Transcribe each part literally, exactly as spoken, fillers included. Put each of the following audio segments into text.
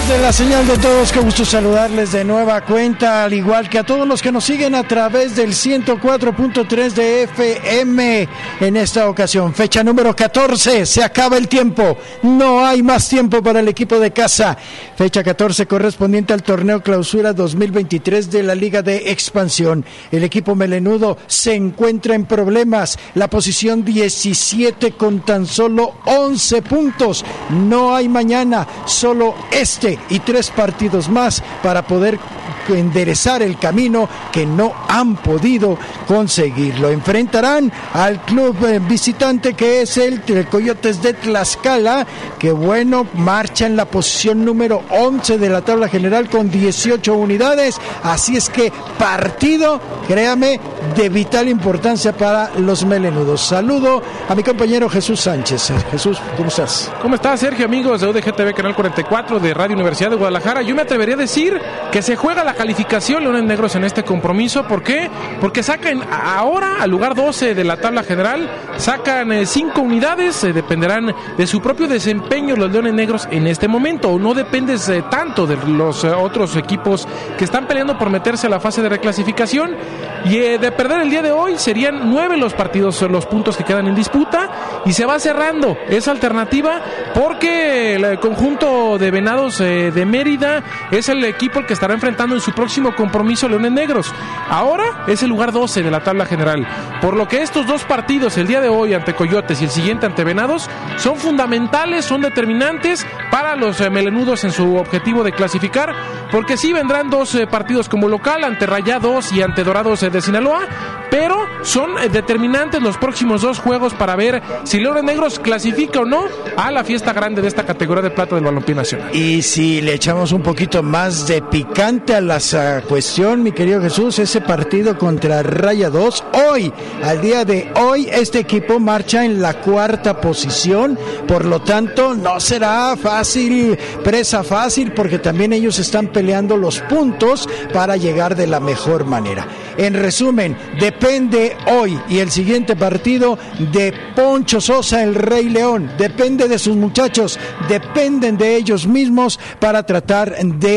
De la señal de todos, qué gusto saludarles de nueva cuenta, al igual que a todos los que nos siguen a través del ciento cuatro punto tres de F M. En esta ocasión, fecha número catorce, se acaba el tiempo, no hay más tiempo para el equipo de casa. Fecha catorce correspondiente al torneo Clausura dos mil veintitrés de la Liga de Expansión. El equipo melenudo se encuentra en problemas, la posición diecisiete con tan solo once puntos. No hay mañana, solo este y tres partidos más para poder enderezar el camino que no han podido conseguirlo. Enfrentarán al club visitante que es el Coyotes de Tlaxcala, que bueno, marcha en la posición número once de la tabla general con dieciocho unidades, así es que partido, créame, de vital importancia para los melenudos. Saludo a mi compañero Jesús Sánchez. Jesús, ¿cómo estás? ¿Cómo estás, Sergio? Amigos de U D G T V Canal cuarenta y cuatro de Radio Universidad de Guadalajara, yo me atrevería a decir que se juega la calificación Leones Negros en este compromiso. ¿Por qué? Porque sacan ahora al lugar doce de la tabla general, sacan cinco eh, unidades, eh, dependerán de su propio desempeño los Leones Negros en este momento, o no dependes eh, tanto de los eh, otros equipos que están peleando por meterse a la fase de reclasificación, y eh, de perder el día de hoy serían nueve los partidos, los puntos que quedan en disputa, y se va cerrando esa alternativa porque el conjunto de Venados eh, de Mérida es el equipo el que estará enfrentando en su próximo compromiso Leones Negros. Ahora es el lugar doce de la tabla general, por lo que estos dos partidos, el día de hoy ante Coyotes y el siguiente ante Venados, son fundamentales, son determinantes para los eh, melenudos en su objetivo de clasificar, porque sí vendrán dos eh, partidos como local, ante Rayados y ante Dorados eh, de Sinaloa, pero son eh, determinantes los próximos dos juegos para ver si Leones Negros clasifica o no a la fiesta grande de esta categoría de plata del balompié nacional. Y si le echamos un poquito más de picante a la uh, cuestión, mi querido Jesús, ese partido contra Rayados, hoy, al día de hoy, este equipo marcha en la cuarta posición, por lo tanto no será fácil, presa fácil, porque también ellos están peleando los puntos para llegar de la mejor manera. En resumen, depende hoy y el siguiente partido de Poncho Sosa, el Rey León, depende de sus muchachos, dependen de ellos mismos para tratar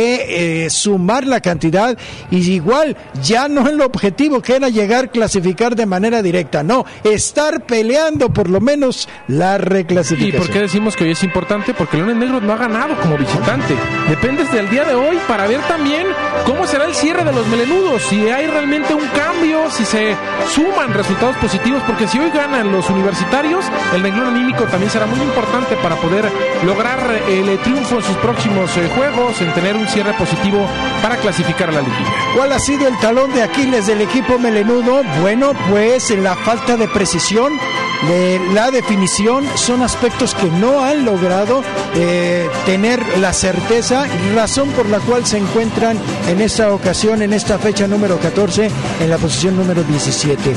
de eh, sumar la cantidad, y igual ya no el objetivo que era llegar a clasificar de manera directa, no, estar peleando por lo menos la reclasificación. ¿Y por qué decimos que hoy es importante? Porque Leones Negros no ha ganado como visitante, dependes del día de hoy para ver también cómo será el cierre de los melenudos, si hay realmente un cambio, si se suman resultados positivos, porque si hoy ganan los universitarios, el renglón anímico también será muy importante para poder lograr el triunfo en sus próximos eh, juegos, en tener un cierre positivo para clasificar a la liguilla. ¿Cuál ha sido el talón de Aquiles del equipo melenudo? Bueno, pues la falta de precisión, de la definición, son aspectos que no han logrado eh, tener la certeza, razón por la cual se encuentran en esta ocasión, en esta fecha número catorce, en la posición número diecisiete.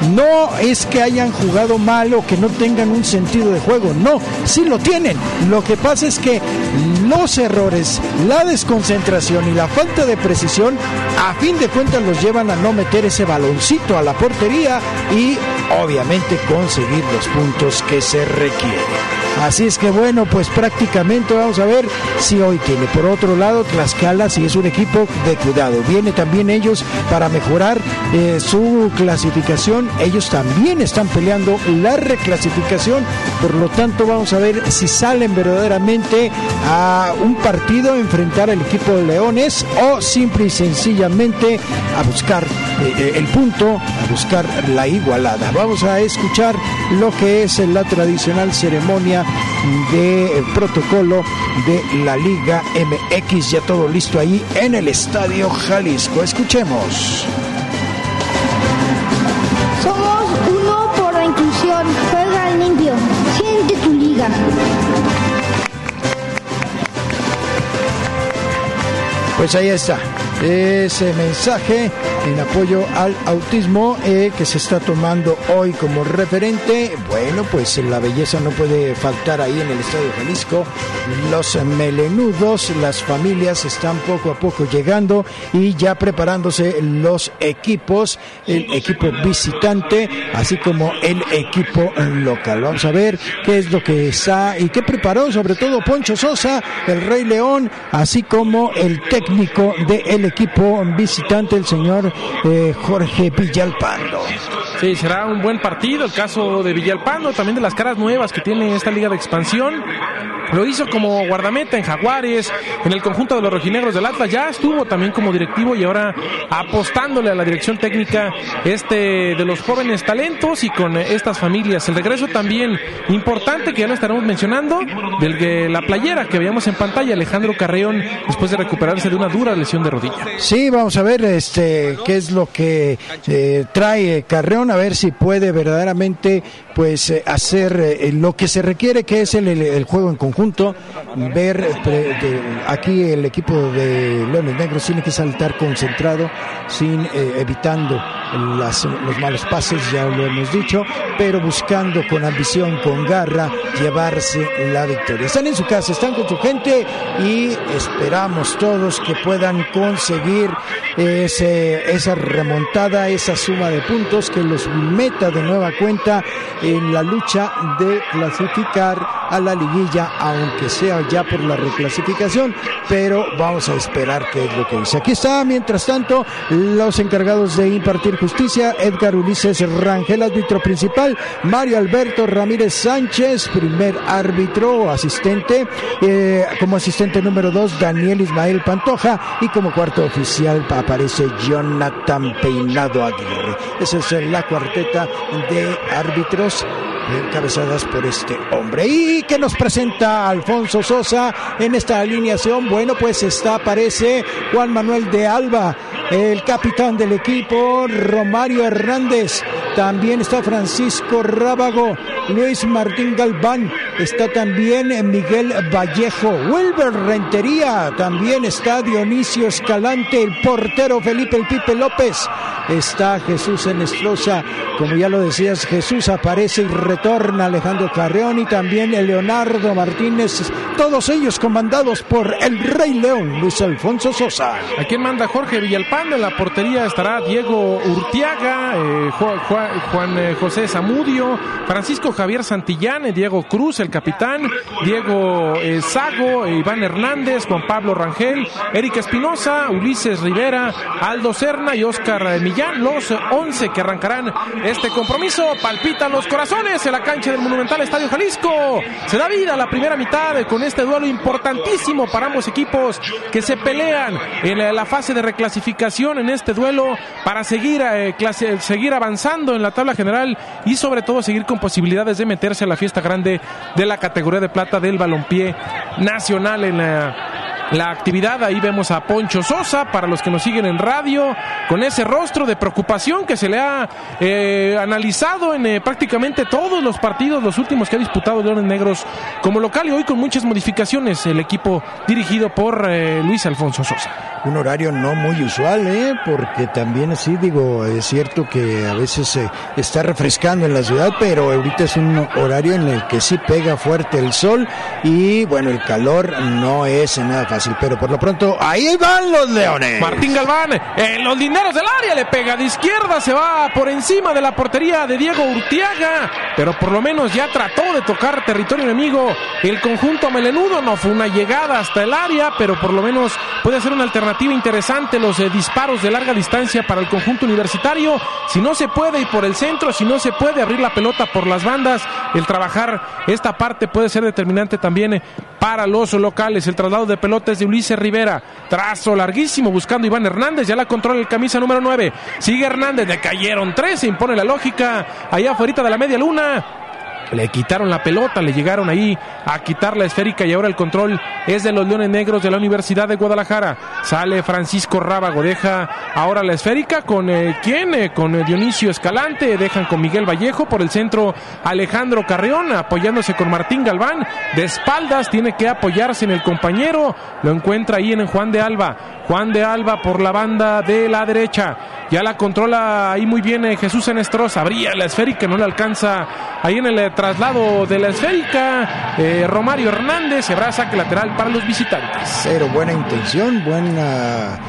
No es que hayan jugado mal o que no tengan un sentido de juego, no, sí lo tienen. Lo que pasa es que los errores, la desconcentración y la falta de precisión, a fin de cuentas los llevan a no meter ese baloncito a la portería y obviamente conseguir los puntos que se requieren. Así es que bueno, pues prácticamente vamos a ver si hoy tiene. Por otro lado, Tlaxcala sí es un equipo de cuidado. Viene también ellos para mejorar eh, su clasificación. Ellos también están peleando la reclasificación. Por lo tanto, vamos a ver si salen verdaderamente a un partido a enfrentar al equipo de Leones, o simple y sencillamente a buscar eh, el punto, a buscar la igualada. Vamos a escuchar lo que es la tradicional ceremonia de protocolo de la Liga M X, ya todo listo ahí en el Estadio Jalisco. Escuchemos. Somos uno por la inclusión, juega limpio, siente tu liga. Pues ahí está. ese mensaje en apoyo al autismo eh, que se está tomando hoy como referente. Bueno, pues la belleza no puede faltar ahí en el Estadio Jalisco. Los melenudos, las familias están poco a poco llegando y ya preparándose los equipos, el equipo visitante, así como el equipo local. Vamos a ver qué es lo que está y qué preparó sobre todo Poncho Sosa, el Rey León, así como el técnico del equipo visitante, el señor eh, Jorge Villalpando. Sí, será un buen partido el caso de Villalpando, también de las caras nuevas que tiene esta liga de expansión. Lo hizo como guardameta en Jaguares, en el conjunto de los rojinegros del Atlas, ya estuvo también como directivo y ahora apostándole a la dirección técnica este de los jóvenes talentos y con estas familias. El regreso también importante, que ya lo estaremos mencionando, del de la playera que veíamos en pantalla, Alejandro Carreón, después de recuperarse de una dura lesión de rodilla. Sí, vamos a ver este qué es lo que eh, trae Carreón, a ver si puede verdaderamente pues eh, hacer eh, lo que se requiere, que es el, el, el juego en conjunto. Ver pre, de, aquí el equipo de Leones Negros tiene que saltar concentrado, sin eh, evitando las, los malos pases, ya lo hemos dicho, pero buscando con ambición, con garra, llevarse la victoria. Están en su casa, están con su gente y esperamos todos que puedan conseguir ese, esa remontada, esa suma de puntos que los meta de nueva cuenta en la lucha de clasificar a la liguilla, aunque sea ya por la reclasificación, pero vamos a esperar qué es lo que dice. Aquí está, mientras tanto, los encargados de impartir justicia: Edgar Ulises Rangel, árbitro principal; Mario Alberto Ramírez Sánchez, primer árbitro, asistente, eh, como asistente número dos, Daniel Ismael Pantoja, y como cuarto oficial aparece Jonathan Peinado Aguirre. Esa es la cuarteta de árbitros encabezadas por este hombre. ¿Y qué nos presenta Alfonso Sosa en esta alineación? Bueno, pues está, aparece Juan Manuel de Alba, el capitán del equipo; Romario Hernández, también está Francisco Rábago, Luis Martín Galván, está también Miguel Vallejo, Wilber Rentería, también está Dionisio Escalante, el portero Felipe El Pipe López, está Jesús Enestrosa, como ya lo decías, Jesús aparece y retorna Alejandro Carreón, y también Leonardo Martínez, todos ellos comandados por el Rey León, Luis Alfonso Sosa. ¿A quién manda Jorge Villalpando? En la portería estará Diego Urtiaga, eh, Juan, Juan, Juan eh, José Zamudio, Francisco Javier Santillán, eh, Diego Cruz, el capitán, Diego eh, Sago, eh, Iván Hernández, Juan Pablo Rangel, Erika Espinosa, Ulises Rivera, Aldo Serna y Oscar eh, Millán, los once que arrancarán este compromiso. Palpitan los corazones en la cancha del Monumental Estadio Jalisco. Se da vida a la primera mitad con este duelo importantísimo para ambos equipos que se pelean en la, la fase de reclasificación en este duelo para seguir, eh, clase, seguir avanzando en la tabla general y sobre todo seguir con posibilidades de meterse a la fiesta grande de la categoría de plata del balompié nacional en la... La actividad. Ahí vemos a Poncho Sosa, para los que nos siguen en radio, con ese rostro de preocupación que se le ha eh, analizado en eh, prácticamente todos los partidos, los últimos que ha disputado Leones Negros como local, y hoy con muchas modificaciones el equipo dirigido por eh, Luis Alfonso Sosa. Un horario no muy usual, ¿eh? Porque también sí, digo, es cierto que a veces se eh, está refrescando en la ciudad, pero ahorita es un horario en el que sí pega fuerte el sol y bueno, el calor no es nada fácil. Pero por lo pronto, ahí van los Leones. Martín Galván, en los dineros del área, le pega de izquierda, se va por encima de la portería de Diego Urtiaga, pero por lo menos ya trató de tocar territorio enemigo el conjunto melenudo. No fue una llegada hasta el área, pero por lo menos puede ser una alternativa interesante los eh, disparos de larga distancia para el conjunto universitario. Si no se puede ir por el centro, si no se puede abrir la pelota por las bandas, el trabajar esta parte puede ser determinante también eh, para los locales. El traslado de pelota es de Ulises Rivera, trazo larguísimo buscando Iván Hernández, ya la controla el camisa número nueve, sigue Hernández, le cayeron tres, se impone la lógica allá afuera de la media luna. Le quitaron la pelota, le llegaron ahí a quitar la esférica y ahora el control es de los Leones Negros de la Universidad de Guadalajara. Sale Francisco Rábago, deja ahora la esférica con eh, ¿quién? Eh, con eh, Dionisio Escalante, dejan con Miguel Vallejo, por el centro Alejandro Carrión, apoyándose con Martín Galván, de espaldas tiene que apoyarse en el compañero, lo encuentra ahí en Juan de Alba. Juan de Alba por la banda de la derecha, ya la controla ahí muy bien eh, Jesús Enestrosa, abría la esférica, no le alcanza ahí en el eh, traslado de la esférica, eh, Romario Hernández, y habrá saque lateral para los visitantes. Pero buena intención, buena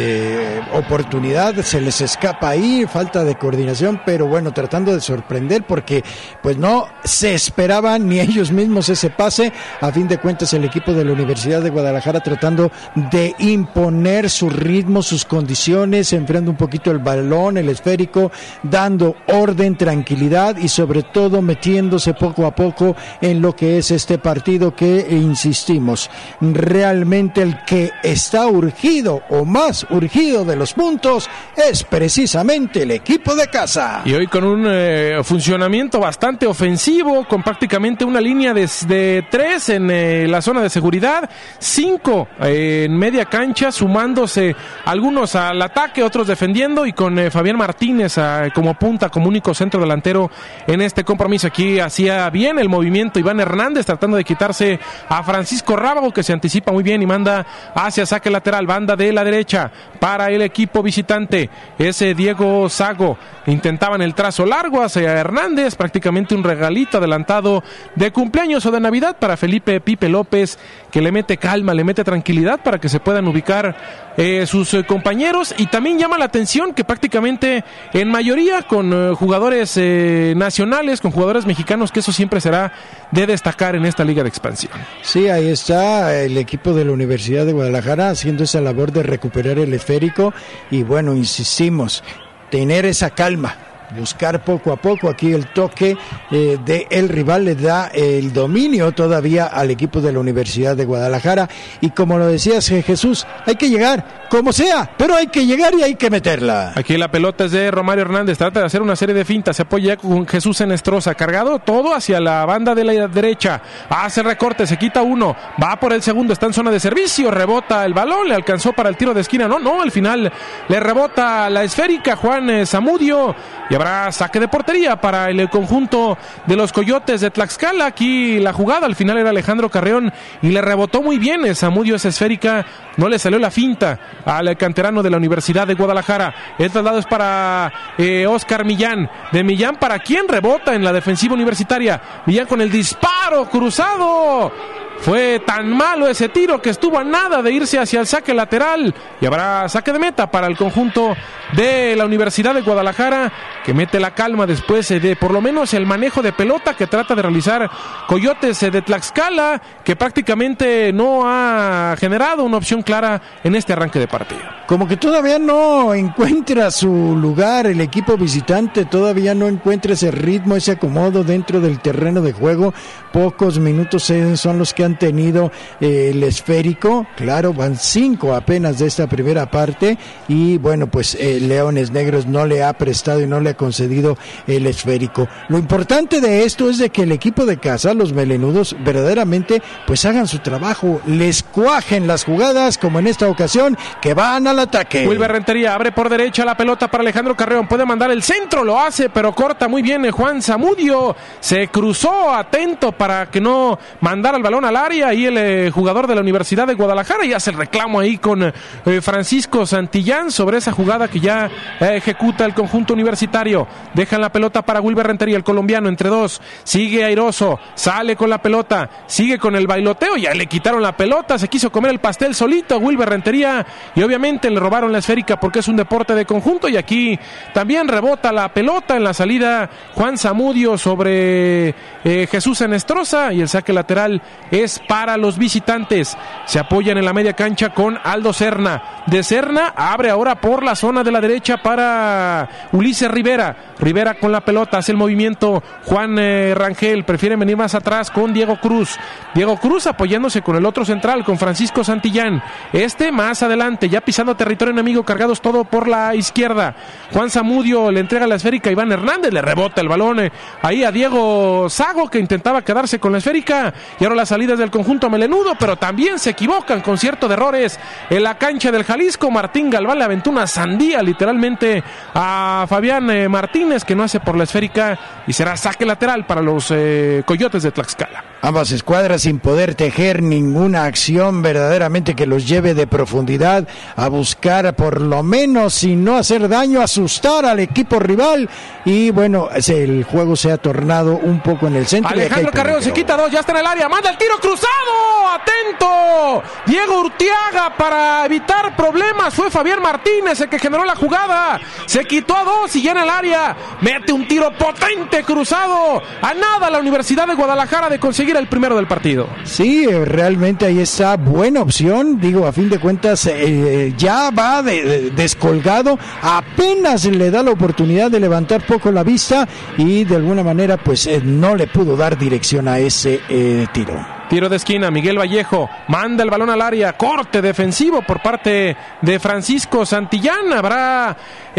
eh, oportunidad, se les escapa ahí, falta de coordinación, pero bueno, tratando de sorprender porque pues no se esperaban ni ellos mismos ese pase. A fin de cuentas el equipo de la Universidad de Guadalajara tratando de imponer su ritmo, sus condiciones, enfriando un poquito el balón, el esférico, dando orden, tranquilidad y sobre todo metiéndose poco a poco en lo que es este partido que, insistimos, realmente el que está urgido o más urgido de los puntos es precisamente el equipo de casa. Y hoy con un eh, funcionamiento bastante ofensivo, con prácticamente una línea de, de tres en eh, la zona de seguridad, cinco eh, en media cancha, sumando algunos al ataque, otros defendiendo, y con eh, Fabián Martínez a, como punta, como único centro delantero en este compromiso. Aquí hacía bien el movimiento Iván Hernández, tratando de quitarse a Francisco Rábago, que se anticipa muy bien y manda hacia saque lateral, banda de la derecha para el equipo visitante. Ese Diego Sago, intentaban el trazo largo hacia Hernández, prácticamente un regalito adelantado de cumpleaños o de Navidad para Felipe Pipe López, que le mete calma, le mete tranquilidad para que se puedan ubicar Eh, sus eh, compañeros. Y también llama la atención que prácticamente en mayoría con eh, jugadores eh, nacionales, con jugadores mexicanos, que eso siempre será de destacar en esta liga de expansión. Sí, ahí está el equipo de la Universidad de Guadalajara haciendo esa labor de recuperar el esférico y bueno, insistimos, tener esa calma, buscar poco a poco. Aquí el toque eh, de el rival le da el dominio todavía al equipo de la Universidad de Guadalajara, y como lo decías, Jesús, hay que llegar como sea, pero hay que llegar y hay que meterla. Aquí la pelota es de Romario Hernández, trata de hacer una serie de fintas, se apoya con Jesús Enestrosa, cargado todo hacia la banda de la derecha, hace recorte, se quita uno, va por el segundo, está en zona de servicio, rebota el balón, le alcanzó para el tiro de esquina, no, no, al final le rebota la esférica Juan eh, Zamudio, y habrá saque de portería para el conjunto de los Coyotes de Tlaxcala. Aquí la jugada al final era Alejandro Carrión y le rebotó muy bien Zamudio esa esférica, no le salió la finta al canterano de la Universidad de Guadalajara. El traslado es para eh, Oscar Millán, de Millán para quien rebota en la defensiva universitaria, Millán con el disparo cruzado. Fue tan malo ese tiro que estuvo a nada de irse hacia el saque lateral, y habrá saque de meta para el conjunto de la Universidad de Guadalajara, que mete la calma después de por lo menos el manejo de pelota que trata de realizar Coyotes de Tlaxcala, que prácticamente no ha generado una opción clara en este arranque de partido. Como que todavía no encuentra su lugar el equipo visitante, todavía no encuentra ese ritmo, ese acomodo dentro del terreno de juego. Pocos minutos son los que han tenido eh, el esférico, claro, van cinco apenas de esta primera parte, y bueno, pues eh, Leones Negros no le ha prestado y no le ha concedido el esférico. Lo importante de esto es de que el equipo de casa, los melenudos, verdaderamente pues hagan su trabajo, les cuajen las jugadas, como en esta ocasión, que van al ataque. Wilber Rentería abre por derecha la pelota para Alejandro Carreón, puede mandar el centro, lo hace, pero corta muy bien eh, Juan Zamudio, se cruzó atento para que no mandara el balón al área, y el eh, jugador de la Universidad de Guadalajara y hace el reclamo ahí con eh, Francisco Santillán sobre esa jugada que ya eh, ejecuta el conjunto universitario. Dejan la pelota para Wilber Rentería, el colombiano, entre dos, sigue airoso, sale con la pelota, sigue con el bailoteo, ya le quitaron la pelota, se quiso comer el pastel solito Wilber Rentería, y obviamente le robaron la esférica porque es un deporte de conjunto, y aquí también rebota la pelota en la salida Juan Zamudio sobre eh, Jesús Enestrosa. desastrosa y el saque lateral es para los visitantes. Se apoyan en la media cancha con Aldo Serna. De Serna abre ahora por la zona de la derecha para Ulises Rivera. Rivera con la pelota, hace el movimiento Juan eh, Rangel, prefiere venir más atrás con Diego Cruz. Diego Cruz apoyándose con el otro central, con Francisco Santillán. Este más adelante, ya pisando territorio enemigo, cargados todo por la izquierda. Juan Zamudio le entrega la esférica a Iván Hernández, le rebota el balón eh, ahí a Diego Sago, que intentaba quedarse con la esférica. Y ahora las salidas del conjunto melenudo, pero también se equivocan con cierto de errores en la cancha del Jalisco. Martín Galván le aventó una sandía literalmente a Fabián eh, Martínez, que no hace por la esférica, y será saque lateral para los eh, Coyotes de Tlaxcala. Ambas escuadras sin poder tejer ninguna acción verdaderamente que los lleve de profundidad a buscar, por lo menos, sin no hacer daño, asustar al equipo rival. Y bueno, el juego se ha tornado un poco en el centro. Alejandro Carrero se quita dos, ya está en el área, manda el tiro cruzado, atento Diego Urtiaga para evitar problemas. Fue Fabián Martínez el que generó la jugada, se quitó a dos y ya en el área mete un tiro potente cruzado. A nada la Universidad de Guadalajara de conseguir el primero del partido. Sí, realmente ahí está buena opción. Digo, a fin de cuentas eh, ya va de, de, descolgado, apenas le da la oportunidad de levantar poco la vista y de alguna manera pues eh, no le pudo dar dirección a ese eh, tiro. Tiro de esquina, Miguel Vallejo manda el balón al área, corte defensivo por parte de Francisco Santillán. Habrá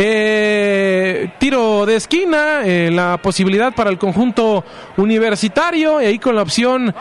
eh, tiro de esquina, eh, la posibilidad para el conjunto universitario, y ahí con la opción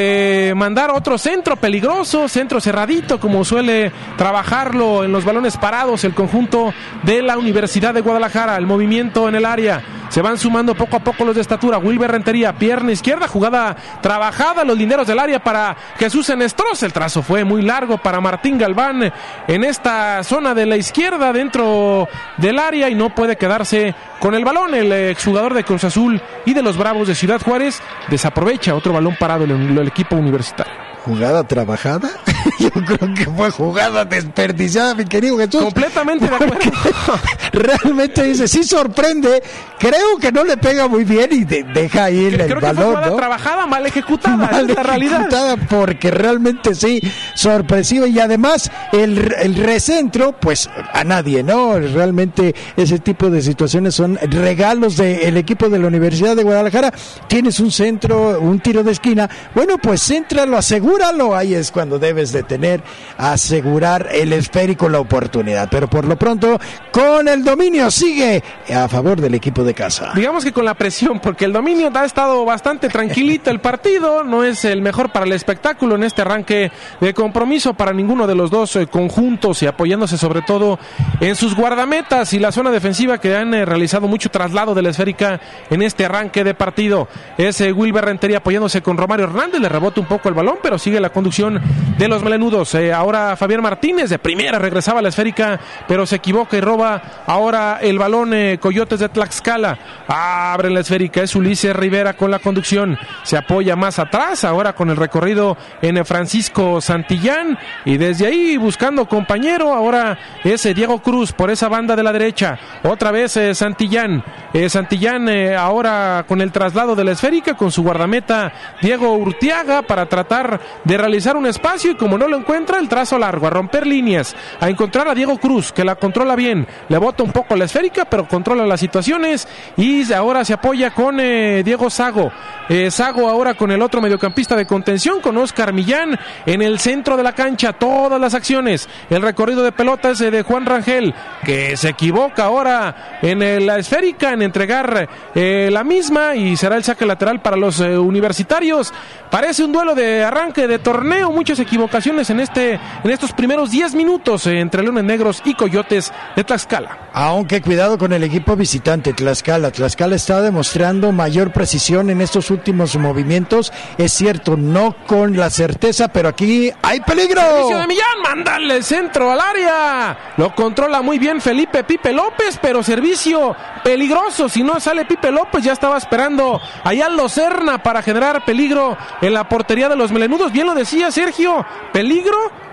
de mandar otro centro peligroso, centro cerradito, como suele trabajarlo en los balones parados el conjunto de la Universidad de Guadalajara. El movimiento en el área, se van sumando poco a poco los de estatura. Wilber Rentería, pierna izquierda, jugada trabajada, los linderos del área para Jesús Enestrosa. El trazo fue muy largo para Martín Galván en esta zona de la izquierda dentro del área y no puede quedarse con el balón. El exjugador de Cruz Azul y de los Bravos de Ciudad Juárez desaprovecha otro balón parado el, el equipo universitario. ¿Jugada trabajada? Yo creo que fue jugada desperdiciada, mi querido Jesús. Completamente de acuerdo. Realmente dice, sí sorprende. Creo que no le pega muy bien y de, deja ahí el, creo el balón. Creo que fue jugada ¿no? trabajada, mal ejecutada. Mal es la realidad. ejecutada, porque realmente sí, sorpresiva. Y además, el, el recentro, pues a nadie, ¿no? Realmente ese tipo de situaciones son regalos del equipo de la Universidad de Guadalajara. Tienes un centro, un tiro de esquina. Bueno, pues céntralo, asegúralo. Ahí es cuando debes de tener, asegurar el esférico, la oportunidad. Pero por lo pronto, con el dominio sigue a favor del equipo de casa. Digamos que con la presión, porque el dominio ha estado bastante tranquilito el partido, no es el mejor para el espectáculo en este arranque de compromiso para ninguno de los dos eh, conjuntos, y apoyándose sobre todo en sus guardametas y la zona defensiva, que han eh, realizado mucho traslado de la esférica en este arranque de partido. Es eh, Wilber Rentería apoyándose con Romario Hernández, le rebota un poco el balón, pero sigue la conducción de los melenudos. Eh, ahora Fabián Martínez de primera regresaba a la esférica, pero se equivoca y roba ahora el balón eh, Coyotes de Tlaxcala. Abre la esférica, es Ulises Rivera con la conducción, se apoya más atrás, ahora con el recorrido en eh, Francisco Santillán, y desde ahí buscando compañero, ahora es eh, Diego Cruz por esa banda de la derecha, otra vez eh, Santillán, eh, Santillán eh, ahora con el traslado de la esférica, con su guardameta Diego Urtiaga para tratar de realizar un espacio, y como no lo encuentra, el trazo largo, a romper líneas, a encontrar a Diego Cruz, que la controla bien, le bota un poco la esférica, pero controla las situaciones, y ahora se apoya con eh, Diego Sago, eh, Sago ahora con el otro mediocampista de contención, con Oscar Millán, en el centro de la cancha, todas las acciones, el recorrido de pelota es eh, de Juan Rangel, que se equivoca ahora en eh, la esférica, en entregar eh, la misma, y será el saque lateral para los eh, universitarios. Parece un duelo de arranque de torneo, muchas equivocaciones en este en estos primeros diez minutos eh, entre Leones Negros y Coyotes de Tlaxcala. Aunque cuidado con el equipo visitante, Tlaxcala. Tlaxcala está demostrando mayor precisión en estos últimos movimientos. Es cierto, no con la certeza, pero aquí hay peligro. Servicio de Millán, mándale el centro al área. Lo controla muy bien Felipe Pipe López, pero servicio peligroso. Si no sale Pipe López, ya estaba esperando allá Aldo Serna para generar peligro en la portería de los melenudos. Bien lo decía Sergio, peligro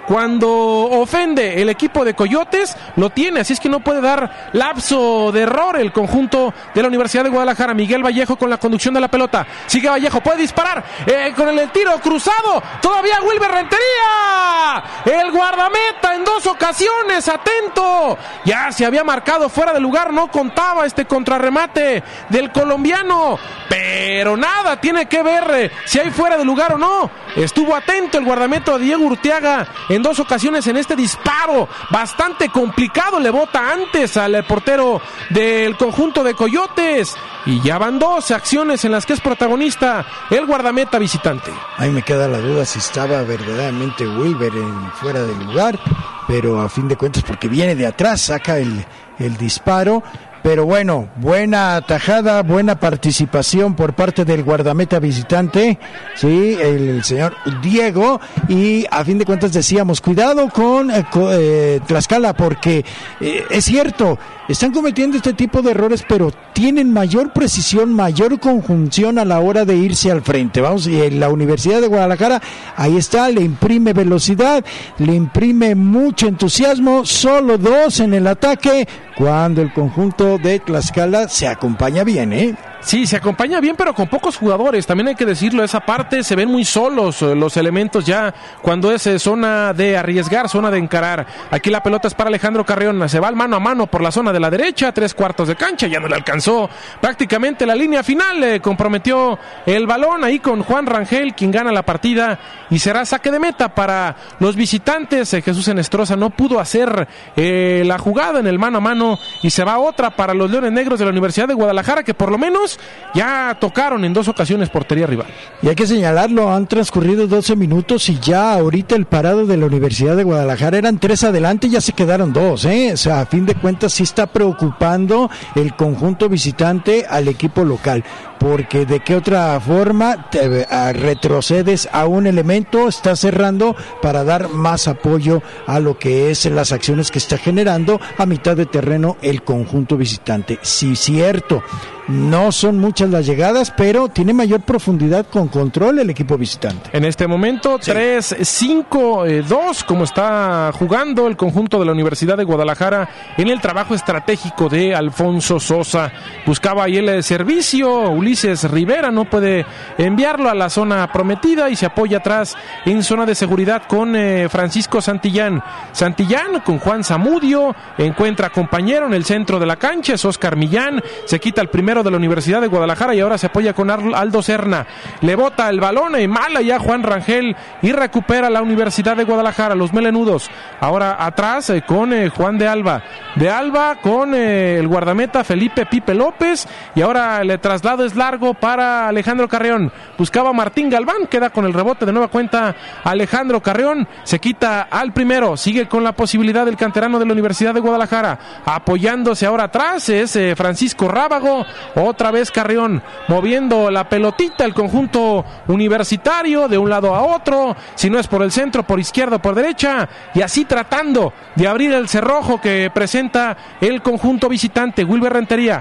cuando ofende el equipo de Coyotes, lo tiene, así es que no puede dar lapso de error el conjunto de la Universidad de Guadalajara. Miguel Vallejo con la conducción de la pelota, sigue Vallejo, puede disparar, eh, con el, el tiro cruzado, todavía Wilber Rentería, el guardameta en dos ocasiones, atento, ya se había marcado fuera de lugar, no contaba este contrarremate del colombiano, pero nada tiene que ver eh, si hay fuera de lugar o no. Estuvo atento el guardameta Diego Urteaga en dos ocasiones en este disparo bastante complicado, le bota antes al portero del conjunto de Coyotes, y ya van dos acciones en las que es protagonista el guardameta visitante. Ahí me queda la duda si estaba verdaderamente Wilber en fuera de lugar, pero a fin de cuentas, porque viene de atrás, saca el, el disparo. Pero bueno, buena atajada, buena participación por parte del guardameta visitante, sí, el, el señor Diego, y a fin de cuentas decíamos, cuidado con, eh, con eh, Tlaxcala, porque eh, es cierto, están cometiendo este tipo de errores, pero tienen mayor precisión, mayor conjunción a la hora de irse al frente. Vamos, y en la Universidad de Guadalajara, ahí está, le imprime velocidad, le imprime mucho entusiasmo, solo dos en el ataque, cuando el conjunto de Tlaxcala se acompaña bien, ¿eh? Sí, se acompaña bien, pero con pocos jugadores, también hay que decirlo, esa parte se ven muy solos los elementos ya cuando es zona de arriesgar, zona de encarar. Aquí la pelota es para Alejandro Carrión, se va al mano a mano por la zona de la derecha, tres cuartos de cancha, ya no le alcanzó prácticamente la línea final, eh, comprometió el balón ahí con Juan Rangel, quien gana la partida, y será saque de meta para los visitantes. eh, Jesús Enestrosa no pudo hacer eh, la jugada en el mano a mano, y se va otra para los Leones Negros de la Universidad de Guadalajara, que por lo menos ya tocaron en dos ocasiones portería rival. Y hay que señalarlo, han transcurrido doce minutos y ya ahorita el parado de la Universidad de Guadalajara eran tres adelante y ya se quedaron dos, ¿eh? O sea, a fin de cuentas sí está preocupando el conjunto visitante al equipo local, porque de qué otra forma te, a, retrocedes a un elemento, está cerrando para dar más apoyo a lo que es las acciones que está generando a mitad de terreno el conjunto visitante. Sí, cierto, no son muchas las llegadas, pero tiene mayor profundidad con control el equipo visitante. En este momento, sí. tres cinco dos, como está jugando el conjunto de la Universidad de Guadalajara en el trabajo estratégico de Alfonso Sosa. Buscaba ahí el servicio, Ulises Rivera no puede enviarlo a la zona prometida y se apoya atrás en zona de seguridad con eh, Francisco Santillán. Santillán con Juan Zamudio, encuentra compañero en el centro de la cancha, es Oscar Millán, se quita el primero de la Universidad de Guadalajara y ahora se apoya con Aldo Serna, le bota el balón y mala ya Juan Rangel y recupera la Universidad de Guadalajara, los melenudos, ahora atrás eh, con eh, Juan de Alba, de Alba con eh, el guardameta Felipe Pipe López, y ahora el traslado es largo para Alejandro Carrión, buscaba Martín Galván, queda con el rebote de nueva cuenta Alejandro Carrión, se quita al primero, sigue con la posibilidad del canterano de la Universidad de Guadalajara, apoyándose ahora atrás es eh, Francisco Rábago, otra vez Carrión, moviendo la pelotita el conjunto universitario de un lado a otro, si no es por el centro, por izquierda o por derecha, y así tratando de abrir el cerrojo que presenta el conjunto visitante. Wilber Rentería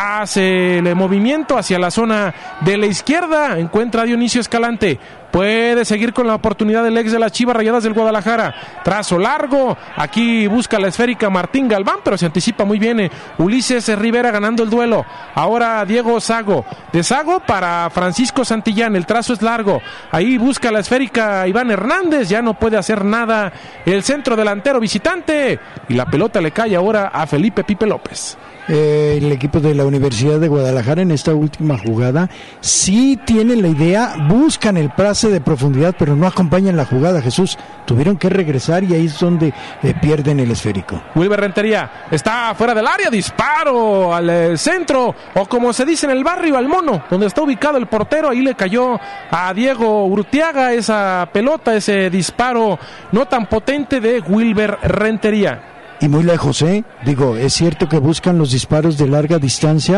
hace el movimiento hacia la zona de la izquierda, encuentra a Dionisio Escalante, puede seguir con la oportunidad del ex de las Chivas Rayadas del Guadalajara, trazo largo, aquí busca la esférica Martín Galván, pero se anticipa muy bien eh, Ulises Rivera ganando el duelo, ahora Diego Sago, de Sago para Francisco Santillán, el trazo es largo, ahí busca la esférica Iván Hernández, ya no puede hacer nada el centro delantero visitante, y la pelota le cae ahora a Felipe Pipe López. Eh, el equipo de la Universidad de Guadalajara en esta última jugada sí tienen la idea, buscan el pase de profundidad, pero no acompañan la jugada, Jesús, tuvieron que regresar y ahí es donde eh, pierden el esférico. Wilber Rentería está fuera del área, disparo al eh, centro, o como se dice en el barrio, al mono, donde está ubicado el portero, ahí le cayó a Diego Urteaga esa pelota, ese disparo no tan potente de Wilber Rentería. Y muy lejos, ¿eh? Digo, es cierto que buscan los disparos de larga distancia,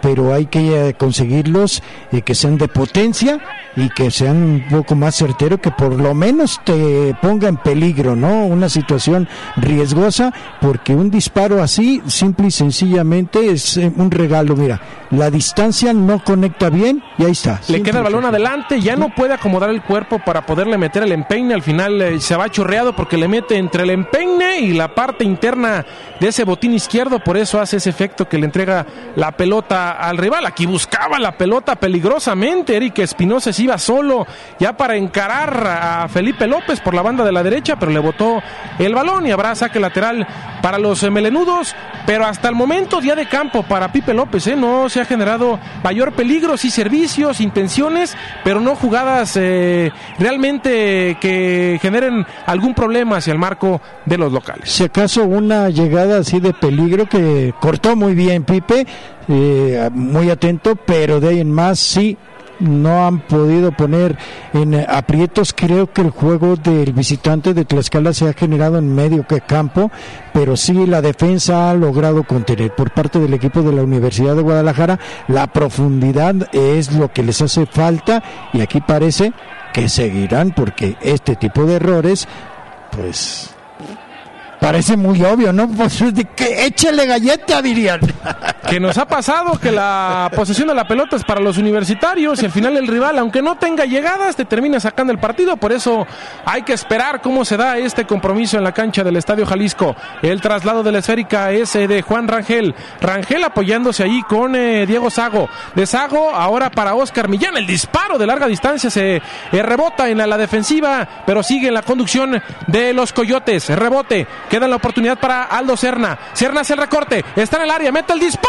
pero hay que eh, conseguirlos eh, que sean de potencia y que sean un poco más certeros, que por lo menos te ponga en peligro, ¿no? Una situación riesgosa, porque un disparo así, simple y sencillamente, es eh, un regalo. Mira, la distancia no conecta bien y ahí está. Le queda el balón adelante, ya no puede acomodar el cuerpo para poderle meter el empeine, al final eh, se va chorreado porque le mete entre el empeine y la parte interna de ese botín izquierdo, por eso hace ese efecto que le entrega la pelota al rival. Aquí buscaba la pelota peligrosamente, Eric Espinosa se iba solo ya para encarar a Felipe López por la banda de la derecha, pero le botó el balón y habrá saque lateral para los eh, melenudos, pero hasta el momento día de campo para Pipe López, ¿eh? No se ha generado mayor peligro, sí servicios, intenciones, pero no jugadas eh, realmente que generen algún problema hacia el marco de los locales. Si acaso una llegada así de peligro que cortó muy bien Pipe, eh, muy atento, pero de ahí en más sí no han podido poner en aprietos. Creo que el juego del visitante de Tlaxcala se ha generado en medio que campo, pero sí la defensa ha logrado contener. Por parte del equipo de la Universidad de Guadalajara, la profundidad es lo que les hace falta, y aquí parece que seguirán, porque este tipo de errores, pues parece muy obvio, ¿no? Pues que échale galleta, dirían. Que nos ha pasado que la posesión de la pelota es para los universitarios y al final el rival, aunque no tenga llegadas, te termina sacando el partido. Por eso hay que esperar cómo se da este compromiso en la cancha del Estadio Jalisco. El traslado de la esférica es de Juan Rangel. Rangel apoyándose ahí con eh, Diego Sago. De Sago ahora para Oscar Millán. El disparo de larga distancia se eh, rebota en la, la defensiva, pero sigue en la conducción de los Coyotes. Rebote. Queda la oportunidad para Aldo Serna. Serna hace el recorte. Está en el área. Mete el disparo.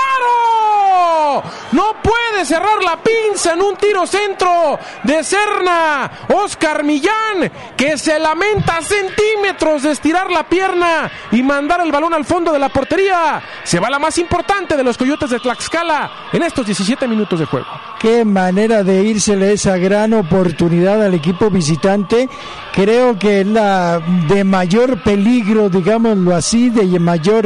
No puede cerrar la pinza en un tiro centro de Serna. Oscar Millán, que se lamenta a centímetros de estirar la pierna y mandar el balón al fondo de la portería. Se va la más importante de los Coyotes de Tlaxcala en estos diecisiete minutos de juego. Qué manera de írsele esa gran oportunidad al equipo visitante. Creo que es la de mayor peligro, digámoslo así, de mayor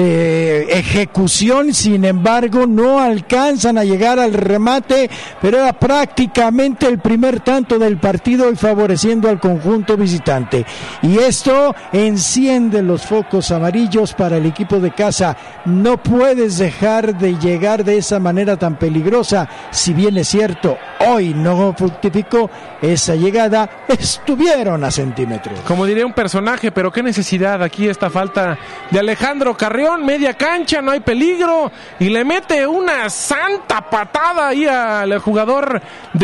eh, ejecución. Sin embargo, no alcanzan a llegar al remate, pero era prácticamente el primer tanto del partido y favoreciendo al conjunto visitante. Y esto enciende los focos amarillos para el equipo de casa. No puedes dejar de llegar de esa manera tan peligrosa. Si bien es cierto, hoy no fructificó esa llegada, estuvieron a centímetros. Como diría un personaje, pero qué necesidad aquí esta falta de Alejandro Carrión, media cancha, no hay peligro, y le mete una santa patada ahí al jugador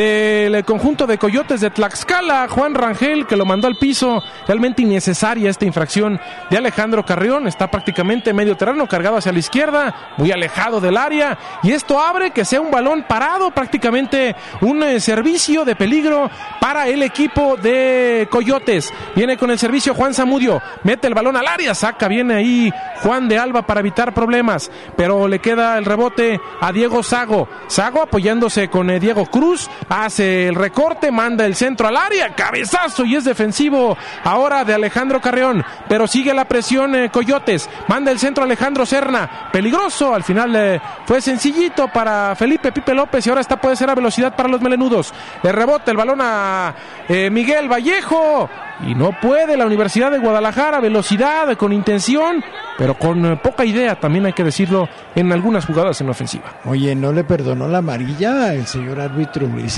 del conjunto de Coyotes de Tlaxcala, Juan Rangel, que lo mandó al piso. Realmente innecesaria esta infracción de Alejandro Carrión. Está prácticamente medio terreno, cargado hacia la izquierda, muy alejado del área, y esto abre que sea un balón parado, prácticamente un eh, servicio de peligro para el equipo de Coyotes. Viene con el servicio Juan Zamudio, mete el balón al área, saca, viene ahí Juan de Alba para evitar problemas, pero le queda el rebote a Diego Sago. Sago apoyándose con eh, Diego Cruz, hace el recorte, manda el centro al área, cabezazo, y es defensivo ahora de Alejandro Carrión, pero sigue la presión eh, Coyotes, manda el centro Alejandro Serna, peligroso, al final eh, fue sencillito para Felipe Pipe López, y ahora esta puede ser a velocidad para los melenudos. Le rebota el balón a eh, Miguel Vallejo, y no puede la Universidad de Guadalajara, velocidad, con intención, pero con eh, poca idea, también hay que decirlo, en algunas jugadas en la ofensiva. Oye, ¿no le perdonó la amarilla el señor árbitro Luis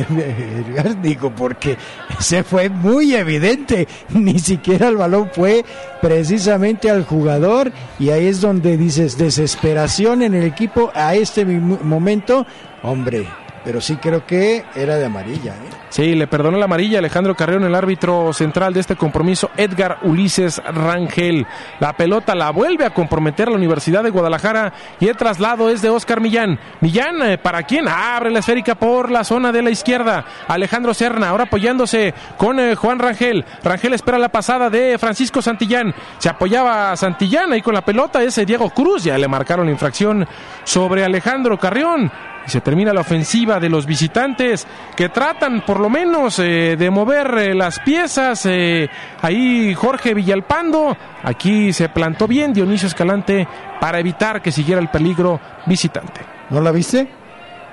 Edgar? Digo, porque se fue muy evidente, ni siquiera el balón fue precisamente al jugador, y ahí es donde dices, desesperación en el equipo a este momento, hombre. Pero sí creo que era de amarilla, ¿eh? Sí, le perdonó la amarilla Alejandro Carrión, el árbitro central de este compromiso, Edgar Ulises Rangel. La pelota la vuelve a comprometer la Universidad de Guadalajara, y el traslado es de Oscar Millán. Millán, eh, ¿para quién? Abre la esférica por la zona de la izquierda. Alejandro Serna, ahora apoyándose con eh, Juan Rangel. Rangel espera la pasada de Francisco Santillán. Se apoyaba a Santillán ahí con la pelota, ese Diego Cruz. Ya le marcaron la infracción sobre Alejandro Carrión. Y se termina la ofensiva de los visitantes, que tratan por lo menos eh, de mover eh, las piezas. Eh, ahí Jorge Villalpando, aquí se plantó bien Dionisio Escalante para evitar que siguiera el peligro visitante. ¿No la viste?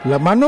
¿La mano?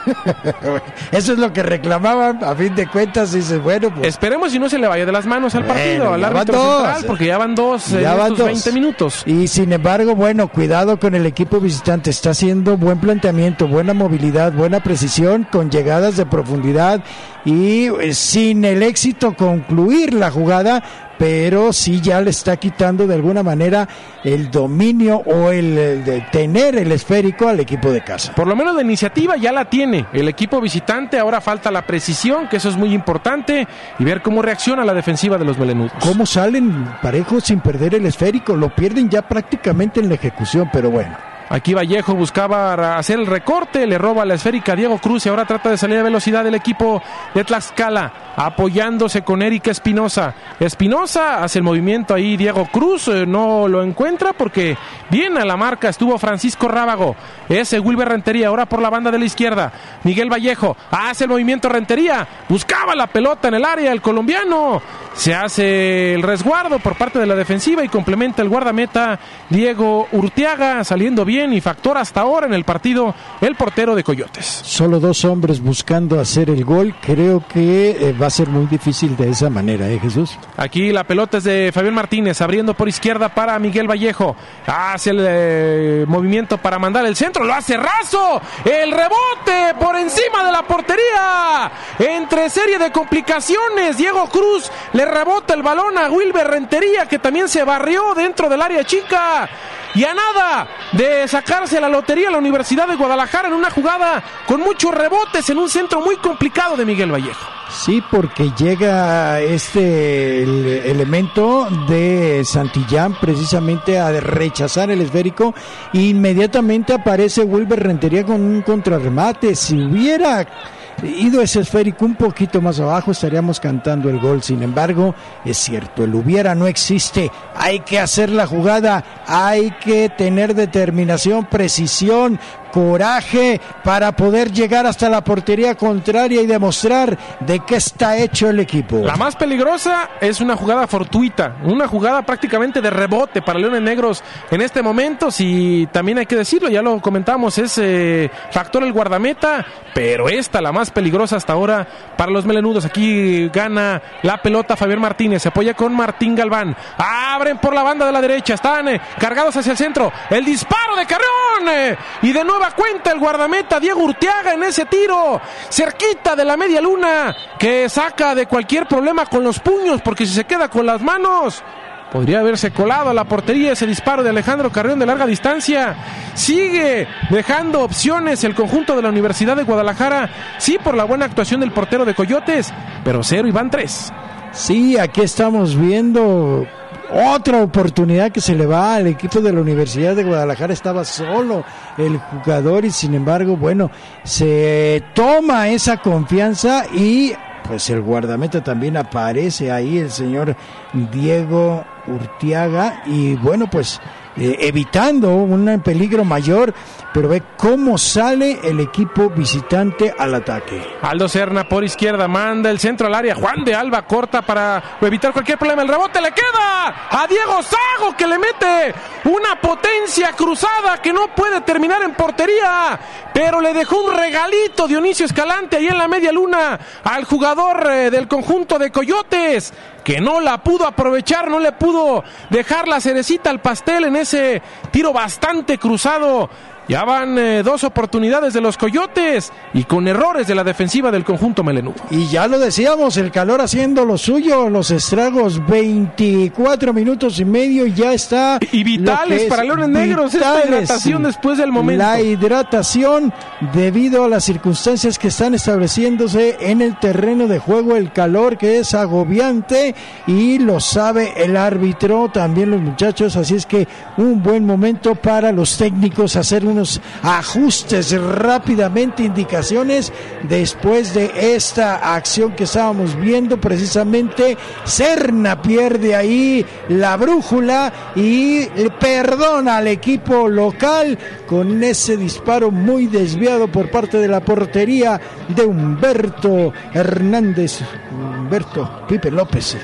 Eso es lo que reclamaban, a fin de cuentas, dices, bueno, pues... Esperemos si no se le vaya de las manos al partido, bueno, al árbitro dos, central, porque ya van dos ya en van estos dos. veinte minutos. Y sin embargo, bueno, cuidado con el equipo visitante, está haciendo buen planteamiento, buena movilidad, buena precisión, con llegadas de profundidad y eh, sin el éxito concluir la jugada, pero sí ya le está quitando de alguna manera el dominio o el, el de tener el esférico al equipo de casa. Por lo menos la iniciativa ya la tiene el equipo visitante, ahora falta la precisión, que eso es muy importante, y ver cómo reacciona la defensiva de los melenudos. ¿Cómo salen parejos sin perder el esférico? Lo pierden ya prácticamente en la ejecución, pero bueno. Aquí Vallejo buscaba hacer el recorte, le roba la esférica a Diego Cruz y ahora trata de salir a velocidad del equipo de Tlaxcala, apoyándose con Eric Espinosa. Espinosa hace el movimiento ahí, Diego Cruz eh, no lo encuentra porque bien a la marca estuvo Francisco Rábago. Ese Wilber Rentería, ahora por la banda de la izquierda. Miguel Vallejo hace el movimiento Rentería, buscaba la pelota en el área, el colombiano. Se hace el resguardo por parte de la defensiva y complementa el guardameta Diego Urteaga, saliendo bien y factor hasta ahora en el partido el portero de Coyotes. Solo dos hombres buscando hacer el gol, creo que eh, va a ser muy difícil de esa manera, ¿eh, Jesús? Aquí la pelota es de Fabián Martínez, abriendo por izquierda para Miguel Vallejo, hace el eh, movimiento para mandar el centro, lo hace raso, el rebote por encima de la portería, entre serie de complicaciones, Diego Cruz le rebota el balón a Wilber Rentería, que también se barrió dentro del área chica. Y a nada de sacarse la lotería la Universidad de Guadalajara en una jugada con muchos rebotes en un centro muy complicado de Miguel Vallejo. Sí, porque llega este el elemento de Santillán precisamente a rechazar el esférico e inmediatamente aparece Wilber Rentería con un contrarremate. Si hubiera ido ese esférico un poquito más abajo estaríamos cantando el gol. Sin embargo, es cierto, el hubiera no existe. Hay que hacer la jugada, hay que tener determinación, precisión, coraje para poder llegar hasta la portería contraria y demostrar de qué está hecho el equipo. La más peligrosa es una jugada fortuita, una jugada prácticamente de rebote para Leones Negros en este momento. Si también hay que decirlo, ya lo comentamos, es eh, factor el guardameta, pero esta la más peligrosa hasta ahora para los melenudos. Aquí gana la pelota Fabián Martínez, se apoya con Martín Galván, abren por la banda de la derecha, están eh, cargados hacia el centro, el disparo de Carrión eh, y de nueva cuenta el guardameta Diego Urteaga en ese tiro, cerquita de la media luna, que saca de cualquier problema con los puños, porque si se queda con las manos podría haberse colado a la portería ese disparo de Alejandro Carrión de larga distancia. Sigue dejando opciones el conjunto de la Universidad de Guadalajara, sí, por la buena actuación del portero de Coyotes, pero cero y van tres. Sí, aquí estamos viendo otra oportunidad que se le va al equipo de la Universidad de Guadalajara. Estaba solo el jugador y sin embargo, bueno, se toma esa confianza y pues el guardameta también aparece ahí, el señor Diego Urteaga, y bueno, pues eh, evitando un peligro mayor, pero ve cómo sale el equipo visitante al ataque. Aldo Serna por izquierda, manda el centro al área, Juan de Alba corta para evitar cualquier problema, el rebote le queda a Diego Sago, que le mete una potencia cruzada que no puede terminar en portería, pero le dejó un regalito Dionisio Escalante ahí en la media luna al jugador eh, del conjunto de Coyotes, que no la pudo aprovechar, no le pudo dejar la cerecita al pastel en ese tiro bastante cruzado. Ya van eh, dos oportunidades de los Coyotes y con errores de la defensiva del conjunto melenudo. Y ya lo decíamos, el calor haciendo lo suyo, los estragos, veinticuatro minutos y medio y ya está. Y vitales para Leones Negros, esta hidratación después del momento. La hidratación debido a las circunstancias que están estableciéndose en el terreno de juego, el calor que es agobiante y lo sabe el árbitro, también los muchachos, así es que un buen momento para los técnicos hacer unos ajustes rápidamente, indicaciones después de esta acción que estábamos viendo. Precisamente Serna pierde ahí la brújula y perdona al equipo local con ese disparo muy desviado por parte de la portería de Humberto Hernández, Humberto Pipe López.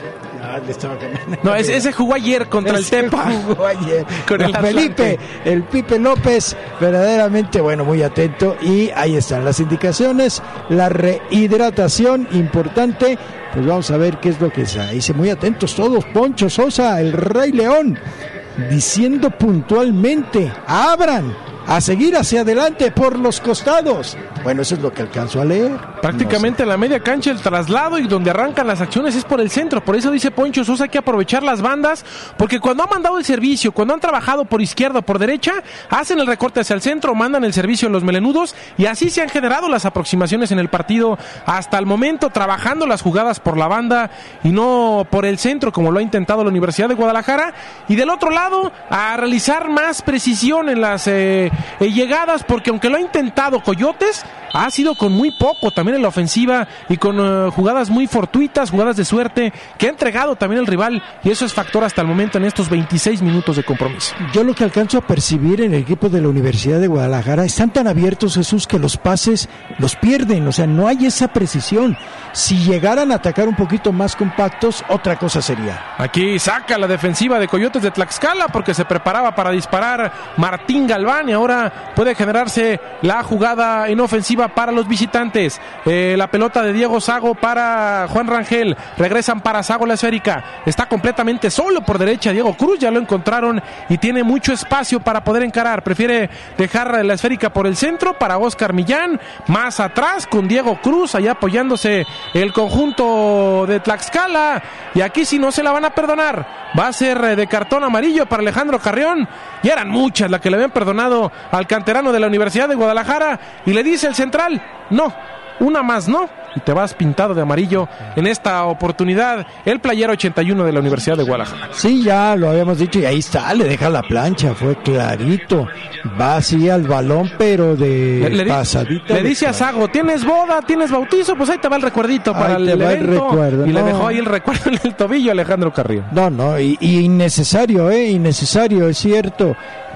Ah, le estaba cambiando. No, ese, ese jugó ayer contra ese el Tepa. Jugó ayer. Con el Felipe, Atlante. el Pipe López, verdaderamente, bueno, muy atento. Y ahí están las indicaciones. La rehidratación, importante. Pues vamos a ver qué es lo que se dice. Muy atentos todos. Poncho Sosa, el Rey León, diciendo puntualmente: abran, a seguir hacia adelante por los costados. Bueno, eso es lo que alcanzo a leer. Prácticamente en la media cancha el traslado y donde arrancan las acciones es por el centro. Por eso dice Poncho Sosa, hay que aprovechar las bandas, porque cuando han mandado el servicio, cuando han trabajado por izquierda o por derecha, hacen el recorte hacia el centro, mandan el servicio a los melenudos, y así se han generado las aproximaciones en el partido hasta el momento, trabajando las jugadas por la banda y no por el centro, como lo ha intentado la Universidad de Guadalajara. Y del otro lado, a realizar más precisión en las eh, eh, llegadas, porque aunque lo ha intentado Coyotes, ha sido con muy poco también en la ofensiva y con uh, jugadas muy fortuitas, jugadas de suerte que ha entregado también el rival, y eso es factor hasta el momento en estos veintiséis minutos de compromiso. Yo lo que alcanzo a percibir en el equipo de la Universidad de Guadalajara, están tan abiertos, Jesús, que los pases los pierden, o sea, no hay esa precisión. Si llegaran a atacar un poquito más compactos, otra cosa sería. Aquí saca la defensiva de Coyotes de Tlaxcala porque se preparaba para disparar Martín Galván, y ahora puede generarse la jugada en ofensiva para los visitantes. Eh, la pelota de Diego Sago para Juan Rangel, regresan para Sago la esférica, está completamente solo por derecha Diego Cruz, ya lo encontraron y tiene mucho espacio para poder encarar, prefiere dejar la esférica por el centro para Oscar Millán, más atrás con Diego Cruz, allá apoyándose el conjunto de Tlaxcala, y aquí si no se la van a perdonar, va a ser de cartón amarillo para Alejandro Carrión, y eran muchas las que le habían perdonado al canterano de la Universidad de Guadalajara, y le dice el central: no, una más no, y te vas pintado de amarillo en esta oportunidad el playero ochenta y uno de la Universidad de Guadalajara. Sí, ya lo habíamos dicho, y ahí está, le deja la plancha, fue clarito, va así al balón, pero de le, le pasadita. Le dice a Sago: tienes boda, tienes bautizo, pues ahí te va el recuerdito para ahí el te va evento, el recuerdo. y No. le dejó ahí el recuerdo en el tobillo a Alejandro Carrión. No, no, y, y innecesario, eh, innecesario, es cierto.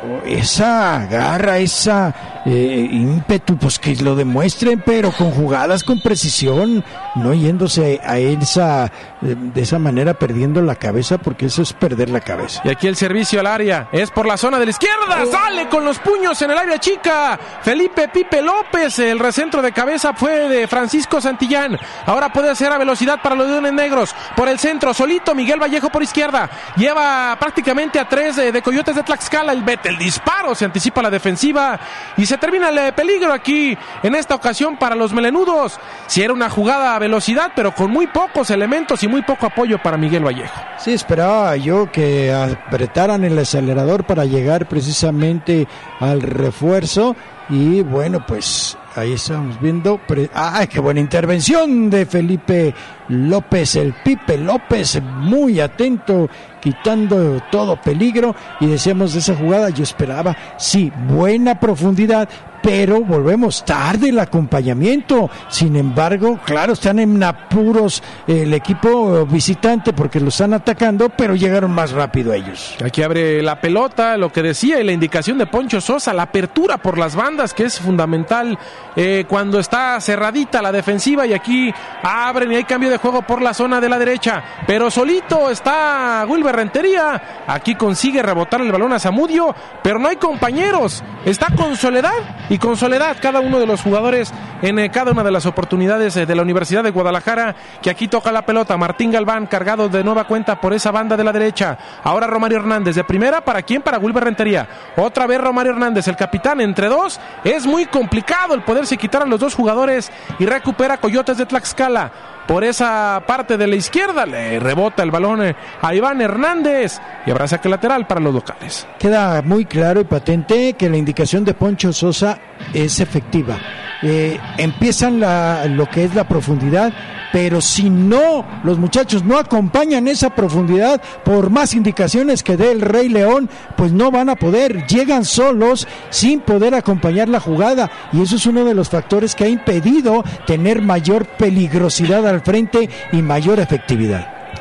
Esa garra, esa eh, ímpetu, pues que lo demuestren, pero con jugadas con precisión, no yéndose a esa, de esa manera perdiendo la cabeza, porque eso es perder la cabeza. Y aquí el servicio al área es por la zona de la izquierda, sale con los puños en el área chica Felipe Pipe López, el recentro de cabeza fue de Francisco Santillán, ahora puede hacer a velocidad para los Leones Negros, por el centro, solito Miguel Vallejo por izquierda, lleva prácticamente a tres de, de Coyotes de Tlaxcala, el vete el disparo, se anticipa la defensiva y se termina el peligro aquí en esta ocasión para los melenudos. Si era una jugada a velocidad, pero con muy pocos elementos y muy poco apoyo para Miguel Vallejo. Sí, esperaba yo que apretaran el acelerador para llegar precisamente al refuerzo, y bueno, pues ahí estamos viendo. Pre- ¡Ay, qué buena intervención de Felipe López! El Pipe López, muy atento, quitando todo peligro. Y decíamos de esa jugada, yo esperaba, sí, buena profundidad, pero volvemos tarde el acompañamiento. Sin embargo, claro, están en apuros eh, el equipo visitante porque lo están atacando, pero llegaron más rápido ellos. Aquí abre la pelota, lo que decía y la indicación de Poncho Sosa, la apertura por las bandas, que es fundamental eh, cuando está cerradita la defensiva, y aquí abren y hay cambio de juego por la zona de la derecha, pero solito está Wilber Rentería, aquí consigue rebotar el balón a Zamudio, pero no hay compañeros, está con soledad, y con soledad cada uno de los jugadores en eh, cada una de las oportunidades eh, de la Universidad de Guadalajara, que aquí toca la pelota, Martín Galván cargado de nueva cuenta por esa banda de la derecha, ahora Romario Hernández de primera, ¿para quién? Para Wilber Rentería, otra vez Romario Hernández, el capitán, entre dos, es muy complicado el poderse quitar a los dos jugadores, y recupera Coyotes de Tlaxcala, por esa parte de la izquierda, le rebota el balón a Iván Hernández, y habrá saque lateral para los locales. Queda muy claro y patente que la indicación de Poncho Sosa es efectiva. Eh, empiezan la, lo que es la profundidad, pero si no, los muchachos no acompañan esa profundidad, por más indicaciones que dé el Rey León, pues no van a poder, llegan solos sin poder acompañar la jugada, y eso es uno de los factores que ha impedido tener mayor peligrosidad al frente y mayor efectividad.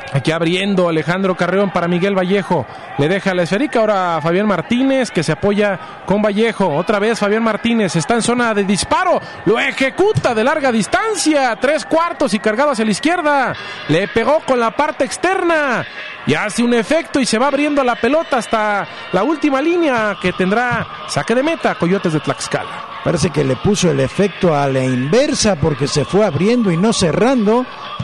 Aquí abriendo Alejandro Carreón para Miguel Vallejo. Le deja la esférica ahora a Fabián Martínez, que se apoya con Vallejo. Otra vez Fabián Martínez está en zona de disparo. Lo ejecuta de larga distancia. Tres cuartos y cargado hacia la izquierda. Le pegó con la parte externa. Y hace un efecto y se va abriendo la pelota hasta la última línea, que tendrá saque de meta Coyotes de Tlaxcala. Parece que le puso el efecto a la inversa, porque se fue abriendo y no cerrando.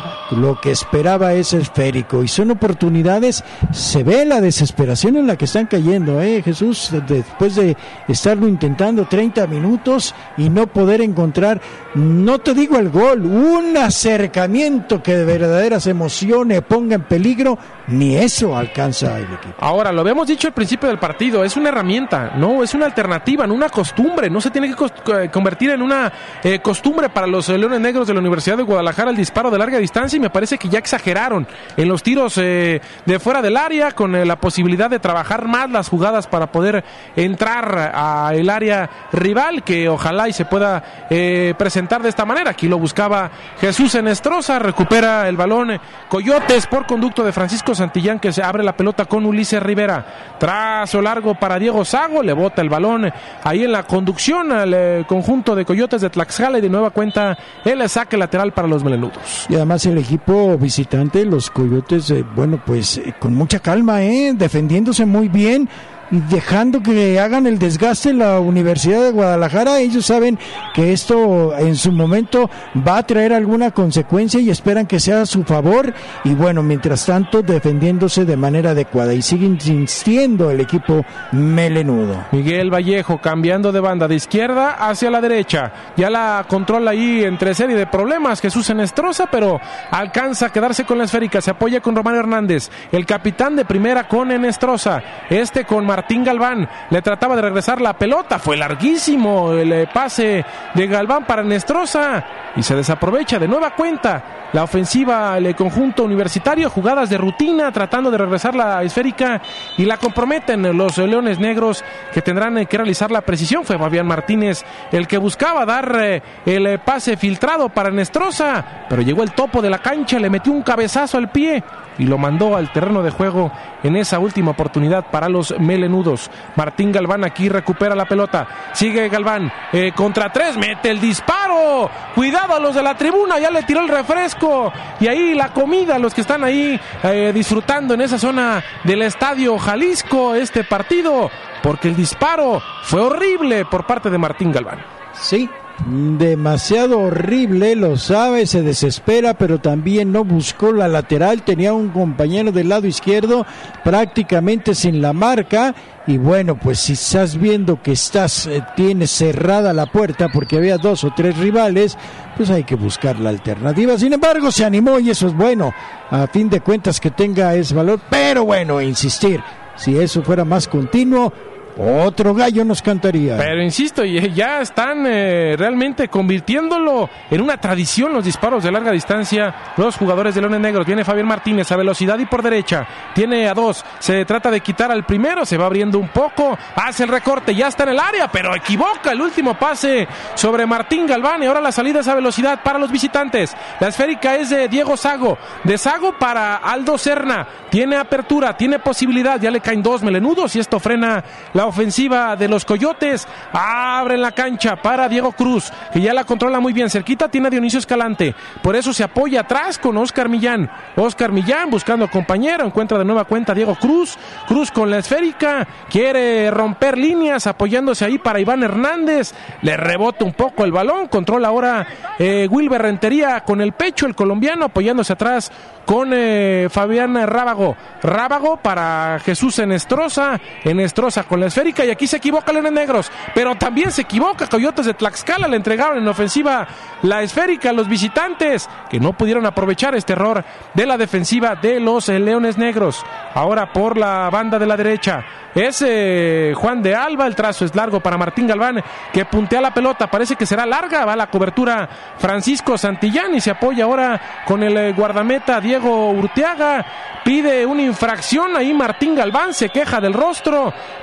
Lo que esperaba es esférico, y son oportunidades. Se ve la desesperación en la que están cayendo, ¿eh, Jesús? Después de estarlo intentando treinta minutos y no poder encontrar, no te digo el gol, un acercamiento que de verdaderas emociones ponga en peligro, ni eso alcanza el equipo. Ahora, lo habíamos dicho al principio del partido, es una herramienta, no es una alternativa, no una costumbre, no se tiene que cost- convertir en una eh, costumbre para los eh, Leones Negros de la Universidad de Guadalajara el disparo de larga distancia, y me parece que ya exageraron en los tiros eh, de fuera del área, con eh, la posibilidad de trabajar más las jugadas para poder entrar al área rival, que ojalá y se pueda eh, presentar de esta manera. Aquí lo buscaba Jesús Enestrosa, recupera el balón eh, Coyotes por conducto de Francisco Santillán, que se abre la pelota con Ulises Rivera. Trazo largo para Diego Sago, le bota el balón ahí en la conducción al eh, conjunto de Coyotes de Tlaxcala, y de nueva cuenta el saque lateral para los melenudos. Y además el equipo visitante, los Coyotes, eh, bueno, pues eh, con mucha calma, eh, defendiéndose muy bien, dejando que hagan el desgaste en la Universidad de Guadalajara. Ellos saben que esto en su momento va a traer alguna consecuencia y esperan que sea a su favor, y bueno, mientras tanto defendiéndose de manera adecuada, y sigue insistiendo el equipo melenudo. Miguel Vallejo cambiando de banda de izquierda hacia la derecha, ya la controla ahí entre serie de problemas Jesús Enestrosa, pero alcanza a quedarse con la esférica, se apoya con Román Hernández, el capitán de primera con Enestrosa, este con Martín Galván, le trataba de regresar la pelota, fue larguísimo el pase de Galván para Enestrosa, y se desaprovecha de nueva cuenta la ofensiva del conjunto universitario, jugadas de rutina tratando de regresar la esférica, y la comprometen los Leones Negros, que tendrán que realizar la precisión. Fue Fabián Martínez el que buscaba dar el pase filtrado para Enestrosa, pero llegó el topo de la cancha, le metió un cabezazo al pie y lo mandó al terreno de juego en esa última oportunidad para los melenudos. Martín Galván aquí recupera la pelota, sigue Galván, eh, contra tres, mete el disparo, cuidado a los de la tribuna, ya le tiró el refresco, y ahí la comida, los que están ahí eh, disfrutando en esa zona del Estadio Jalisco este partido, porque el disparo fue horrible por parte de Martín Galván. Sí, demasiado horrible, lo sabe, se desespera, pero también no buscó la lateral, tenía un compañero del lado izquierdo prácticamente sin la marca, y bueno, pues si estás viendo que estás eh, tienes cerrada la puerta porque había dos o tres rivales, pues hay que buscar la alternativa. Sin embargo, se animó, y eso es bueno, a fin de cuentas que tenga ese valor, pero bueno, insistir, si eso fuera más continuo, otro gallo nos cantaría. Pero insisto, ya están eh, realmente convirtiéndolo en una tradición los disparos de larga distancia los jugadores de Leones Negros. Viene Fabián Martínez a velocidad y por derecha, tiene a dos, se trata de quitar al primero, se va abriendo un poco, hace el recorte, ya está en el área, pero equivoca el último pase sobre Martín Galván, y ahora la salida es a velocidad para los visitantes. La esférica es de Diego Sago, de Sago para Aldo Serna, tiene apertura, tiene posibilidad, ya le caen dos melenudos y esto frena la ofensiva de los Coyotes. Abre en la cancha para Diego Cruz, que ya la controla muy bien, cerquita tiene a Dionisio Escalante, por eso se apoya atrás con Oscar Millán. Oscar Millán buscando compañero, encuentra de nueva cuenta a Diego Cruz, Cruz con la esférica, quiere romper líneas, apoyándose ahí para Iván Hernández, le rebota un poco el balón, controla ahora eh, Wilber Rentería con el pecho, el colombiano apoyándose atrás con eh, Fabián Rábago, Rábago para Jesús Enestrosa, Enestrosa con la esférica, y aquí se equivoca Leones Negros, pero también se equivoca Coyotes de Tlaxcala, le entregaron en ofensiva la esférica a los visitantes, que no pudieron aprovechar este error de la defensiva de los eh, Leones Negros. Ahora por la banda de la derecha es eh, Juan de Alba, el trazo es largo para Martín Galván, que puntea la pelota, parece que será larga, va la cobertura Francisco Santillán, y se apoya ahora con el eh, guardameta Diego Urteaga, pide una infracción ahí Martín Galván, se queja del rostro, pedía una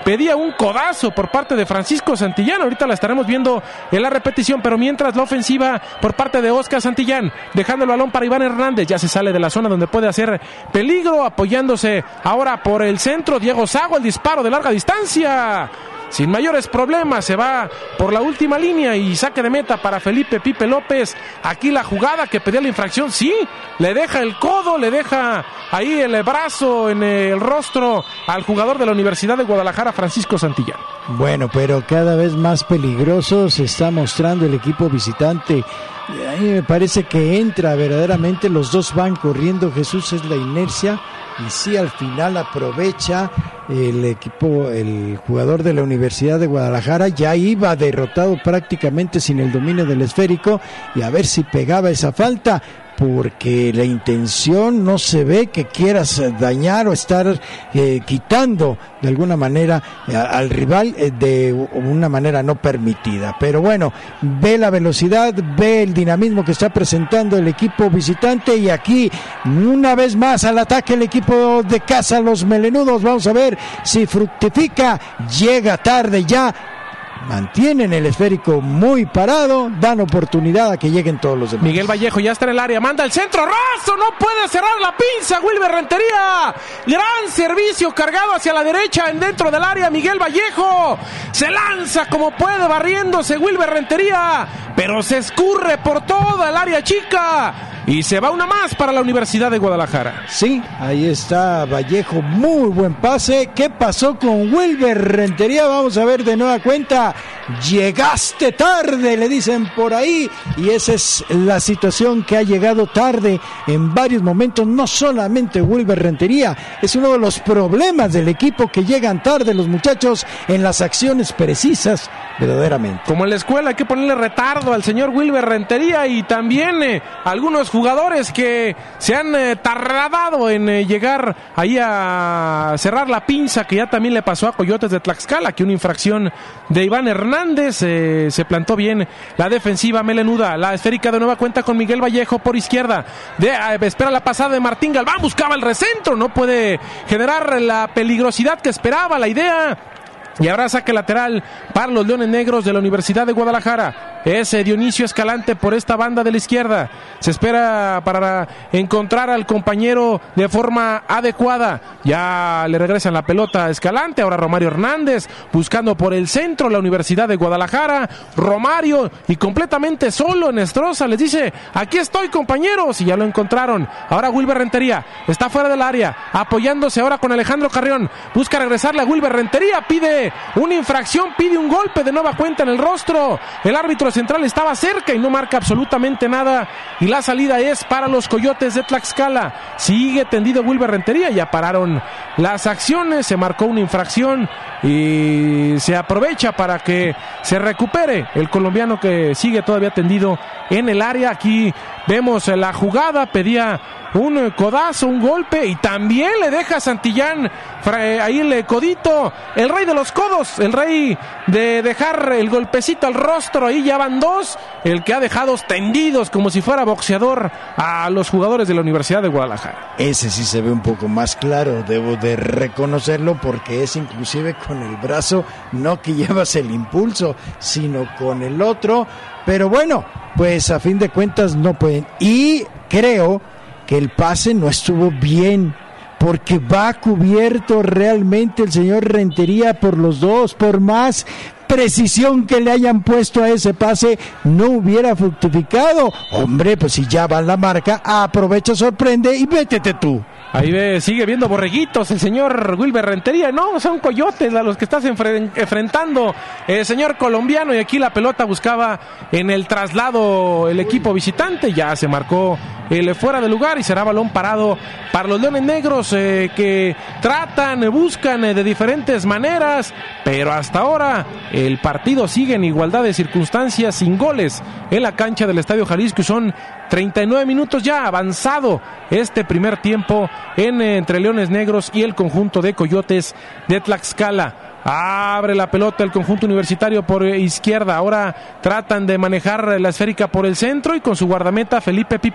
un codazo por parte de Francisco Santillán. Ahorita la estaremos viendo en la repetición, pero mientras la ofensiva por parte de Oscar Santillán, dejando el balón para Iván Hernández, ya se sale de la zona donde puede hacer peligro, apoyándose ahora por el centro, Diego Sago, el disparo de larga distancia. Sin mayores problemas, se va por la última línea y saque de meta para Felipe Pipe López. Aquí la jugada que pedía la infracción, sí, le deja el codo, le deja ahí el brazo en el rostro al jugador de la Universidad de Guadalajara, Francisco Santillán. Bueno, pero cada vez más peligroso se está mostrando el equipo visitante. A mí me parece que entra verdaderamente, los dos van corriendo, Jesús, es la inercia, y sí, al final aprovecha el equipo, el jugador de la Universidad de Guadalajara, ya iba derrotado prácticamente sin el dominio del esférico, y a ver si pegaba esa falta, porque la intención no se ve que quieras dañar o estar eh, quitando de alguna manera eh, al rival eh, de una manera no permitida. Pero bueno, ve la velocidad, ve el dinamismo que está presentando el equipo visitante, y aquí una vez más al ataque el equipo de casa, los melenudos. Vamos a ver si fructifica, llega tarde ya. Mantienen el esférico muy parado, dan oportunidad a que lleguen todos los demás. Miguel Vallejo ya está en el área, manda el centro, Razo, no puede cerrar la pinza, Wilber Rentería, gran servicio cargado hacia la derecha en dentro del área, Miguel Vallejo, se lanza como puede barriéndose Wilber Rentería, pero se escurre por toda el área chica, y se va una más para la Universidad de Guadalajara. Sí, ahí está Vallejo, muy buen pase. ¿Qué pasó con Wilber Rentería? Vamos a ver de nueva cuenta. Llegaste tarde, le dicen por ahí, y esa es la situación, que ha llegado tarde en varios momentos. No solamente Wilber Rentería, es uno de los problemas del equipo, que llegan tarde los muchachos en las acciones precisas, verdaderamente. Como en la escuela hay que ponerle retardo al señor Wilber Rentería, y también eh, algunos jugadores que se han eh, tardado en eh, llegar ahí a cerrar la pinza, que ya también le pasó a Coyotes de Tlaxcala, que una infracción de Iván Hernández, eh, se plantó bien la defensiva melenuda. La esférica de nueva cuenta con Miguel Vallejo por izquierda, de, eh, espera la pasada de Martín Galván, buscaba el recentro, no puede generar la peligrosidad que esperaba, la idea. Y ahora saque lateral para los Leones Negros de la Universidad de Guadalajara. Es Dionisio Escalante por esta banda de la izquierda. Se espera para encontrar al compañero de forma adecuada. Ya le regresan la pelota a Escalante. Ahora Romario Hernández buscando por el centro la Universidad de Guadalajara. Romario, y completamente solo en Estroza, les dice: aquí estoy, compañeros, y ya lo encontraron. Ahora Wilber Rentería está fuera del área, apoyándose ahora con Alejandro Carrión. Busca regresarle a Wilber Rentería, pide una infracción, pide un golpe de nueva cuenta en el rostro. El árbitro central estaba cerca y no marca absolutamente nada, y la salida es para los Coyotes de Tlaxcala. Sigue tendido Wilber Rentería, ya pararon las acciones, se marcó una infracción y se aprovecha para que se recupere el colombiano, que sigue todavía tendido en el área. Aquí vemos la jugada, pedía un codazo, un golpe, y también le deja a Santillán ahí el codito, el rey de los codos, el rey de dejar el golpecito al rostro. Ahí ya van dos, el que ha dejado tendidos como si fuera boxeador a los jugadores de la Universidad de Guadalajara. Ese sí se ve un poco más claro, debo de reconocerlo, porque es inclusive con el brazo, no que llevas el impulso, sino con el otro. Pero bueno, pues a fin de cuentas no pueden, y creo que el pase no estuvo bien, porque va cubierto realmente el señor Rentería por los dos. Por más precisión que le hayan puesto a ese pase, no hubiera fructificado. Hombre, pues si ya va la marca, aprovecha, sorprende y vétete tú. Ahí ve, sigue viendo borreguitos el señor Wilber Rentería. No, son coyotes a los que estás enfre- enfrentando el señor colombiano, y aquí la pelota buscaba en el traslado el equipo visitante. Ya se marcó el fuera de lugar y será balón parado para los Leones Negros, eh, que tratan, buscan eh, de diferentes maneras, pero hasta ahora el partido sigue en igualdad de circunstancias, sin goles en la cancha del Estadio Jalisco, y son treinta y nueve minutos ya avanzado este primer tiempo en, entre Leones Negros y el conjunto de Coyotes de Tlaxcala. Abre la pelota el conjunto universitario por izquierda. Ahora tratan de manejar la esférica por el centro, y con su guardameta Felipe Pipe López.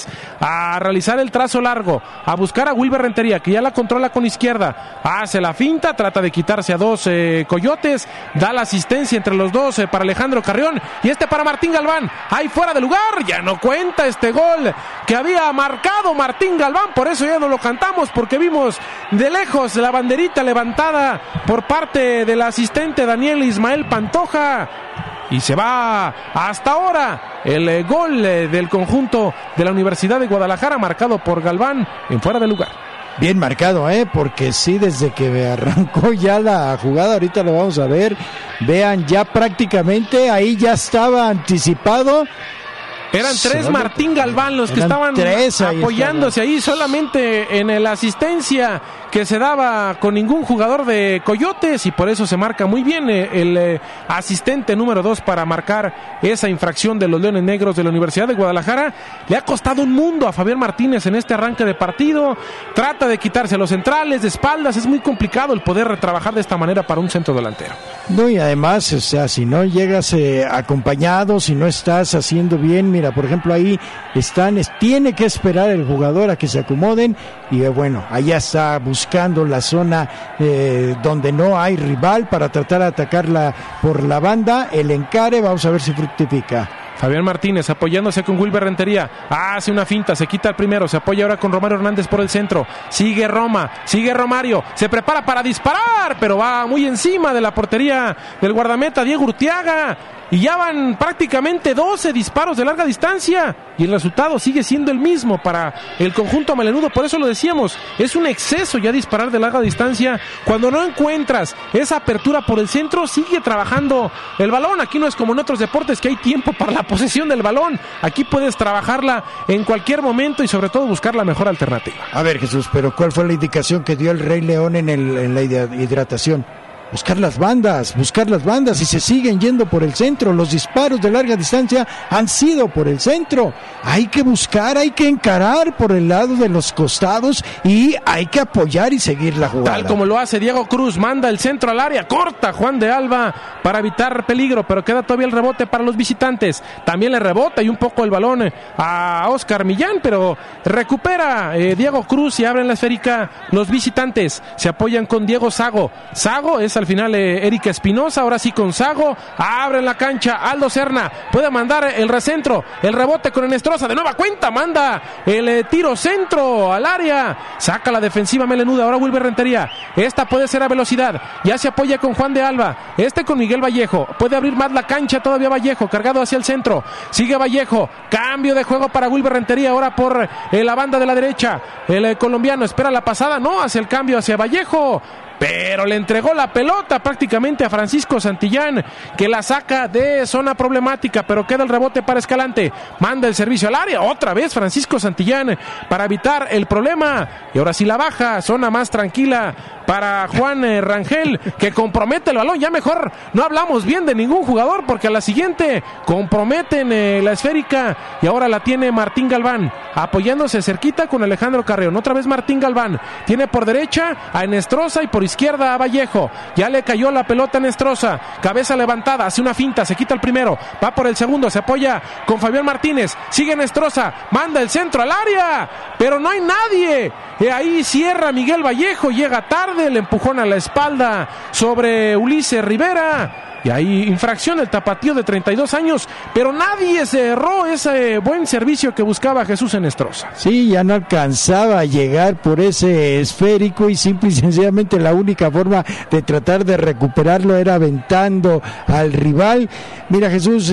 Martínez a realizar el trazo largo, a buscar a Wilber Rentería, que ya la controla con izquierda, hace la finta, trata de quitarse a dos eh, coyotes, da la asistencia entre los dos eh, para Alejandro Carrión, y este para Martín Galván, ahí fuera de lugar, ya no cuenta este gol que había marcado Martín Galván, por eso ya no lo cantamos, porque vimos de lejos la banderita levantada por parte del asistente Daniel Ismael Pantoja, y se va hasta ahora el eh, gol eh, del conjunto de la Universidad de Guadalajara, marcado por Galván en fuera de lugar. Bien marcado, ¿eh? Porque sí, desde que arrancó ya la jugada, ahorita lo vamos a ver, vean, ya prácticamente ahí ya estaba anticipado. Eran tres Martín Galván los que estaban tres, ahí apoyándose ahí solamente en la asistencia que se daba con ningún jugador de Coyotes, y por eso se marca muy bien el, el asistente número dos para marcar esa infracción de los Leones Negros de la Universidad de Guadalajara. Le ha costado un mundo a Fabián Martínez en este arranque de partido, trata de quitarse a los centrales de espaldas, es muy complicado el poder trabajar de esta manera para un centro delantero. No, y además, o sea, si no llegas eh, acompañado, si no estás haciendo bien, mira, por ejemplo, ahí están, es, tiene que esperar el jugador a que se acomoden, y eh, bueno, allá está buscando la zona eh, donde no hay rival para tratar de atacarla por la banda, el encare, vamos a ver si fructifica. Fabián Martínez apoyándose con Wilber Rentería, hace una finta, se quita el primero, se apoya ahora con Romario Hernández por el centro, sigue Roma, sigue Romario, se prepara para disparar, pero va muy encima de la portería del guardameta Diego Urtiaga, y ya van prácticamente doce disparos de larga distancia, y el resultado sigue siendo el mismo para el conjunto melenudo. Por eso lo decíamos, es un exceso ya disparar de larga distancia. Cuando no encuentras esa apertura por el centro, sigue trabajando el balón. Aquí no es como en otros deportes que hay tiempo para la posesión del balón, aquí puedes trabajarla en cualquier momento y sobre todo buscar la mejor alternativa. A ver, Jesús, pero ¿cuál fue la indicación que dio el Rey León en, el, en la hidratación? Buscar las bandas, buscar las bandas, y se siguen yendo por el centro. Los disparos de larga distancia han sido por el centro. Hay que buscar, hay que encarar por el lado de los costados, y hay que apoyar y seguir la jugada. Tal como lo hace Diego Cruz, manda el centro al área, corta Juan de Alba para evitar peligro, pero queda todavía el rebote para los visitantes. También le rebota y un poco el balón a Oscar Millán, pero recupera eh, Diego Cruz y abren la esférica los visitantes. Se apoyan con Diego Sago. Sago es al final eh, Erika Espinosa, ahora sí con Sago, abre en la cancha Aldo Serna, puede mandar el recentro, el rebote con Enestrosa, de nueva cuenta, manda el eh, tiro centro al área, saca la defensiva melenuda, ahora Wilber Rentería, esta puede ser a velocidad, ya se apoya con Juan de Alba, este con Miguel Vallejo, puede abrir más la cancha todavía Vallejo, cargado hacia el centro, sigue Vallejo, cambio de juego para Wilber Rentería, ahora por eh, la banda de la derecha, el eh, colombiano espera la pasada, no hace el cambio hacia Vallejo, pero le entregó la pelota prácticamente a Francisco Santillán, que la saca de zona problemática, pero queda el rebote para Escalante, manda el servicio al área, otra vez Francisco Santillán para evitar el problema, y ahora sí la baja, zona más tranquila para Juan eh, Rangel, que compromete el balón. Ya mejor no hablamos bien de ningún jugador, porque a la siguiente comprometen eh, la esférica, y ahora la tiene Martín Galván, apoyándose cerquita con Alejandro Carrión. Otra vez Martín Galván, tiene por derecha a Enestrosa y por izquierda a Vallejo, ya le cayó la pelota a Enestrosa, cabeza levantada, hace una finta, se quita el primero, va por el segundo, se apoya con Fabián Martínez, sigue Enestrosa, manda el centro al área, pero no hay nadie, y ahí cierra Miguel Vallejo, llega tarde, le empujón a la espalda sobre Ulises Rivera, y ahí infracción el tapatío de treinta y dos años, pero nadie se erró ese buen servicio que buscaba Jesús Enestrosa. Sí, ya no alcanzaba a llegar por ese esférico, y simple y sencillamente la única forma de tratar de recuperarlo era aventando al rival. Mira, Jesús,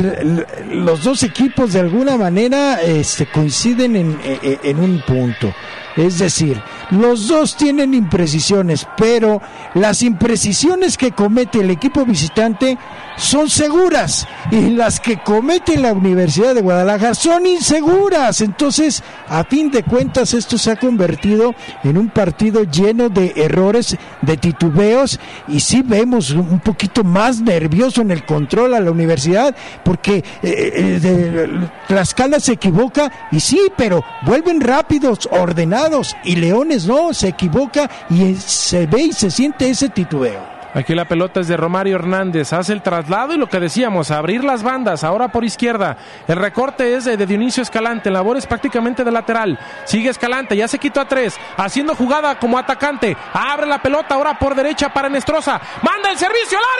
los dos equipos de alguna manera este, coinciden en, en, en un punto. Es decir, los dos tienen imprecisiones, pero las imprecisiones que comete el equipo visitante son seguras, y las que comete la Universidad de Guadalajara son inseguras. Entonces, a fin de cuentas, esto se ha convertido en un partido lleno de errores, de titubeos, y sí vemos un poquito más nervioso en el control a la Universidad, porque eh, de, Tlaxcala se equivoca, y sí, pero vuelven rápidos, ordenados, y Leones no, se equivoca y se ve y se siente ese titubeo. Aquí la pelota es de Romario Hernández, hace el traslado y lo que decíamos, abrir las bandas, ahora por izquierda. El recorte es de, de Dionisio Escalante, labores prácticamente de lateral. Sigue Escalante, ya se quitó a tres, haciendo jugada como atacante. Abre la pelota ahora por derecha para Enestrosa. Manda el servicio al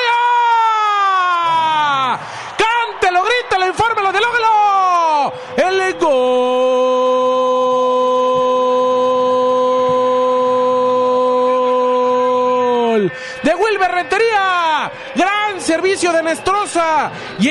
área. Cántelo, grítelo, infórmelo, delóguelo. El gol de Wilber Rentería. Gran servicio de Enestrosa.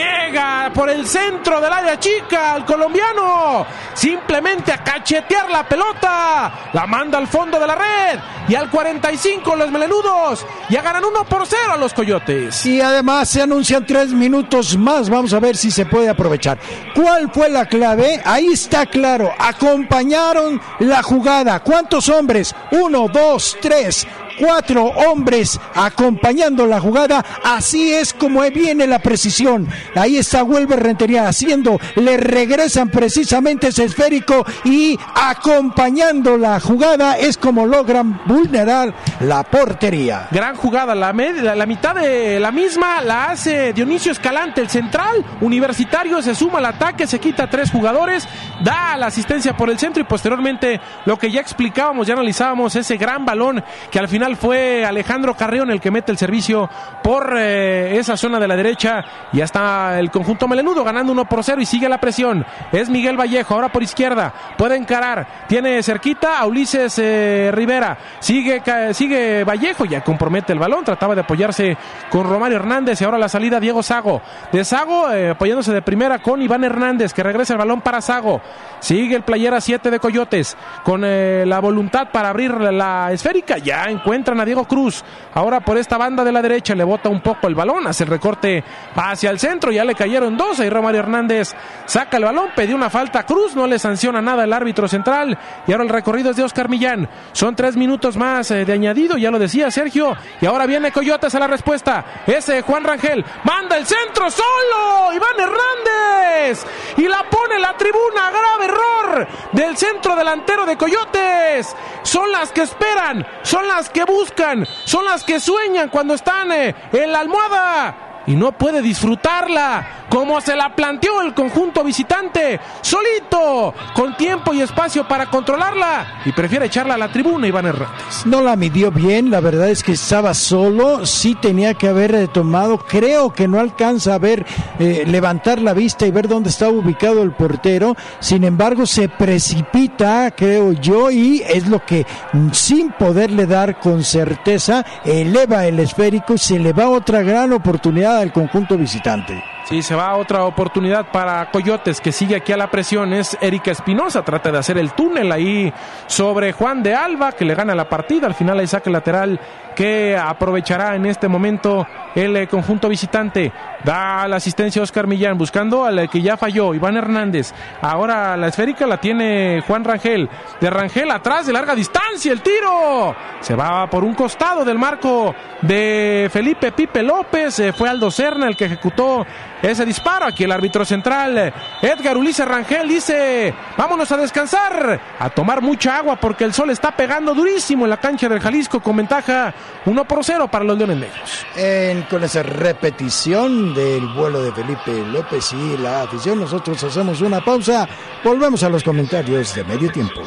Llega por el centro del área chica al colombiano. Simplemente a cachetear la pelota. La manda al fondo de la red. Y al cuarenta y cinco los melenudos ya ganan uno por cero a los Coyotes. Y además se anuncian tres minutos más. Vamos a ver si se puede aprovechar. ¿Cuál fue la clave? Ahí está claro. Acompañaron la jugada. ¿Cuántos hombres? Uno, dos, tres. Cuatro hombres acompañando la jugada. Así es como viene la precisión. Ahí está Wilber Rentería haciendo, le regresan precisamente ese esférico y acompañando la jugada es como logran vulnerar la portería. Gran jugada, la, med- la, la mitad de la misma la hace Dionisio Escalante, el central universitario, se suma al ataque, se quita tres jugadores, da la asistencia por el centro y posteriormente lo que ya explicábamos, ya analizábamos, ese gran balón que al final fue Alejandro Carrión el que mete el servicio por eh, esa zona de la derecha. Ya está el conjunto melenudo ganando uno por cero y sigue la presión. Es Miguel Vallejo, ahora por izquierda, puede encarar, tiene cerquita a Ulises eh, Rivera, sigue, sigue Vallejo, ya compromete el balón, trataba de apoyarse con Romario Hernández y ahora la salida Diego Sago. De Sago eh, apoyándose de primera con Iván Hernández que regresa el balón para Sago. Sigue el playera siete de Coyotes con eh, la voluntad para abrir la esférica, ya encuentra a Diego Cruz, ahora por esta banda de la derecha le bota un poco el balón, hace el recorte hacia el centro, ya le cayeron dos, ahí Romario Hernández saca el balón, pidió una falta a Cruz, no le sanciona nada el árbitro central y ahora el recorrido es de Oscar Millán, son tres minutos más eh, de añadido, ya lo decía Sergio, y ahora viene Coyotes a la respuesta, ese Juan Rangel, manda el centro solo, Iván Hernández, y la pone la tribuna, grave error del centro delantero de Coyotes, son las que esperan, son las que buscan, son las que sueñan cuando están eh, en la almohada y no puede disfrutarla como se la planteó el conjunto visitante, solito, con tiempo y espacio para controlarla y prefiere echarla a la tribuna Iván Hernández. No la midió bien, la verdad es que estaba solo, sí tenía que haber eh, tomado, creo que no alcanza a ver, eh, levantar la vista y ver dónde estaba ubicado el portero, sin embargo se precipita, creo yo, y es lo que sin poderle dar con certeza, eleva el esférico y se le va otra gran oportunidad al conjunto visitante. Sí, se va otra oportunidad para Coyotes que sigue aquí a la presión, es Erika Espinosa, trata de hacer el túnel ahí sobre Juan de Alba que le gana la partida, al final hay saque lateral que aprovechará en este momento el eh, conjunto visitante, da la asistencia a Oscar Millán buscando al que ya falló, Iván Hernández, ahora la esférica la tiene Juan Rangel, de Rangel atrás de larga distancia, el tiro, se va por un costado del marco de Felipe Pipe López, eh, fue Aldo Serna el que ejecutó ese disparo, aquí el árbitro central Edgar Ulises Rangel dice vámonos a descansar, a tomar mucha agua porque el sol está pegando durísimo en la cancha del Jalisco con ventaja uno por cero para los Leones Negros. En, con esa repetición del vuelo de Felipe López y la afición, nosotros hacemos una pausa, volvemos a los comentarios de medio tiempo.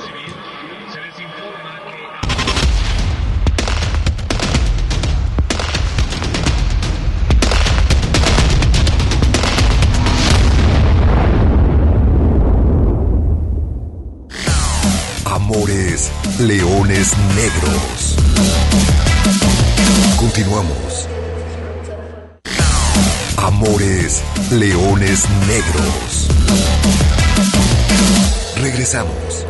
Amores Leones Negros. Continuamos. Amores Leones Negros. Regresamos.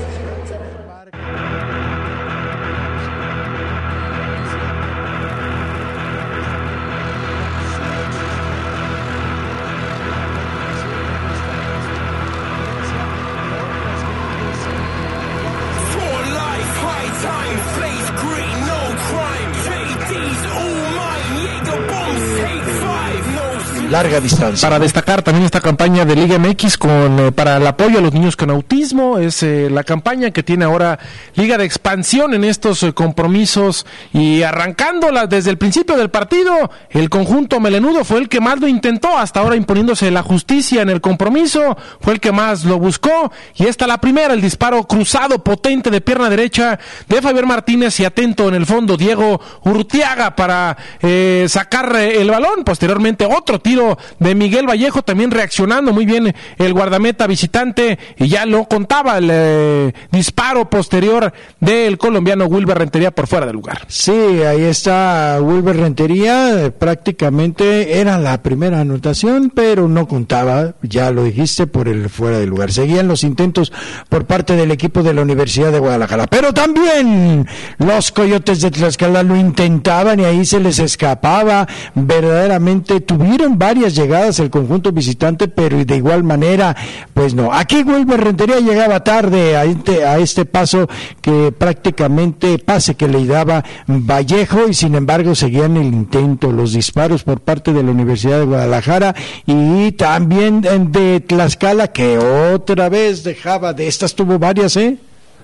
larga distancia. Para destacar también esta campaña de Liga M X con eh, para el apoyo a los niños con autismo, es eh, la campaña que tiene ahora Liga de Expansión en estos eh, compromisos, y arrancándola desde el principio del partido, el conjunto melenudo fue el que más lo intentó, hasta ahora imponiéndose la justicia en el compromiso, fue el que más lo buscó, y esta la primera, el disparo cruzado potente de pierna derecha de Fabián Martínez, y atento en el fondo Diego Urtiaga para eh, sacar eh, el balón. Posteriormente otro tiro de Miguel Vallejo, también reaccionando muy bien el guardameta visitante, y ya lo contaba el eh, disparo posterior del colombiano Wilber Rentería por fuera del lugar. Sí, ahí está Wilber Rentería, eh, prácticamente era la primera anotación, pero no contaba, ya lo dijiste, por el fuera del lugar. Seguían los intentos por parte del equipo de la Universidad de Guadalajara, pero también los Coyotes de Tlaxcala lo intentaban y ahí se les escapaba. Verdaderamente tuvieron varias llegadas el conjunto visitante, pero de igual manera, pues no. Aquí Wilber Rentería llegaba tarde a este, a este paso que prácticamente pase que le daba Vallejo, y sin embargo seguían el intento, los disparos por parte de la Universidad de Guadalajara y también de Tlaxcala, que otra vez dejaba, de estas tuvo varias, ¿eh?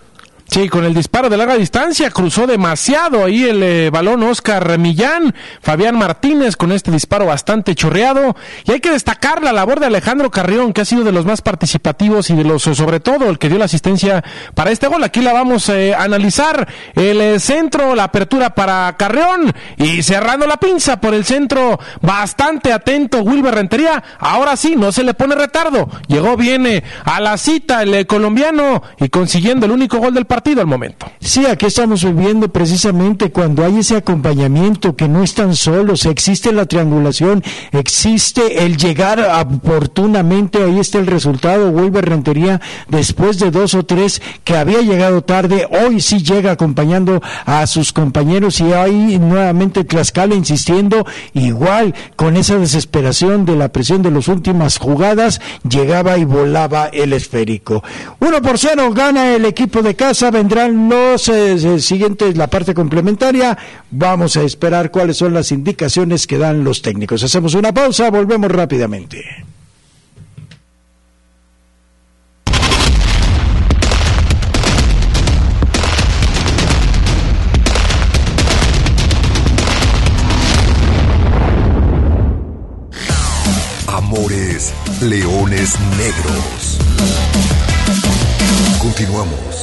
Sí, con el disparo de larga distancia cruzó demasiado ahí el eh, balón Oscar Millán, Fabián Martínez con este disparo bastante chorreado, y hay que destacar la labor de Alejandro Carrión, que ha sido de los más participativos y de los, sobre todo, el que dio la asistencia para este gol. Aquí la vamos eh, a analizar, el eh, centro, la apertura para Carrión, y cerrando la pinza por el centro, bastante atento Wilber Rentería, ahora sí, no se le pone retardo, llegó bien eh, a la cita el eh, colombiano, y consiguiendo el único gol del partido al momento. Sí, aquí estamos viviendo precisamente cuando hay ese acompañamiento, que no están solos, existe la triangulación, existe el llegar oportunamente, ahí está el resultado. Wilber Rentería, después de dos o tres que había llegado tarde, hoy sí llega acompañando a sus compañeros, y ahí nuevamente Tlaxcala insistiendo, igual con esa desesperación de la presión de las últimas jugadas, llegaba y volaba el esférico. Uno por cero gana el equipo de casa. Vendrán los eh, siguientes, la parte complementaria. Vamos a esperar cuáles son las indicaciones que dan los técnicos. Hacemos una pausa, volvemos rápidamente. Amores Leones Negros. Continuamos.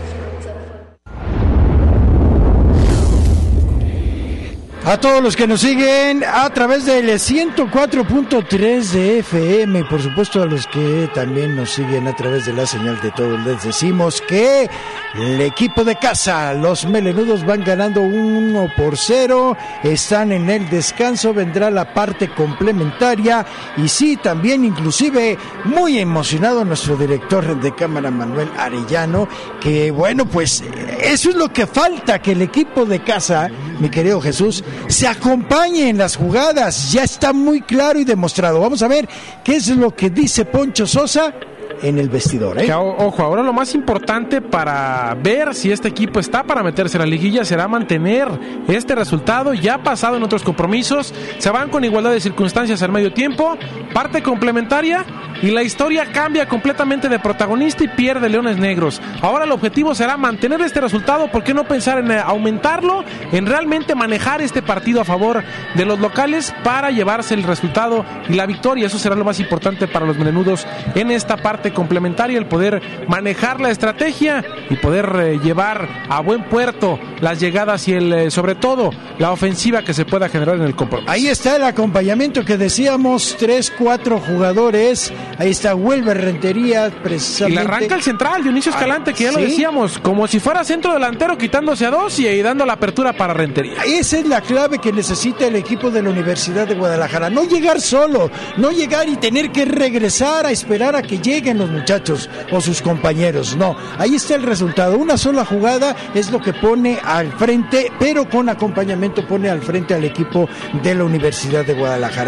A todos los que nos siguen a través del ciento cuatro punto tres de F M, por supuesto a los que también nos siguen a través de la señal de todos, les decimos que el equipo de casa, los melenudos, van ganando uno por cero, están en el descanso, vendrá la parte complementaria, y sí, también inclusive muy emocionado nuestro director de cámara Manuel Arellano, que bueno, pues eso es lo que falta, que el equipo de casa, mi querido Jesús, se acompañe en las jugadas. Ya está muy claro y demostrado. Vamos a ver qué es lo que dice Poncho Sosa en el vestidor, ¿eh? Que, ojo, ahora lo más importante para ver si este equipo está para meterse en la liguilla será mantener este resultado. Ya ha pasado en otros compromisos, se van con igualdad de circunstancias al medio tiempo, parte complementaria, y la historia cambia completamente de protagonista y pierde Leones Negros. Ahora el objetivo será mantener este resultado. ¿Por qué no pensar en aumentarlo, en realmente manejar este partido a favor de los locales para llevarse el resultado y la victoria? Eso será lo más importante para los melenudos en esta parte complementaria, el poder manejar la estrategia y poder eh, llevar a buen puerto las llegadas y el eh, sobre todo la ofensiva que se pueda generar en el compromiso. Ahí está el acompañamiento que decíamos, tres, cuatro jugadores. Ahí está Wilber Rentería, precisamente. Y le arranca el central, Dionisio Escalante, que ya ¿sí? lo decíamos, como si fuera centro delantero, quitándose a dos y, y dando la apertura para Rentería. Esa es la clave que necesita el equipo de la Universidad de Guadalajara. No llegar solo, no llegar y tener que regresar a esperar a que lleguen los muchachos o sus compañeros. No, ahí está el resultado. Una sola jugada es lo que pone al frente, pero con acompañamiento pone al frente al equipo de la Universidad de Guadalajara.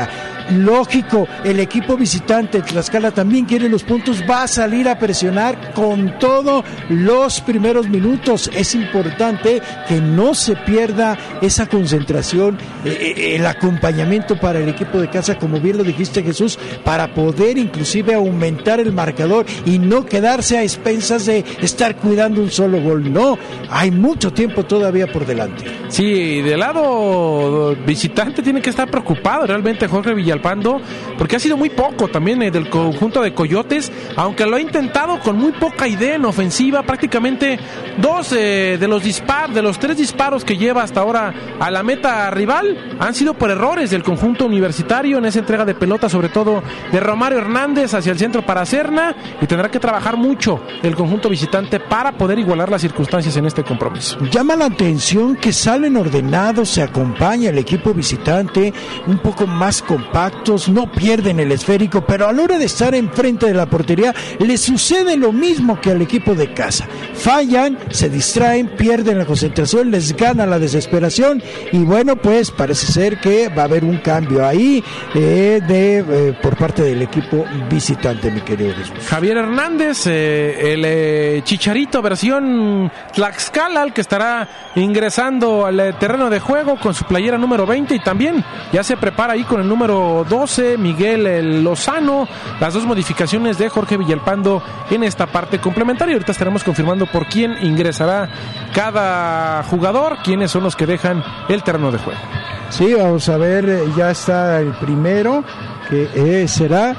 lógico, el equipo visitante Tlaxcala también quiere los puntos, va a salir a presionar con todo los primeros minutos. Es importante que no se pierda esa concentración, eh, el acompañamiento para el equipo de casa, como bien lo dijiste, Jesús, para poder inclusive aumentar el marcador y no quedarse a expensas de estar cuidando un solo gol. No, hay mucho tiempo todavía por delante. Sí, del lado visitante tiene que estar preocupado realmente Jorge Villalpando, porque ha sido muy poco también eh, del conjunto de Coyotes, aunque lo ha intentado con muy poca idea en ofensiva. Prácticamente dos eh, de los disparos, de los tres disparos que lleva hasta ahora a la meta rival han sido por errores del conjunto universitario en esa entrega de pelota, sobre todo de Romario Hernández hacia el centro para Serna, y tendrá que trabajar mucho el conjunto visitante para poder igualar las circunstancias en este compromiso. Llama la atención que salen ordenados, se acompaña el equipo visitante, un poco más compactos, no pierden el esférico, pero a la hora de estar enfrente de la portería les sucede lo mismo que al equipo de casa. Fallan, se distraen, pierden la concentración, les gana la desesperación y bueno, pues parece ser que va a haber un cambio ahí eh, de eh, por parte del equipo visitante, mi querido Jesús. Javier Hernández, eh, el eh, Chicharito versión Tlaxcala, el que estará ingresando al eh, terreno de juego con su playera número veinte, y también ya se prepara ahí con el número doce, Miguel el Lozano. Las dos modificaciones de Jorge Villalpando en esta parte complementaria. Ahorita estaremos confirmando por quién ingresará cada jugador, quiénes son los que dejan el terreno de juego. Sí, vamos a ver, ya está el primero, que eh, será...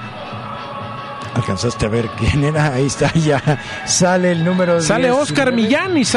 ¿Alcanzaste a ver quién era? Ahí está, ya sale el número Sale diez, Oscar Millán y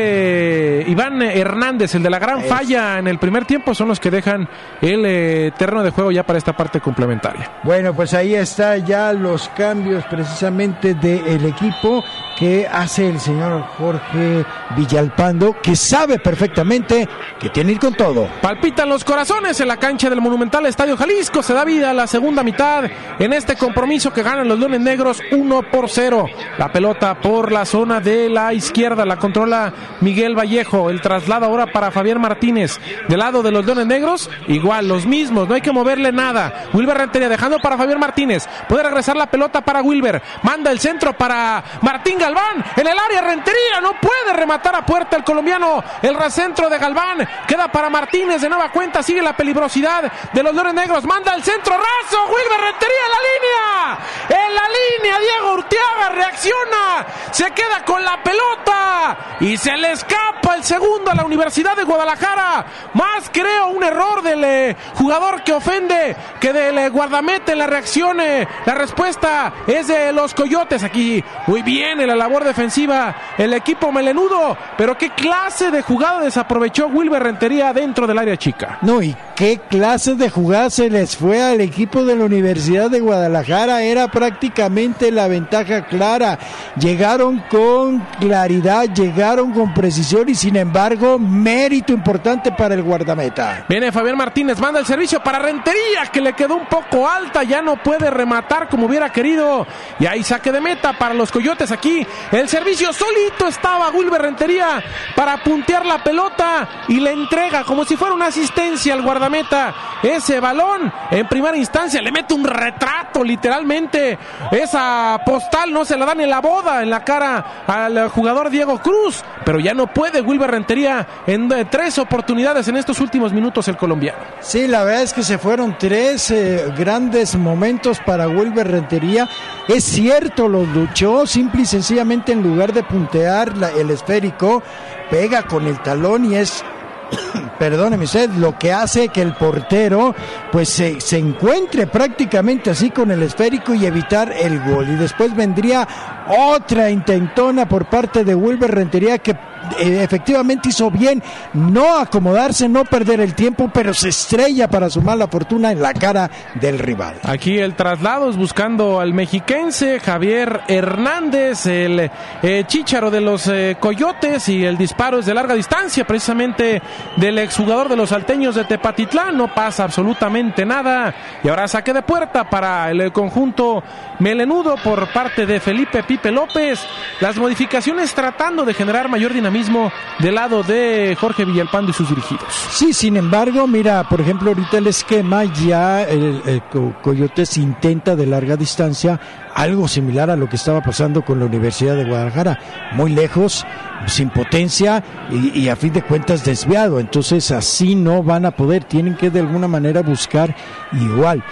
sale Iván Hernández, el de la gran es. falla en el primer tiempo, son los que dejan el eh, terreno de juego ya para esta parte complementaria. Bueno, pues ahí está ya los cambios precisamente del equipo que hace el señor Jorge Villalpando, que sabe perfectamente que tiene que ir con todo. Palpitan los corazones en la cancha del Monumental Estadio Jalisco, se da vida a la segunda mitad en este compromiso que ganan los Leones Negros uno por cero. La pelota por la zona de la izquierda la controla Miguel Vallejo, el traslado ahora para Fabián Martínez. Del lado de los Leones Negros, igual, los mismos, no hay que moverle nada. Wilber Rentería dejando para Fabián Martínez, puede regresar la pelota para Wilber, manda el centro para Martín Galván, en el área Rentería, no puede rematar a puerta el colombiano, el recentro de Galván, queda para Martínez, de nueva cuenta sigue la peligrosidad de los Leones Negros, manda el centro raso, Wilber Rentería en la línea, en la línea, Diego Urteaga reacciona, se queda con la pelota y se le escapa el segundo a la Universidad de Guadalajara. Más creo un error del eh, jugador que ofende que del eh, guardameta en la reacción. Eh, la respuesta es de los Coyotes. Aquí muy bien en la labor defensiva el equipo melenudo, pero qué clase de jugada desaprovechó Wilber Rentería dentro del área chica. No, y qué clase de jugada se les fue al equipo de la Universidad de Guadalajara. Era prácticamente la ventaja clara, llegaron con claridad, llegaron con precisión y sin embargo mérito importante para el guardameta. Viene Fabián Martínez, manda el servicio para Rentería, que le quedó un poco alta, ya no puede rematar como hubiera querido y ahí saque de meta para los Coyotes. Aquí el servicio solito estaba Wilber Rentería para puntear la pelota y le entrega como si fuera una asistencia al guardameta ese balón. En primera instancia le mete un retrato literalmente, esa postal no se la dan en la boda en la cara al jugador Diego Cruz, pero ya no puede Wilber Rentería en tres oportunidades en estos últimos minutos el colombiano. Sí, la verdad es que se fueron tres eh, grandes momentos para Wilber Rentería. Es cierto, los luchó, simple y sencillamente en lugar de puntear la, el esférico, pega con el talón y es perdóneme usted, lo que hace que el portero pues se, se encuentre prácticamente así con el esférico y evitar el gol. Y después vendría otra intentona por parte de Wilber Rentería, que eh, efectivamente hizo bien no acomodarse, no perder el tiempo, pero se estrella para su mala fortuna en la cara del rival. Aquí el traslado es buscando al mexiquense Javier Hernández, el eh, chícharo de los eh, Coyotes, y el disparo es de larga distancia precisamente del exjugador de los salteños de Tepatitlán. No pasa absolutamente nada y ahora saque de puerta para el conjunto melenudo por parte de Felipe Pipe López. Las modificaciones tratando de generar mayor dinamismo dinamismo del lado de Jorge Villalpando y sus dirigidos. Sí, sin embargo, mira, por ejemplo, ahorita el esquema ya el, el Coyotes intenta de larga distancia algo similar a lo que estaba pasando con la Universidad de Guadalajara, muy lejos, sin potencia y, y a fin de cuentas desviado. Entonces así no van a poder, tienen que de alguna manera buscar igual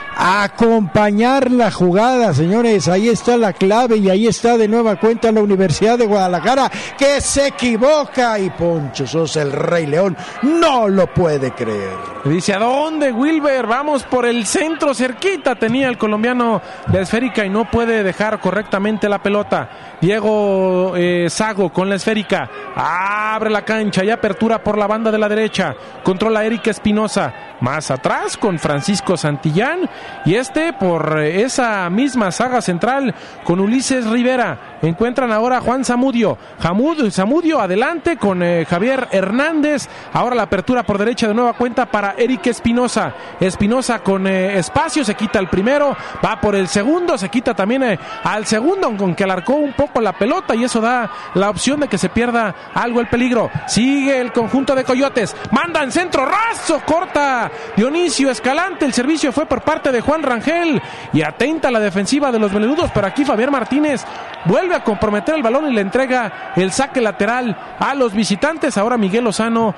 acompañar la jugada, señores. Ahí está la clave y ahí está de nueva cuenta la Universidad de Guadalajara, que se equivoca, y Poncho Sosa, el Rey León, no lo puede creer. Dice, ¿a dónde, Wilber? Vamos por el centro, cerquita tenía el colombiano la esférica y no puede dejar correctamente la pelota. Diego eh, Sago con la esférica, abre la cancha y apertura por la banda de la derecha, controla Eric Espinosa, más atrás con Francisco Santillán, y este por esa misma saga central con Ulises Rivera. Encuentran ahora a Juan Zamudio, Jamud, Zamudio adelante con eh, Javier Hernández. Ahora la apertura por derecha de nueva cuenta para Eric Espinosa. Espinosa con eh, espacio, se quita el primero, va por el segundo, se quita también eh, al segundo, aunque alarcó un poco la pelota, y eso da la opción de que se pierda algo el peligro. Sigue el conjunto de Coyotes, manda en centro raso, corta Dionisio Escalante. El servicio fue por parte de Juan Rangel y atenta la defensiva de los melenudos, pero aquí Fabián Martínez vuelve a comprometer el balón y le entrega el saque lateral a los visitantes. Ahora Miguel Lozano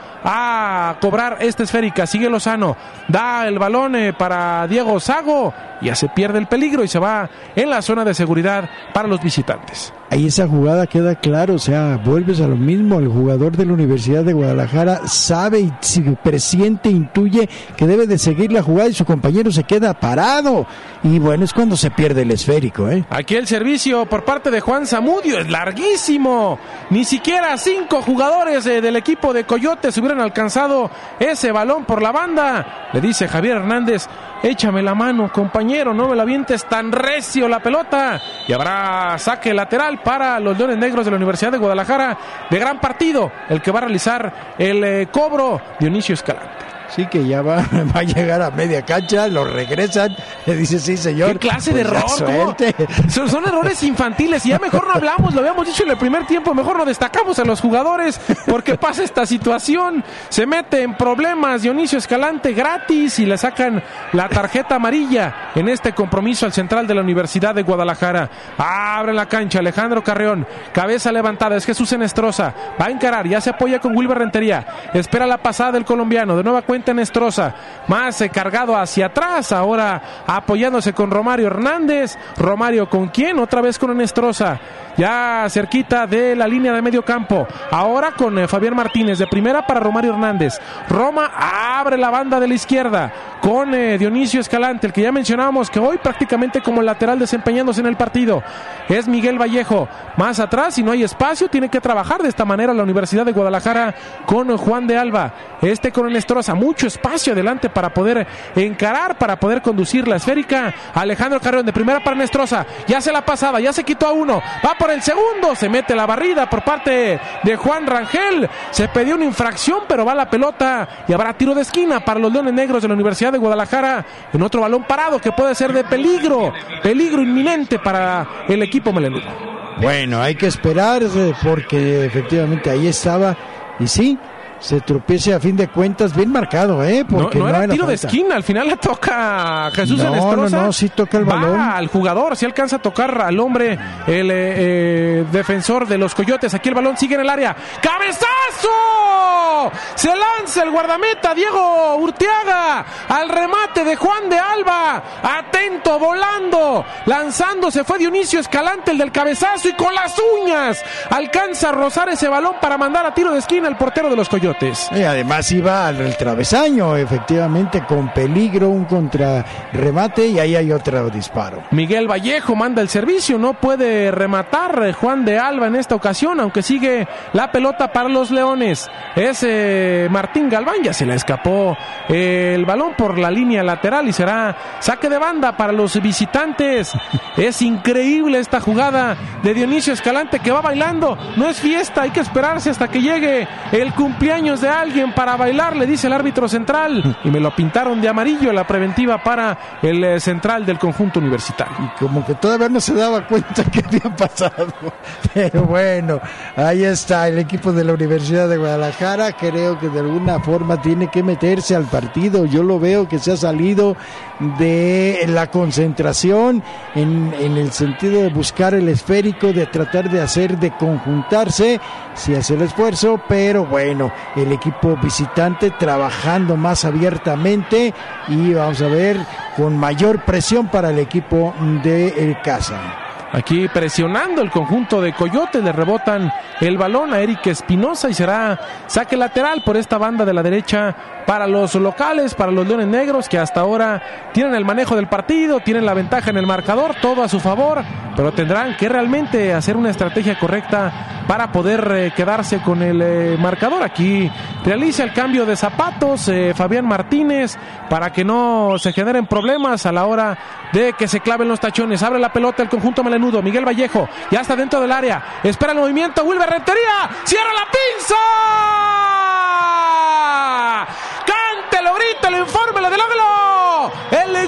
a cobrar esta esférica. Sigue Lozano, da el balón eh, para Diego Sago, ya se pierde el peligro y se va en la zona de seguridad para los visitantes. Ahí esa jugada queda claro, o sea, vuelves a lo mismo. El jugador de la Universidad de Guadalajara sabe y presiente, intuye que debe de seguir la jugada y su compañero se queda parado. Y bueno, es cuando se pierde el esférico, ¿eh? Aquí el servicio por parte de Juan Zamudio es larguísimo. Ni siquiera cinco jugadores eh, del equipo de Coyotes hubieran alcanzado ese balón por la banda. Le dice Javier Hernández, échame la mano, compañero, no me la avientes tan recio la pelota. Y habrá saque lateral para los Leones Negros de la Universidad de Guadalajara. De gran partido el que va a realizar el eh, cobro Dionisio Escalante. Sí, que ya va, va a llegar a media cancha, lo regresan, le dice sí señor. ¿Qué clase de error? Son, son errores infantiles y ya mejor no hablamos, lo habíamos dicho en el primer tiempo, mejor no destacamos a los jugadores porque pasa esta situación, se mete en problemas Dionisio Escalante gratis y le sacan la tarjeta amarilla en este compromiso al central de la Universidad de Guadalajara. Abre la cancha Alejandro Carreón, cabeza levantada, es Jesús Enestrosa, va a encarar, ya se apoya con Wilber Rentería, espera la pasada del colombiano, de nueva cuenta Enestrosa, más eh, cargado hacia atrás, ahora apoyándose con Romario Hernández. Romario con quién, otra vez con Enestrosa, ya cerquita de la línea de medio campo, ahora con eh, Fabián Martínez, de primera para Romario Hernández. Roma abre la banda de la izquierda con eh, Dionisio Escalante, el que ya mencionábamos que hoy prácticamente como lateral desempeñándose en el partido es Miguel Vallejo, más atrás, si no hay espacio tiene que trabajar de esta manera la Universidad de Guadalajara con Juan de Alba, este con Enestrosa, mucho espacio adelante para poder encarar, para poder conducir la esférica. Alejandro Carreón de primera para Enestrosa, ya se la pasaba, ya se quitó a uno, va por el segundo, se mete la barrida por parte de Juan Rangel, se pidió una infracción pero va la pelota y habrá tiro de esquina para los Leones Negros de la Universidad de Guadalajara en otro balón parado que puede ser de peligro, peligro inminente para el equipo melenudo. Bueno, hay que esperar porque efectivamente ahí estaba y sí, se tropiece a fin de cuentas, bien marcado, ¿eh? Porque no, no, no era tiro falta. de esquina, al final la toca Jesús no, Enestrosa. No, no, sí toca el balón. Va al jugador, si alcanza a tocar al hombre, el eh, eh, defensor de los Coyotes. Aquí el balón sigue en el área. ¡Cabezazo! Se lanza el guardameta Diego Urteaga al remate de Juan de Alba. Atento, volando, lanzándose fue Dionisio Escalante, el del cabezazo, y con las uñas alcanza a rozar ese balón para mandar a tiro de esquina el portero de los Coyotes. Y además iba al travesaño, efectivamente, con peligro, un contrarremate y ahí hay otro disparo. Miguel Vallejo manda el servicio, no puede rematar Juan de Alba en esta ocasión, aunque sigue la pelota para los Leones. Es eh, Martín Galván, ya se le escapó eh, el balón por la línea lateral y será saque de banda para los visitantes. Es increíble esta jugada de Dionisio Escalante que va bailando, no es fiesta, hay que esperarse hasta que llegue el cumpleaños cumpleaños de alguien para bailar, le dice el árbitro central, y me lo pintaron de amarillo, la preventiva para el eh, central del conjunto universitario. Y como que todavía no se daba cuenta que había pasado, pero bueno, ahí está el equipo de la Universidad de Guadalajara. Creo que de alguna forma tiene que meterse al partido. Yo lo veo que se ha salido de la concentración en, en el sentido de buscar el esférico, de tratar de hacer, de conjuntarse, sí hace el esfuerzo, pero bueno, el equipo visitante trabajando más abiertamente y vamos a ver con mayor presión para el equipo de casa. Aquí presionando el conjunto de Coyotes, le rebotan el balón a Eric Espinosa y será saque lateral por esta banda de la derecha para los locales, para los Leones Negros, que hasta ahora tienen el manejo del partido, tienen la ventaja en el marcador, todo a su favor, pero tendrán que realmente hacer una estrategia correcta para poder eh, quedarse con el eh, marcador. Aquí realiza el cambio de zapatos eh, Fabián Martínez para que no se generen problemas a la hora de que se claven los tachones. Abre la pelota el conjunto melenudo, Miguel Vallejo, ya está dentro del área, espera el movimiento, Wilber Rentería, cierra la pinza, cántelo, grítelo, infórmelo del ángulo, el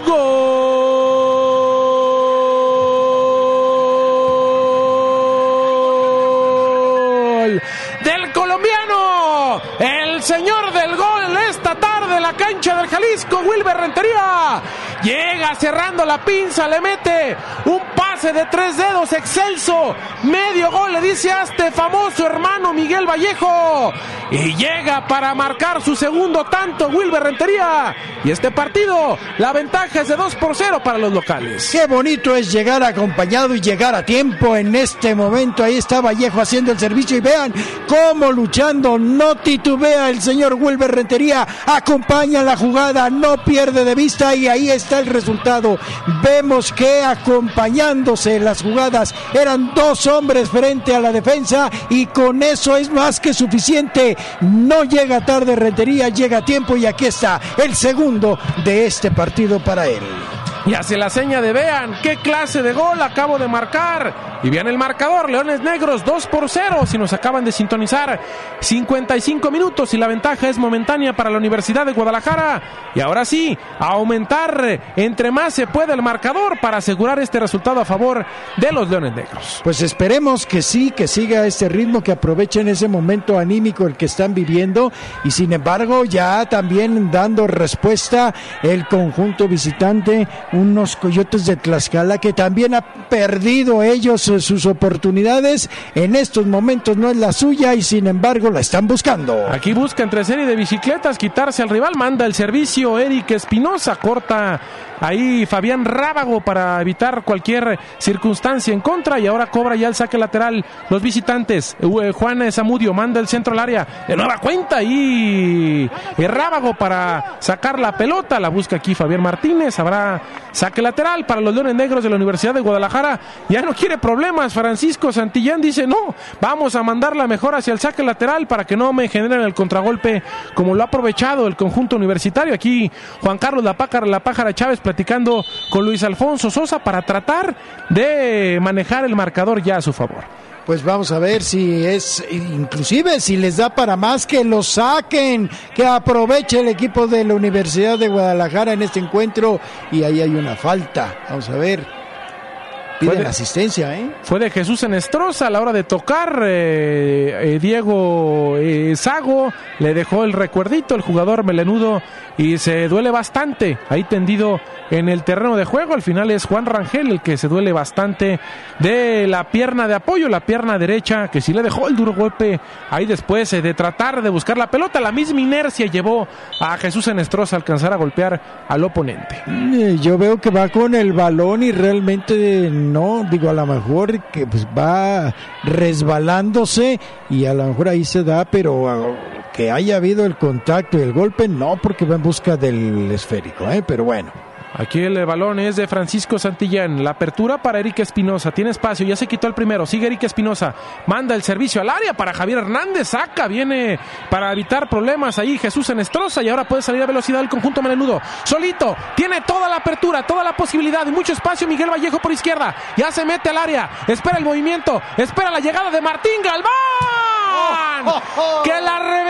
gol del colombiano, el señor del gol esta tarde en la cancha del Jalisco, Wilber Rentería, llega cerrando la pinza, le mete un pase de tres dedos excelso, medio gol le dice a este famoso hermano Miguel Vallejo, y llega para marcar su segundo tanto Wilber Rentería, y este partido la ventaja es de dos por cero para los locales. Qué bonito es llegar acompañado y llegar a tiempo en este momento. Ahí está Vallejo haciendo el servicio y vean cómo luchando, no titubea el señor Wilber Rentería, acompaña la jugada, no pierde de vista y ahí está el resultado. Vemos que acompañándose las jugadas eran dos hombres frente a la defensa y con eso es más que suficiente. No llega tarde Rentería, llega a tiempo y aquí está el segundo de este partido para él. Y hace la seña de vean qué clase de gol acabo de marcar. Y vean el marcador, Leones Negros dos por cero. Si nos acaban de sintonizar, cincuenta y cinco minutos y la ventaja es momentánea para la Universidad de Guadalajara. Y ahora sí, a aumentar entre más se puede el marcador para asegurar este resultado a favor de los Leones Negros. Pues esperemos que sí, que siga este ritmo, que aprovechen ese momento anímico el que están viviendo. Y sin embargo, ya también dando respuesta el conjunto visitante, unos Coyotes de Tlaxcala que también ha perdido ellos sus oportunidades. En estos momentos no es la suya y sin embargo la están buscando. Aquí busca entre serie de bicicletas quitarse al rival, manda el servicio Eric Espinosa, corta ahí Fabián Rábago para evitar cualquier circunstancia en contra y ahora cobra ya el saque lateral los visitantes. Juan Zamudio manda el centro al área de nueva cuenta y Rábago para sacar la pelota, la busca aquí Fabián Martínez, habrá saque lateral para los Leones Negros de la Universidad de Guadalajara. Ya no quiere problemas Francisco Santillán, dice no, vamos a mandarla mejor hacia el saque lateral para que no me generen el contragolpe como lo ha aprovechado el conjunto universitario. Aquí Juan Carlos La Pájara, La Pájara Chávez platicando con Luis Alfonso Sosa para tratar de manejar el marcador ya a su favor. Pues vamos a ver si es, inclusive si les da para más, que lo saquen, que aproveche el equipo de la Universidad de Guadalajara en este encuentro y ahí hay una falta. Vamos a ver. Pide la asistencia, ¿eh? Fue de Jesús Enestrosa a la hora de tocar. Eh, eh, Diego eh, Sago le dejó el recuerdito, el jugador melenudo, y se duele bastante ahí tendido en el terreno de juego. Al final es Juan Rangel el que se duele bastante de la pierna de apoyo, la pierna derecha, que sí le dejó el duro golpe ahí después eh, de tratar de buscar la pelota. La misma inercia llevó a Jesús Enestrosa a alcanzar a golpear al oponente. Yo veo que va con el balón y realmente no, digo, a lo mejor que pues va resbalándose y a lo mejor ahí se da, pero que haya habido el contacto y el golpe, no, porque va en busca del esférico, ¿eh? Pero bueno. Aquí el balón es de Francisco Santillán, la apertura para Eric Espinosa, tiene espacio, ya se quitó el primero, sigue Eric Espinosa, manda el servicio al área para Javier Hernández, saca, viene para evitar problemas ahí Jesús Enestrosa y ahora puede salir a velocidad el conjunto melenudo, solito, tiene toda la apertura, toda la posibilidad y mucho espacio Miguel Vallejo por izquierda, ya se mete al área, espera el movimiento, espera la llegada de Martín Galván, oh, oh, oh. que la reventó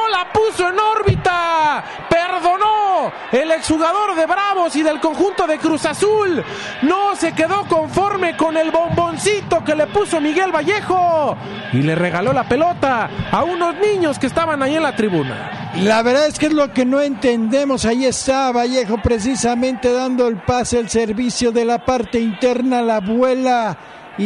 la puso en órbita, perdonó el exjugador de Bravos y del conjunto de Cruz Azul, no se quedó conforme con el bomboncito que le puso Miguel Vallejo y le regaló la pelota a unos niños que estaban ahí en la tribuna. La verdad es que es lo que no entendemos. Ahí está Vallejo precisamente dando el pase, el servicio de la parte interna, la vuela.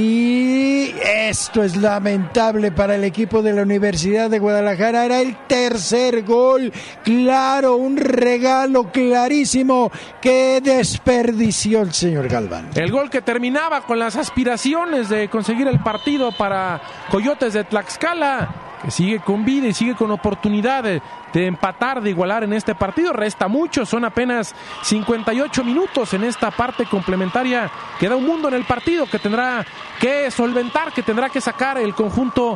Y esto es lamentable para el equipo de la Universidad de Guadalajara. Era el tercer gol, claro, un regalo clarísimo que desperdició el señor Galván. El gol que terminaba con las aspiraciones de conseguir el partido para Coyotes de Tlaxcala, que sigue con vida y sigue con oportunidad de, de empatar, de igualar en este partido. Resta mucho, son apenas cincuenta y ocho minutos en esta parte complementaria. Queda un mundo en el partido que tendrá que solventar, que tendrá que sacar el conjunto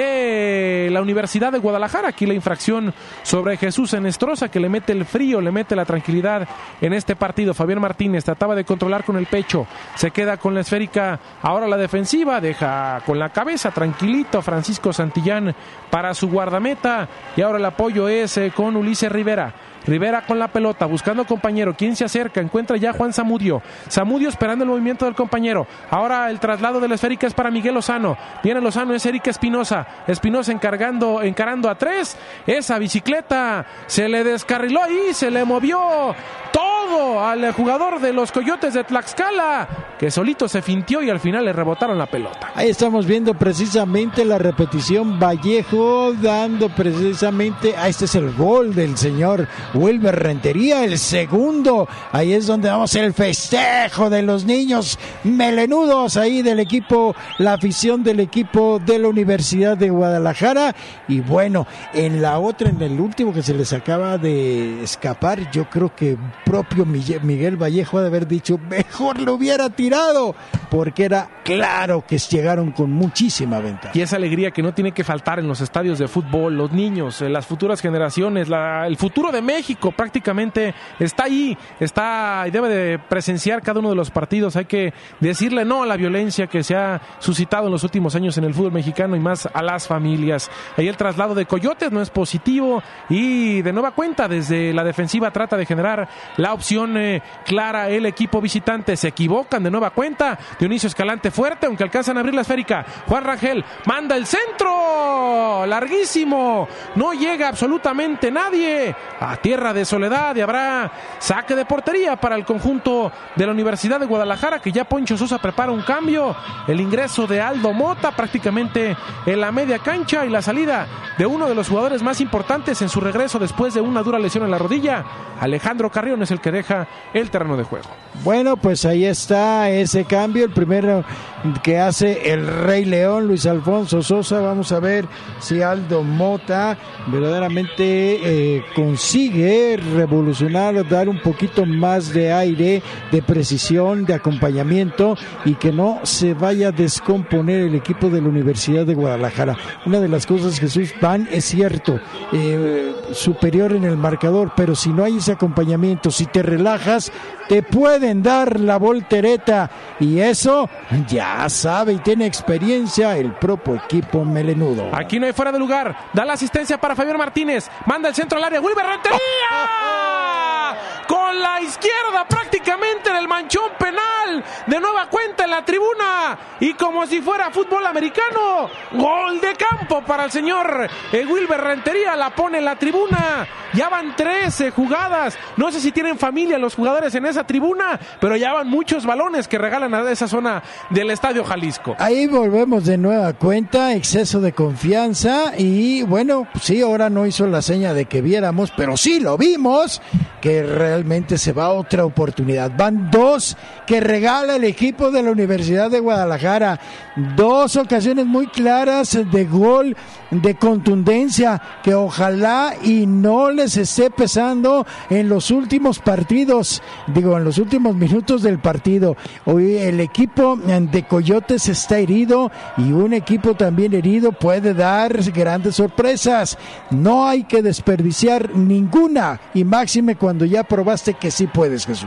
de la Universidad de Guadalajara. Aquí la infracción sobre Jesús Enestrosa, que le mete el frío, le mete la tranquilidad en este partido. Fabián Martínez trataba de controlar con el pecho, se queda con la esférica, ahora la defensiva, deja con la cabeza tranquilito Francisco Santillán para su guardameta, y ahora el apoyo es eh, con Ulises Rivera. Rivera con la pelota, buscando compañero. ¿Quién se acerca? Encuentra ya a Juan Zamudio. Zamudio esperando el movimiento del compañero. Ahora el traslado de la esférica es para Miguel Lozano. Viene Lozano, es Eric Espinosa. Espinosa encargando, encarando a tres. Esa bicicleta se le descarriló ahí, se le movió todo al jugador de los Coyotes de Tlaxcala, que solito se fintió y al final le rebotaron la pelota. Ahí estamos viendo precisamente la repetición. Vallejo dando precisamente, ah, este es el gol del señor Wilber Rentería, el segundo. Ahí es donde vamos a hacer el festejo de los niños melenudos ahí del equipo, la afición del equipo de la Universidad de Guadalajara. Y bueno, en la otra, en el último que se les acaba de escapar, yo creo que propio Miguel Vallejo ha de haber dicho, mejor lo hubiera tirado, porque era claro que llegaron con muchísima ventaja. Y esa alegría que no tiene que faltar en los estadios de fútbol, los niños, las futuras generaciones, la, el futuro de México prácticamente está ahí, está y debe de presenciar cada uno de los partidos. Hay que decirle no a la violencia que se ha suscitado en los últimos años en el fútbol mexicano y más a las familias. Ahí el traslado de Coyotes no es positivo y de nueva cuenta desde la defensiva trata de generar la opción eh, clara el equipo visitante. Se equivocan de nueva cuenta. Dionisio Escalante fuerte, aunque alcanzan a abrir la esférica. Juan Rangel manda el centro larguísimo, no llega absolutamente nadie a tierra de Soledad y habrá saque de portería para el conjunto de la Universidad de Guadalajara, que ya Poncho Sosa prepara un cambio, el ingreso de Aldo Mota prácticamente en la media cancha y la salida de uno de los jugadores más importantes en su regreso después de una dura lesión en la rodilla. Alejandro Carrión es el que deja el terreno de juego. Bueno, pues ahí está ese cambio, el primero que hace el Rey León, Luis Alfonso Sosa. Vamos a ver si Aldo Mota verdaderamente eh, consigue revolucionar, dar un poquito más de aire, de precisión, de acompañamiento y que no se vaya a descomponer el equipo de la Universidad de Guadalajara. Una de las cosas, Jesús, Van, es cierto, eh, superior en el marcador, pero si no hay ese acompañamiento, si te relajas, te pueden dar la voltereta y eso ya sabe y tiene experiencia el propio equipo melenudo. Aquí no hay fuera de lugar, da la asistencia para Fabián Martínez, manda el centro al área, Wilber Rentería con la izquierda prácticamente en el manchón penal, de nueva cuenta en la tribuna y como si fuera fútbol americano, gol de campo para el señor eh, Wilber Rentería, la pone en la tribuna. Ya van trece jugadas, no sé si tienen familia los jugadores en esa tribuna, pero ya van muchos balones que regalan a esa zona del Estadio Jalisco. Ahí volvemos de nueva cuenta, exceso de confianza y bueno, sí, ahora no hizo la seña de que viéramos, pero sí lo vimos, que realmente se va a otra oportunidad. Van dos que regala el equipo de la Universidad de Guadalajara, dos ocasiones muy claras de gol, de contundencia, que ojalá y no les esté pesando en los últimos partidos, digo, en los últimos minutos del partido. Hoy el equipo de Coyotes está herido y un equipo también herido puede dar grandes sorpresas. No hay que desperdiciar ninguna y máxime cuando ya probaste que sí puedes, Jesús.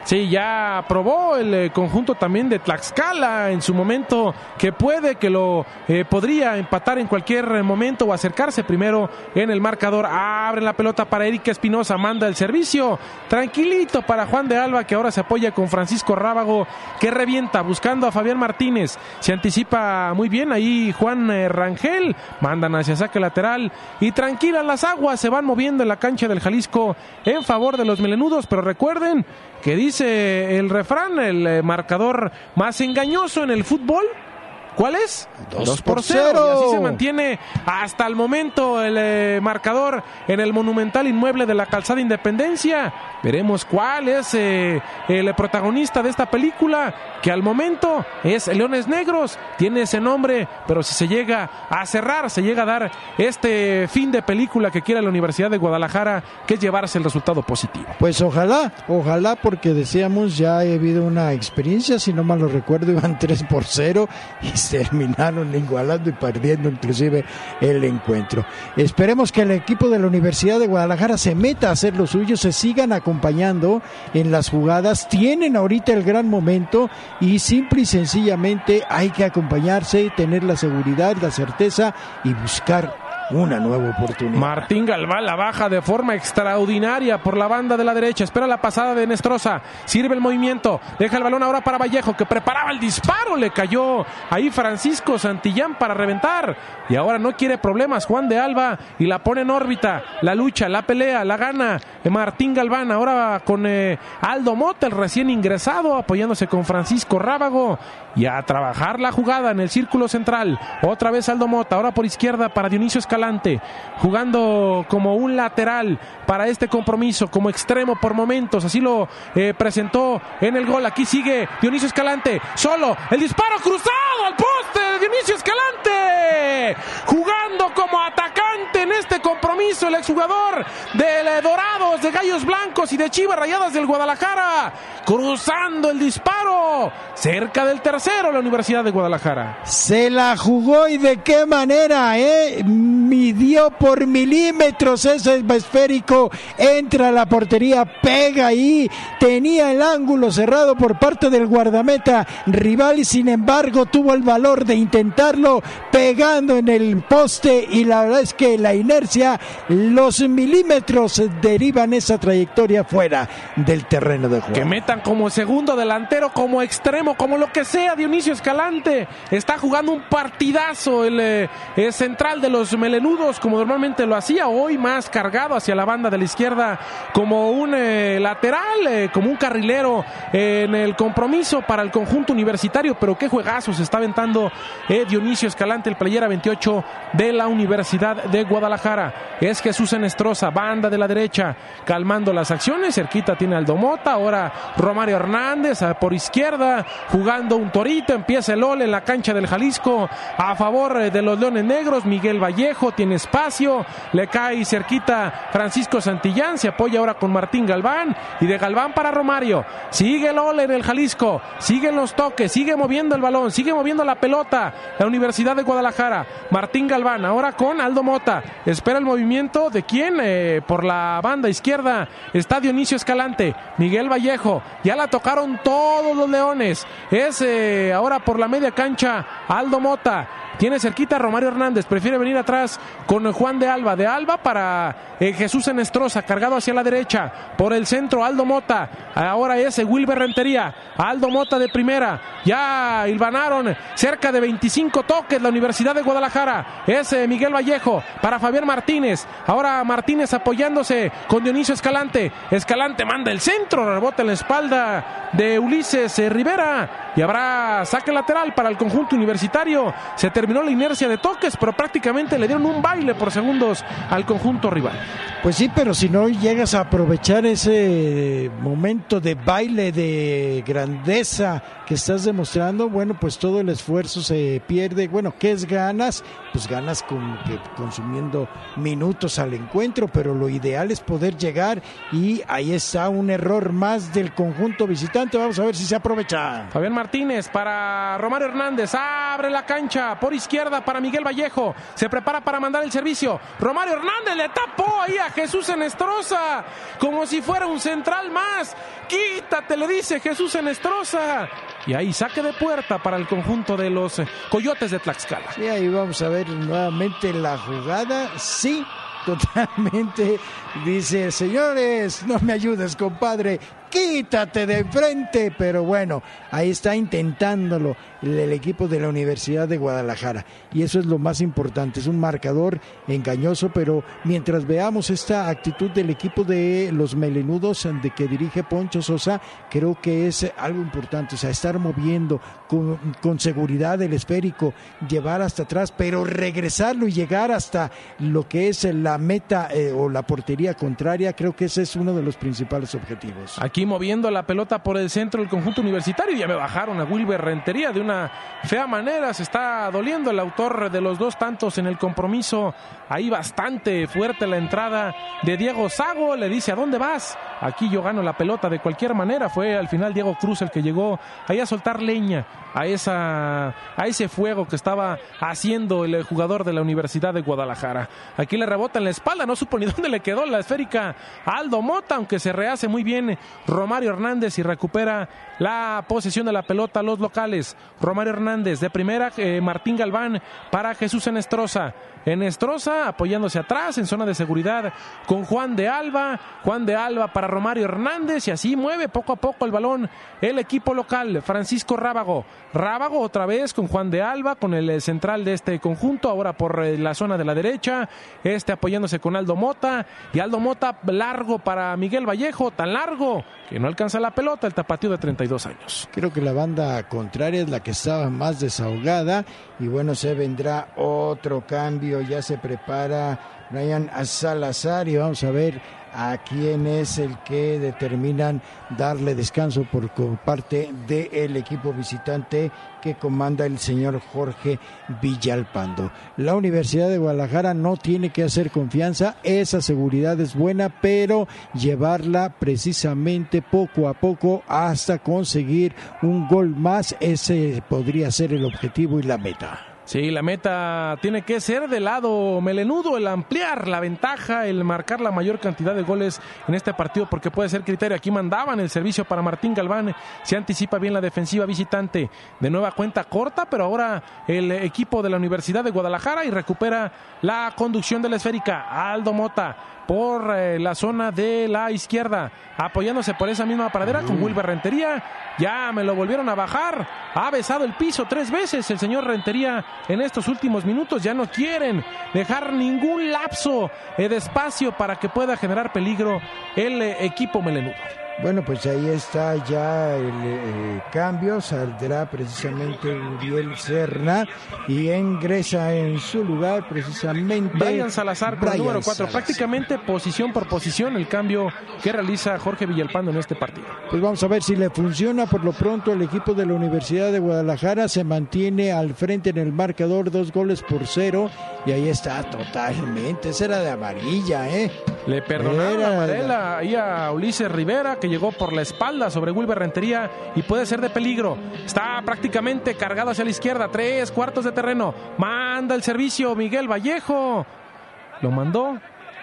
Sí, ya probó el eh, conjunto también de Tlaxcala en su momento que puede, que lo eh, podría empatar en cualquier momento o acercarse primero en el marcador. Abre la pelota para Eric Espinosa, manda el servicio tranquilito para Juan de Alba, que ahora se apoya con Francisco Rábago, que revienta buscando a Fabián Martínez. Se anticipa muy bien ahí Juan eh, Rangel, mandan hacia saque lateral y tranquilas las aguas se van moviendo en la cancha del Jalisco en favor de los melenudos, pero recuerden que dice el refrán, el eh, marcador más engañoso en el fútbol, ¿cuál es? Dos por cero. Y así se mantiene hasta el momento el eh, marcador en el monumental inmueble de la Calzada Independencia. Veremos cuál es eh, el protagonista de esta película, que al momento es Leones Negros. Tiene ese nombre, pero si se llega a cerrar, se llega a dar este fin de película que quiere la Universidad de Guadalajara, que es llevarse el resultado positivo. Pues ojalá, ojalá, porque decíamos, ya ha habido una experiencia, si no mal lo recuerdo, iban tres por cero y terminaron igualando y perdiendo inclusive el encuentro. Esperemos que el equipo de la Universidad de Guadalajara se meta a hacer lo suyo, se sigan acompañando en las jugadas, tienen ahorita el gran momento y simple y sencillamente hay que acompañarse, tener la seguridad, la certeza y buscar una nueva oportunidad. Martín Galván la baja de forma extraordinaria por la banda de la derecha, espera la pasada de Nestroza, sirve el movimiento, deja el balón ahora para Vallejo, que preparaba el disparo, le cayó ahí Francisco Santillán para reventar, y ahora no quiere problemas Juan de Alba, y la pone en órbita, la lucha, la pelea, la gana Martín Galván, ahora con eh, Aldo Mota, el recién ingresado, apoyándose con Francisco Rábago, y a trabajar la jugada en el círculo central, otra vez Aldo Mota, ahora por izquierda para Dionisio Escalante, jugando como un lateral para este compromiso, como extremo por momentos, así lo eh, presentó en el gol. Aquí sigue Dionisio Escalante, solo, el disparo cruzado al poste de Dionisio Escalante, jugando como atacante en este compromiso, el exjugador de Dorados, de Gallos Blancos y de Chivas Rayadas del Guadalajara, cruzando el disparo, cerca del tercero, la Universidad de Guadalajara. Se la jugó y de qué manera, eh, midió por milímetros ese esférico, entra a la portería, pega ahí, tenía el ángulo cerrado por parte del guardameta rival y sin embargo tuvo el valor de intentarlo pegando en el poste, y la verdad es que la inercia, los milímetros derivan esa trayectoria fuera del terreno de juego. Que metan como segundo delantero, como extremo, como lo que sea, Dionisio Escalante está jugando un partidazo, el, eh, el central de los melenudos, como normalmente lo hacía, hoy más cargado hacia la banda de la izquierda, como un eh, lateral, eh, como un carrilero eh, en el compromiso para el conjunto universitario, pero qué juegazo se está aventando eh, Dionisio Escalante, el playera veintiocho de la Universidad de Guadalajara. Es Jesús Enestrosa, banda de la derecha, calmando las acciones, cerquita tiene Aldo Mota, ahora Romario Hernández eh, por izquierda, jugando un torito, empieza el ole en la cancha del Jalisco, a favor eh, de los Leones Negros. Miguel Vallejo tiene espacio, le cae cerquita Francisco Santillán, se apoya ahora con Martín Galván, y de Galván para Romario, sigue el ole en el Jalisco, siguen los toques, sigue moviendo el balón, sigue moviendo la pelota la Universidad de Guadalajara. Martín Galván ahora con Aldo Mota, espera el movimiento de quién, eh, por la banda izquierda está Dionisio Escalante, Miguel Vallejo, ya la tocaron todos los Leones, es eh, ahora por la media cancha Aldo Mota, tiene cerquita a Romario Hernández, prefiere venir atrás con Juan de Alba, de Alba para eh, Jesús Enestrosa, cargado hacia la derecha, por el centro Aldo Mota, ahora es Wilber Rentería, Aldo Mota de primera, ya hilvanaron cerca de veinticinco toques la Universidad de Guadalajara, es eh, Miguel Vallejo para Fabián Martínez, ahora Martínez apoyándose con Dionisio Escalante, Escalante manda el centro, rebota en la espalda de Ulises eh, Rivera, y habrá saque lateral para el conjunto universitario. Se terminó la inercia de toques, pero prácticamente le dieron un baile por segundos al conjunto rival. Pues sí, pero si no llegas a aprovechar ese momento de baile, de grandeza que estás demostrando, bueno, pues todo el esfuerzo se pierde. Bueno, ¿qué es ganas? Pues ganas con, que, consumiendo minutos al encuentro, pero lo ideal es poder llegar, y ahí está un error más del conjunto visitante. Vamos a ver si se aprovecha. Fabián Martínez para Romario Hernández, abre la cancha por izquierda para Miguel Vallejo, se prepara para mandar el servicio, Romario Hernández le tapó ahí a Jesús Enestrosa, como si fuera un central más, quítate, le dice Jesús Enestrosa, y ahí saque de puerta para el conjunto de los Coyotes de Tlaxcala. Sí, ahí vamos a ver nuevamente la jugada, sí, totalmente, dice, señores, no me ayudes, compadre, quítate de frente, pero bueno, ahí está intentándolo el, el equipo de la Universidad de Guadalajara, y eso es lo más importante, es un marcador engañoso, pero mientras veamos esta actitud del equipo de los melenudos de que dirige Poncho Sosa, creo que es algo importante, o sea, estar moviendo con, con seguridad el esférico, llevar hasta atrás, pero regresarlo y llegar hasta lo que es la meta eh, o la portería contraria, creo que ese es uno de los principales objetivos. Aquí moviendo la pelota por el centro del conjunto universitario, ya me bajaron a Wilber Rentería de una fea manera, se está doliendo el autor de los dos tantos en el compromiso, ahí bastante fuerte la entrada de Diego Sago, le dice, ¿a dónde vas? Aquí yo gano la pelota de cualquier manera, fue al final Diego Cruz el que llegó ahí a soltar leña a esa a ese fuego que estaba haciendo el jugador de la Universidad de Guadalajara. Aquí le rebota en la espalda, no supo ni dónde le quedó la esférica a Aldo Mota, aunque se rehace muy bien Romario Hernández y recupera la posesión de la pelota a los locales. Romario Hernández de primera, eh, Martín Galván para Jesús Enestrosa. Enestrosa apoyándose atrás en zona de seguridad con Juan de Alba, Juan de Alba para Romario Hernández y así mueve poco a poco el balón el equipo local. Francisco Rábago, Rábago otra vez con Juan de Alba, con el central de este conjunto, ahora por la zona de la derecha, este apoyándose con Aldo Mota, y Aldo Mota largo para Miguel Vallejo, tan largo que no alcanza la pelota, el tapatío de treinta y dos años. Creo que la banda contraria es la que estaba más desahogada, y bueno, se vendrá otro cambio, ya se prepara Brian Salazar, y vamos a ver a quién es el que determinan darle descanso por parte del equipo visitante que comanda el señor Jorge Villalpando. La Universidad de Guadalajara no tiene que hacer confianza, esa seguridad es buena, pero llevarla precisamente poco a poco hasta conseguir un gol más, ese podría ser el objetivo y la meta. Sí, la meta tiene que ser del lado melenudo, el ampliar la ventaja, el marcar la mayor cantidad de goles en este partido, porque puede ser criterio. Aquí mandaban el servicio para Martín Galván, se anticipa bien la defensiva visitante, de nueva cuenta corta, pero ahora el equipo de la Universidad de Guadalajara y recupera la conducción de la esférica. Aldo Mota por eh, la zona de la izquierda, apoyándose por esa misma paradera uh. con Wilber Rentería, ya me lo volvieron a bajar, ha besado el piso tres veces el señor Rentería en estos últimos minutos, ya no quieren dejar ningún lapso eh, de espacio para que pueda generar peligro el eh, equipo melenudo. Bueno, pues ahí está ya el eh, cambio, saldrá precisamente Uriel Serna y ingresa en su lugar precisamente Brian Salazar con el número cuatro, prácticamente posición por posición el cambio que realiza Jorge Villalpando en este partido. Pues vamos a ver si le funciona. Por lo pronto el equipo de la Universidad de Guadalajara se mantiene al frente en el marcador, dos goles por cero, y ahí está totalmente, esa era de amarilla, ¿eh? Le perdonaron la amarela ahí a Ulises Rivera, que llegó por la espalda sobre Wilber Rentería y puede ser de peligro. Está prácticamente cargado hacia la izquierda, tres cuartos de terreno. Manda el servicio Miguel Vallejo. Lo mandó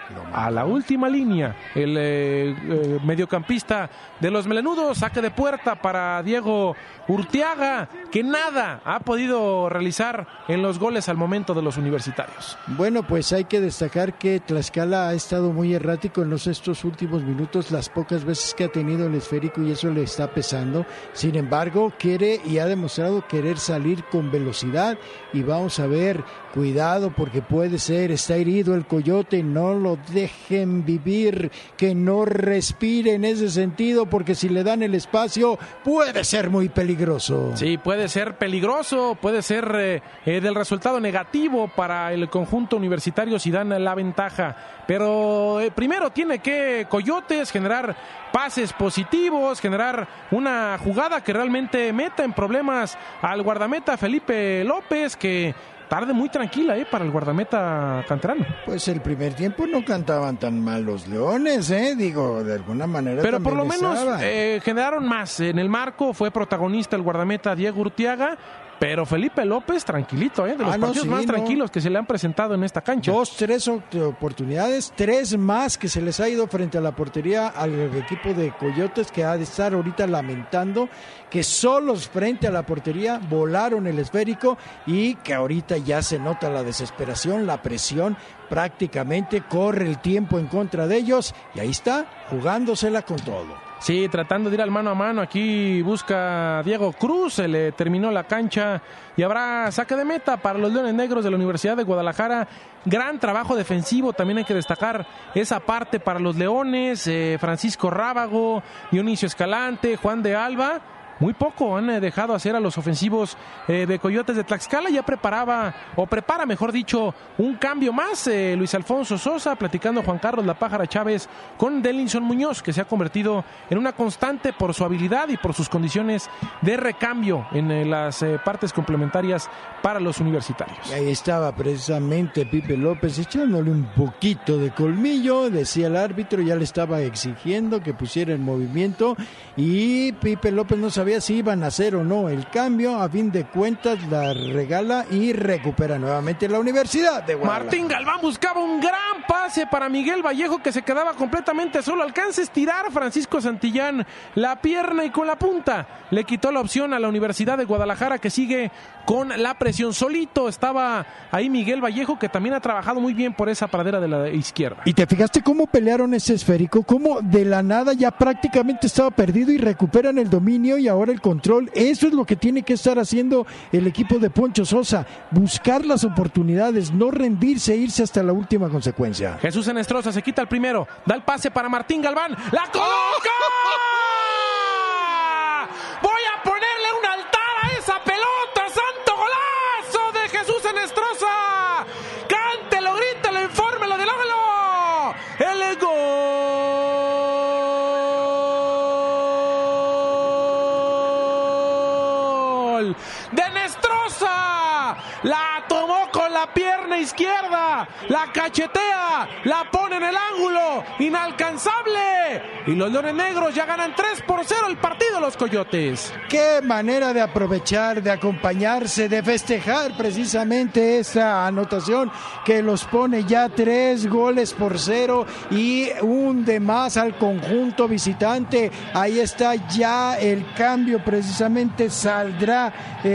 a la última línea el eh, eh, mediocampista de los melenudos, saque de puerta para Diego Urteaga, que nada ha podido realizar en los goles al momento de los universitarios. Bueno, pues hay que destacar que Tlaxcala ha estado muy errático en los estos últimos minutos, las pocas veces que ha tenido el esférico, y eso le está pesando. Sin embargo, quiere y ha demostrado querer salir con velocidad, y vamos a ver, cuidado porque puede ser, está herido el Coyote, no lo dejen vivir, que no respire en ese sentido, porque si le dan el espacio puede ser muy peligroso. Sí, puede ser peligroso, puede ser eh, eh, del resultado negativo para el conjunto universitario si dan la ventaja, pero eh, primero tiene que Coyotes generar pases positivos, generar una jugada que realmente meta en problemas al guardameta Felipe López, que tarde muy tranquila eh, para el guardameta canterano. Pues el primer tiempo no cantaban tan mal los Leones, eh, digo, de alguna manera. Pero por lo menos eh, generaron más. En el marco fue protagonista el guardameta Diego Urteaga. Pero Felipe López, tranquilito, ¿eh? De los ah, no, partidos sí, más no. tranquilos que se le han presentado en esta cancha. Dos, tres oportunidades, tres más que se les ha ido frente a la portería al equipo de Coyotes, que ha de estar ahorita lamentando que solos frente a la portería volaron el esférico y que ahorita ya se nota la desesperación, la presión, prácticamente corre el tiempo en contra de ellos y ahí está, jugándosela con todo. Sí, tratando de ir al mano a mano, aquí busca Diego Cruz, se le terminó la cancha y habrá saque de meta para los Leones Negros de la Universidad de Guadalajara. Gran trabajo defensivo, también hay que destacar esa parte para los Leones, eh, Francisco Rábago, Dionisio Escalante, Juan de Alba. Muy poco han eh, dejado hacer a los ofensivos eh, de Coyotes de Tlaxcala. Ya preparaba, o prepara mejor dicho, un cambio más. Eh, Luis Alfonso Sosa, platicando Juan Carlos La Pájara Chávez con Delinson Muñoz, que se ha convertido en una constante por su habilidad y por sus condiciones de recambio en eh, las eh, partes complementarias para los universitarios. Y ahí estaba precisamente Pipe López echándole un poquito de colmillo, decía el árbitro, ya le estaba exigiendo que pusiera en movimiento y Pipe López no sabía si iban a hacer o no el cambio, a fin de cuentas la regala y recupera nuevamente la Universidad de Guadalajara. Martín Galván buscaba un gran pase para Miguel Vallejo, que se quedaba completamente solo, alcanza a estirar Francisco Santillán la pierna y con la punta le quitó la opción a la Universidad de Guadalajara, que sigue con la presión. Solito estaba ahí Miguel Vallejo, que también ha trabajado muy bien por esa pradera de la izquierda. ¿Y te fijaste cómo pelearon ese esférico? Cómo de la nada ya prácticamente estaba perdido y recuperan el dominio y ahora el control. Eso es lo que tiene que estar haciendo el equipo de Poncho Sosa, buscar las oportunidades, no rendirse, irse hasta la última consecuencia. Jesús Enestrosa se quita el primero, da el pase para Martín Galván, ¡la coloca! ¡Voy a ponerle un altar a esa pelota! ¡Santo golazo de Jesús Enestrosa! ¡Cántelo, grítelo, infórmelo del ángulo! ¡El gol de Enestrosa! La tomó con la pierna izquierda, la cachetea, la pone en el ángulo, inalcanzable. Y los Leones Negros ya ganan tres por cero el partido, los Coyotes. Qué manera de aprovechar, de acompañarse, de festejar precisamente esta anotación que los pone ya tres goles por cero y un de más al conjunto visitante. Ahí está ya el cambio, precisamente saldrá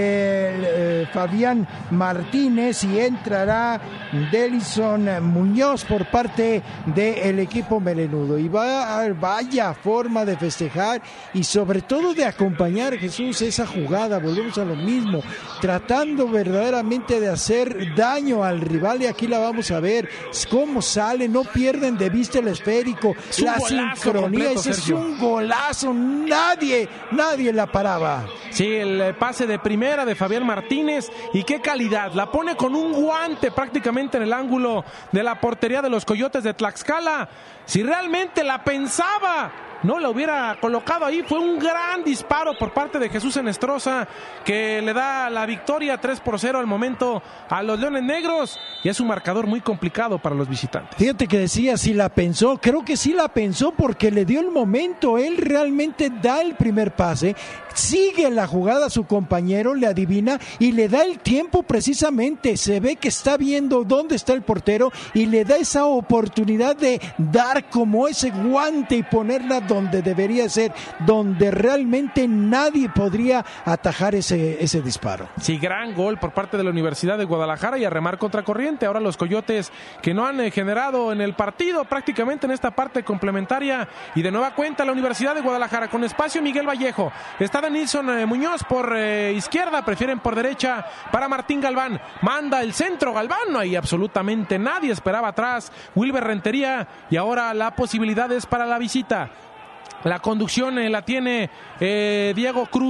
eh, eh, Fabián Martínez y entrará Delinson Muñoz por parte del equipo melenudo. Y va, vaya forma de festejar y sobre todo de acompañar, Jesús, esa jugada. Volvemos a lo mismo, tratando verdaderamente de hacer daño al rival, y aquí la vamos a ver cómo sale, no pierden de vista el esférico, la sincronía. Ese es un golazo, nadie, nadie la paraba. Sí, el pase de primera de Fabián Martínez, y qué calidad, la pone con un guante prácticamente en el ángulo de la portería de los Coyotes de Tlaxcala. Si realmente la pensaba, no la hubiera colocado ahí. Fue un gran disparo por parte de Jesús Enestrosa, que le da la victoria tres por cero al momento a los Leones Negros, y es un marcador muy complicado para los visitantes. Fíjate que decía si la pensó, creo que sí la pensó porque le dio el momento. Él realmente da el primer pase, sigue la jugada a su compañero, le adivina y le da el tiempo precisamente. Se ve que está viendo dónde está el portero y le da esa oportunidad de dar como ese guante y ponerla donde debería ser, donde realmente nadie podría atajar ese, ese disparo. Sí, gran gol por parte de la Universidad de Guadalajara, y a remar contracorriente. Ahora los Coyotes, que no han eh, generado en el partido prácticamente en esta parte complementaria, y de nueva cuenta la Universidad de Guadalajara con espacio. Miguel Vallejo, está Delinson eh, Muñoz por eh, izquierda, prefieren por derecha para Martín Galván, manda el centro Galván, no hay absolutamente nadie, esperaba atrás Wilber Rentería, y ahora la posibilidad es para la visita. La conducción eh, la tiene eh, Diego Cruz.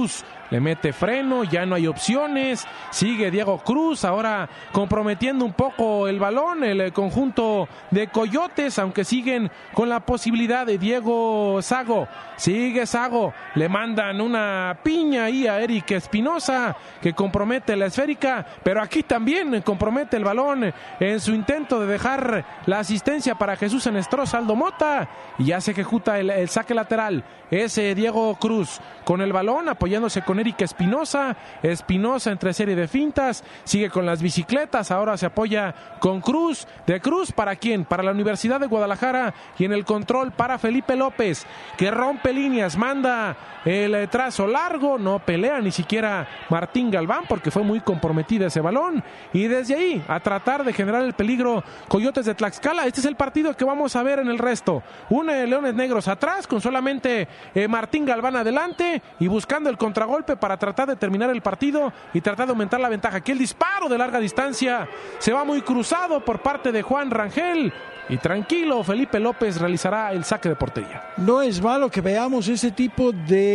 le mete freno, ya no hay opciones, sigue Diego Cruz, ahora comprometiendo un poco el balón, el conjunto de Coyotes, aunque siguen con la posibilidad de Diego Sago, sigue Sago, le mandan una piña ahí a Eric Espinosa, que compromete la esférica, pero aquí también compromete el balón en su intento de dejar la asistencia para Jesús Enestrosa, Aldo Mota, y ya se ejecuta el, el saque lateral, ese Diego Cruz con el balón, apoyándose con Eric Espinosa, Espinosa entre serie de fintas, sigue con las bicicletas, ahora se apoya con Cruz, de Cruz, ¿para quién? Para la Universidad de Guadalajara, y en el control para Felipe López, que rompe líneas, manda el trazo largo, no pelea ni siquiera Martín Galván, porque fue muy comprometida ese balón, y desde ahí, a tratar de generar el peligro Coyotes de Tlaxcala. Este es el partido que vamos a ver en el resto, un eh, Leones Negros atrás, con solamente eh, Martín Galván adelante, y buscando el contragolpe para tratar de terminar el partido y tratar de aumentar la ventaja. Aquí el disparo de larga distancia se va muy cruzado por parte de Juan Rangel, y tranquilo, Felipe López realizará el saque de portería. No es malo que veamos ese tipo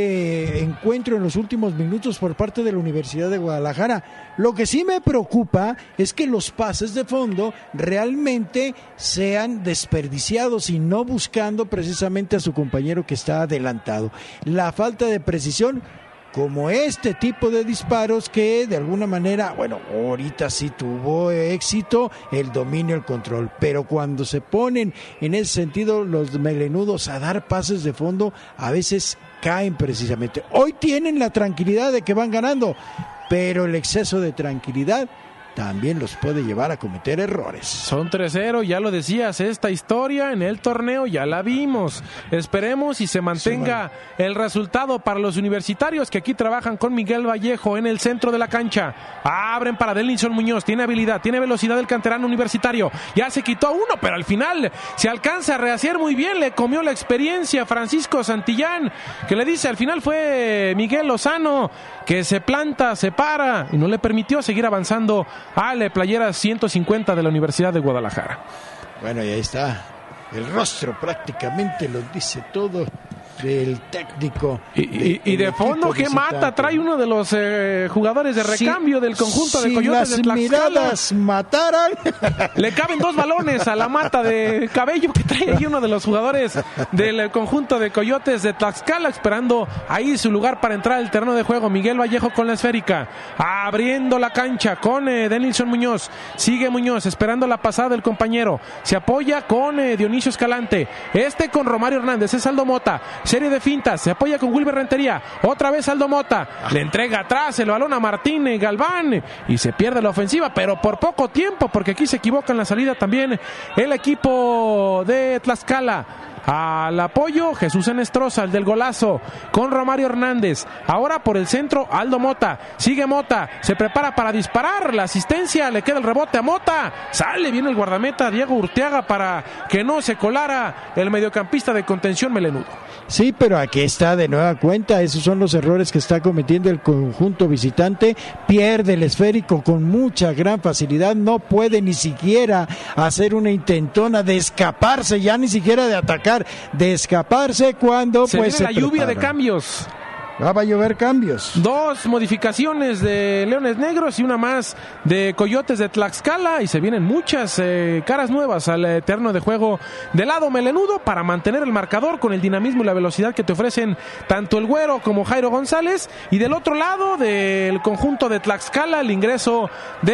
de encuentro en los últimos minutos por parte de la Universidad de Guadalajara. Lo que sí me preocupa es que los pases de fondo realmente sean desperdiciados y no buscando precisamente a su compañero que está adelantado. La falta de precisión, como este tipo de disparos que de alguna manera, bueno, ahorita sí tuvo éxito el dominio, el control, pero cuando se ponen en ese sentido los melenudos a dar pases de fondo, a veces caen precisamente. Hoy tienen la tranquilidad de que van ganando, pero el exceso de tranquilidad también los puede llevar a cometer errores. Son tres cero, ya lo decías, esta historia en el torneo ya la vimos. Esperemos y se mantenga sí, bueno. el resultado para los universitarios, que aquí trabajan con Miguel Vallejo en el centro de la cancha. Abren para Delinson Muñoz, tiene habilidad, tiene velocidad el canterano universitario. Ya se quitó a uno, pero al final se alcanza a rehacer muy bien, le comió la experiencia Francisco Santillán, que le dice al final fue Miguel Lozano, que se planta, se para y no le permitió seguir avanzando a la playera ciento cincuenta de la Universidad de Guadalajara. Bueno, y ahí está, el rostro prácticamente lo dice todo del técnico. Y, y, y de fondo, ¿qué mata? Trae uno de los eh, jugadores de recambio sí, del conjunto si de Coyotes de Tlaxcala. Si las miradas mataran. Le caben dos balones a la mata de cabello que trae ahí uno de los jugadores del conjunto de Coyotes de Tlaxcala, esperando ahí su lugar para entrar al terreno de juego. Miguel Vallejo con la esférica, abriendo la cancha con eh, Denilson Muñoz. Sigue Muñoz, esperando la pasada del compañero. Se apoya con eh, Dionisio Escalante. Este con Romario Hernández, es Aldo Mota. Serie de fintas, se apoya con Wilber Rentería, otra vez Aldo Mota, le entrega atrás el balón a Martín Galván y se pierde la ofensiva, pero por poco tiempo, porque aquí se equivoca en la salida también el equipo de Tlaxcala. Al apoyo, Jesús Enestrosa, el del golazo, con Romario Hernández. Ahora por el centro, Aldo Mota. Sigue Mota, se prepara para disparar. La asistencia, le queda el rebote a Mota. Sale bien el guardameta Diego Urteaga para que no se colara el mediocampista de contención melenudo. Sí, pero aquí está de nueva cuenta. Esos son los errores que está cometiendo el conjunto visitante. Pierde el esférico con mucha gran facilidad. No puede ni siquiera hacer una intentona de escaparse, ya ni siquiera de atacar. De escaparse cuando se pues viene se la lluvia prepara. de cambios. Ah, va a llover cambios. Dos modificaciones de Leones Negros y una más de Coyotes de Tlaxcala, y se vienen muchas eh, caras nuevas al eh, terreno de juego del lado melenudo para mantener el marcador con el dinamismo y la velocidad que te ofrecen tanto el Güero como Jairo González, y del otro lado del conjunto de Tlaxcala el ingreso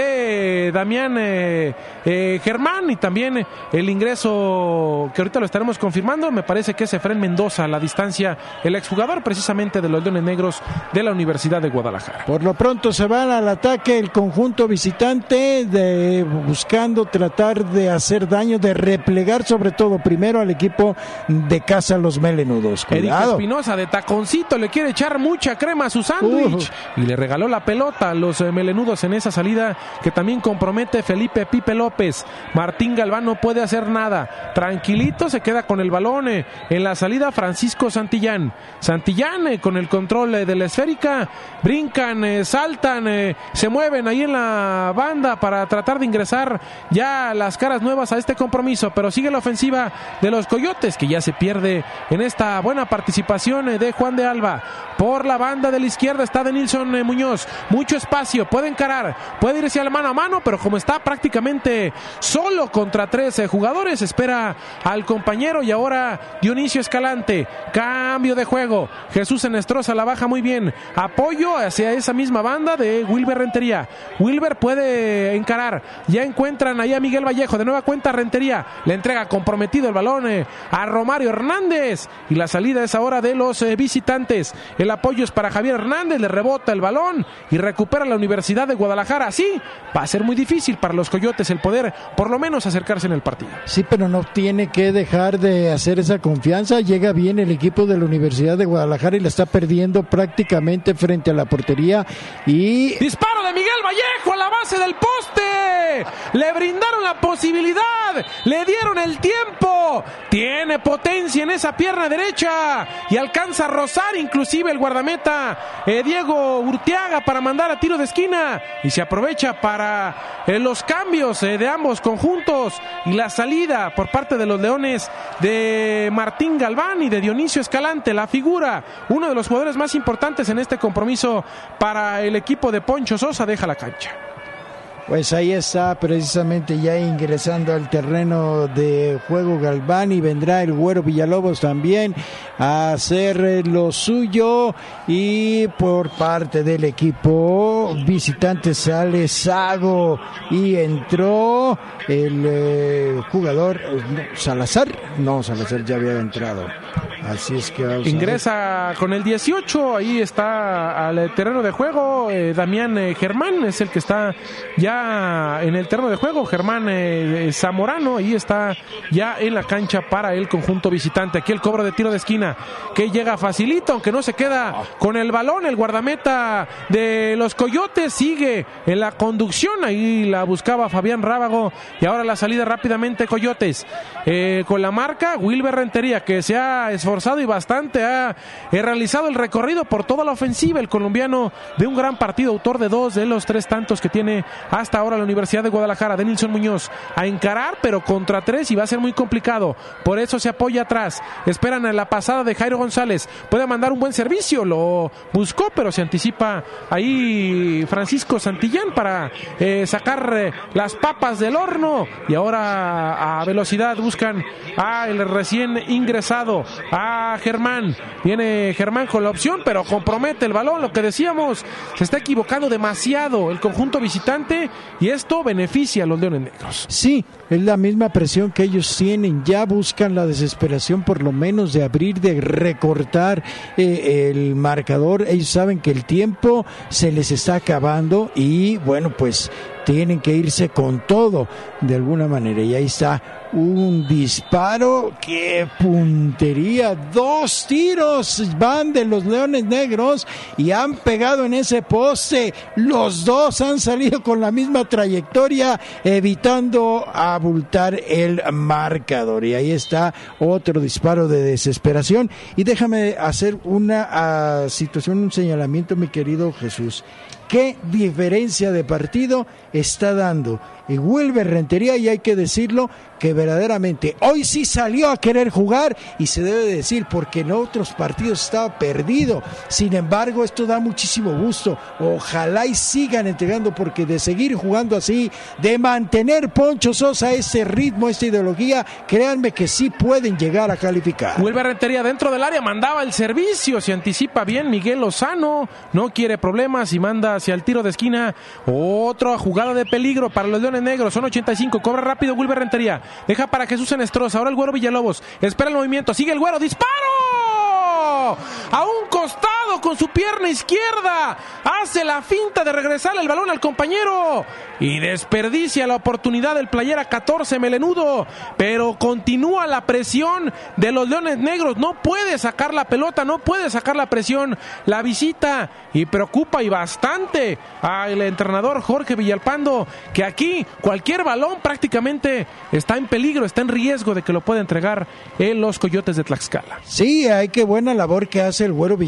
de Damián eh, eh, Germán, y también el ingreso que ahorita lo estaremos confirmando, me parece que es Efrén Mendoza a la distancia, el exjugador precisamente de los Leones Negros de la Universidad de Guadalajara. Por lo pronto se van al ataque el conjunto visitante, de, buscando tratar de hacer daño, de replegar sobre todo primero al equipo de casa, los melenudos. Eric Espinosa de taconcito le quiere echar mucha crema a su sándwich uh. y le regaló la pelota a los eh, melenudos en esa salida que también compromete Felipe Pipe López. Martín Galván no puede hacer nada, tranquilito se queda con el balón eh, en la salida Francisco Santillán. Santillán eh, con el control control eh, de la esférica, brincan, eh, saltan, eh, se mueven ahí en la banda para tratar de ingresar ya las caras nuevas a este compromiso, pero sigue la ofensiva de los Coyotes, que ya se pierde en esta buena participación eh, de Juan de Alba. Por la banda de la izquierda está Denilson eh, Muñoz, mucho espacio, puede encarar, puede irse al mano a mano, pero como está prácticamente solo contra tres eh, jugadores, espera al compañero y ahora Dionisio Escalante, cambio de juego, Jesús Enestrosa la baja muy bien, apoyo hacia esa misma banda de Wilber Rentería, Wilber puede encarar, ya encuentran ahí a Miguel Vallejo, de nueva cuenta Rentería, le entrega comprometido el balón eh, a Romario Hernández y la salida es ahora de los eh, visitantes, el apoyo es para Javier Hernández, le rebota el balón y recupera la Universidad de Guadalajara, así va a ser muy difícil para los Coyotes el poder por lo menos acercarse en el partido. Sí, pero no tiene que dejar de hacer esa confianza, llega bien el equipo de la Universidad de Guadalajara y la está perdiendo prácticamente frente a la portería y... ¡Disparo de Miguel Vallejo a la base del poste! Le brindaron la posibilidad, le dieron el tiempo, tiene potencia en esa pierna derecha y alcanza a rozar inclusive el guardameta eh, Diego Urteaga para mandar a tiro de esquina y se aprovecha para eh, los cambios eh, de ambos conjuntos y la salida por parte de los Leones de Martín Galván y de Dionisio Escalante, la figura, uno de los jugadores más importantes en este compromiso para el equipo de Poncho Sosa, deja la cancha. Pues ahí está precisamente ya ingresando al terreno de juego Galván y vendrá el Güero Villalobos también a hacer lo suyo y por parte del equipo visitante sale Sago y entró el eh, jugador no, Salazar, no Salazar ya había entrado. Así es que ingresa con el dieciocho, ahí está al terreno de juego eh, Damián eh, Germán, es el que está ya en el terreno de juego, Germán eh, Zamorano, ahí está ya en la cancha para el conjunto visitante. Aquí el cobro de tiro de esquina que llega facilito, aunque no se queda con el balón, el guardameta de los Coyotes sigue en la conducción, ahí la buscaba Fabián Rábago y ahora la salida rápidamente Coyotes, eh, con la marca Wilber Rentería, que se ha esforzado y bastante, ha eh, realizado el recorrido por toda la ofensiva, el colombiano de un gran partido, autor de dos de los tres tantos que tiene hasta ahora la Universidad de Guadalajara. Denilson Muñoz a encarar, pero contra tres y va a ser muy complicado, por eso se apoya atrás, esperan a la pasada de Jairo González, puede mandar un buen servicio, lo buscó, pero se anticipa ahí Francisco Santillán para eh, sacar eh, las papas del horno y ahora a velocidad buscan a el recién ingresado, a Germán, viene Germán con la opción, pero compromete el balón, lo que decíamos, se está equivocando demasiado el conjunto visitante y esto beneficia a los Leones Negros. Sí, es la misma presión que ellos tienen, ya buscan la desesperación por lo menos de abrir, de recortar eh, el marcador, ellos saben que el tiempo se les está acabando y bueno, pues tienen que irse con todo de alguna manera y ahí está un disparo, qué puntería, dos tiros van de los Leones Negros y han pegado en ese poste, los dos han salido con la misma trayectoria evitando abultar el marcador y ahí está otro disparo de desesperación y déjame hacer una uh, situación, un señalamiento, mi querido Jesús. ¿Qué diferencia de partido está dando y Wilber Rentería? Y hay que decirlo que verdaderamente hoy sí salió a querer jugar y se debe decir porque en otros partidos estaba perdido. Sin embargo, esto da muchísimo gusto. Ojalá y sigan entregando porque de seguir jugando así, de mantener Poncho Sosa ese ritmo, esta ideología, créanme que sí pueden llegar a calificar. Wilber Rentería dentro del área mandaba el servicio, se anticipa bien Miguel Lozano, no quiere problemas y manda hacia el tiro de esquina. Otra jugada de peligro para los Leones Negros, son ochenta y cinco, cobra rápido Wilber Rentería, deja para Jesús Enestrosa, ahora el Güero Villalobos, espera el movimiento, sigue el Güero, ¡disparo! A un costado con su pierna izquierda, hace la finta de regresarle el balón al compañero y desperdicia la oportunidad del playera catorce Melenudo, pero continúa la presión de los Leones Negros, no puede sacar la pelota, no puede sacar la presión, la visita y preocupa y bastante al entrenador Jorge Villalpando, que aquí cualquier balón prácticamente está en peligro, está en riesgo de que lo pueda entregar en los Coyotes de Tlaxcala. Sí, hay que buena labor que hace el Güero Villalobos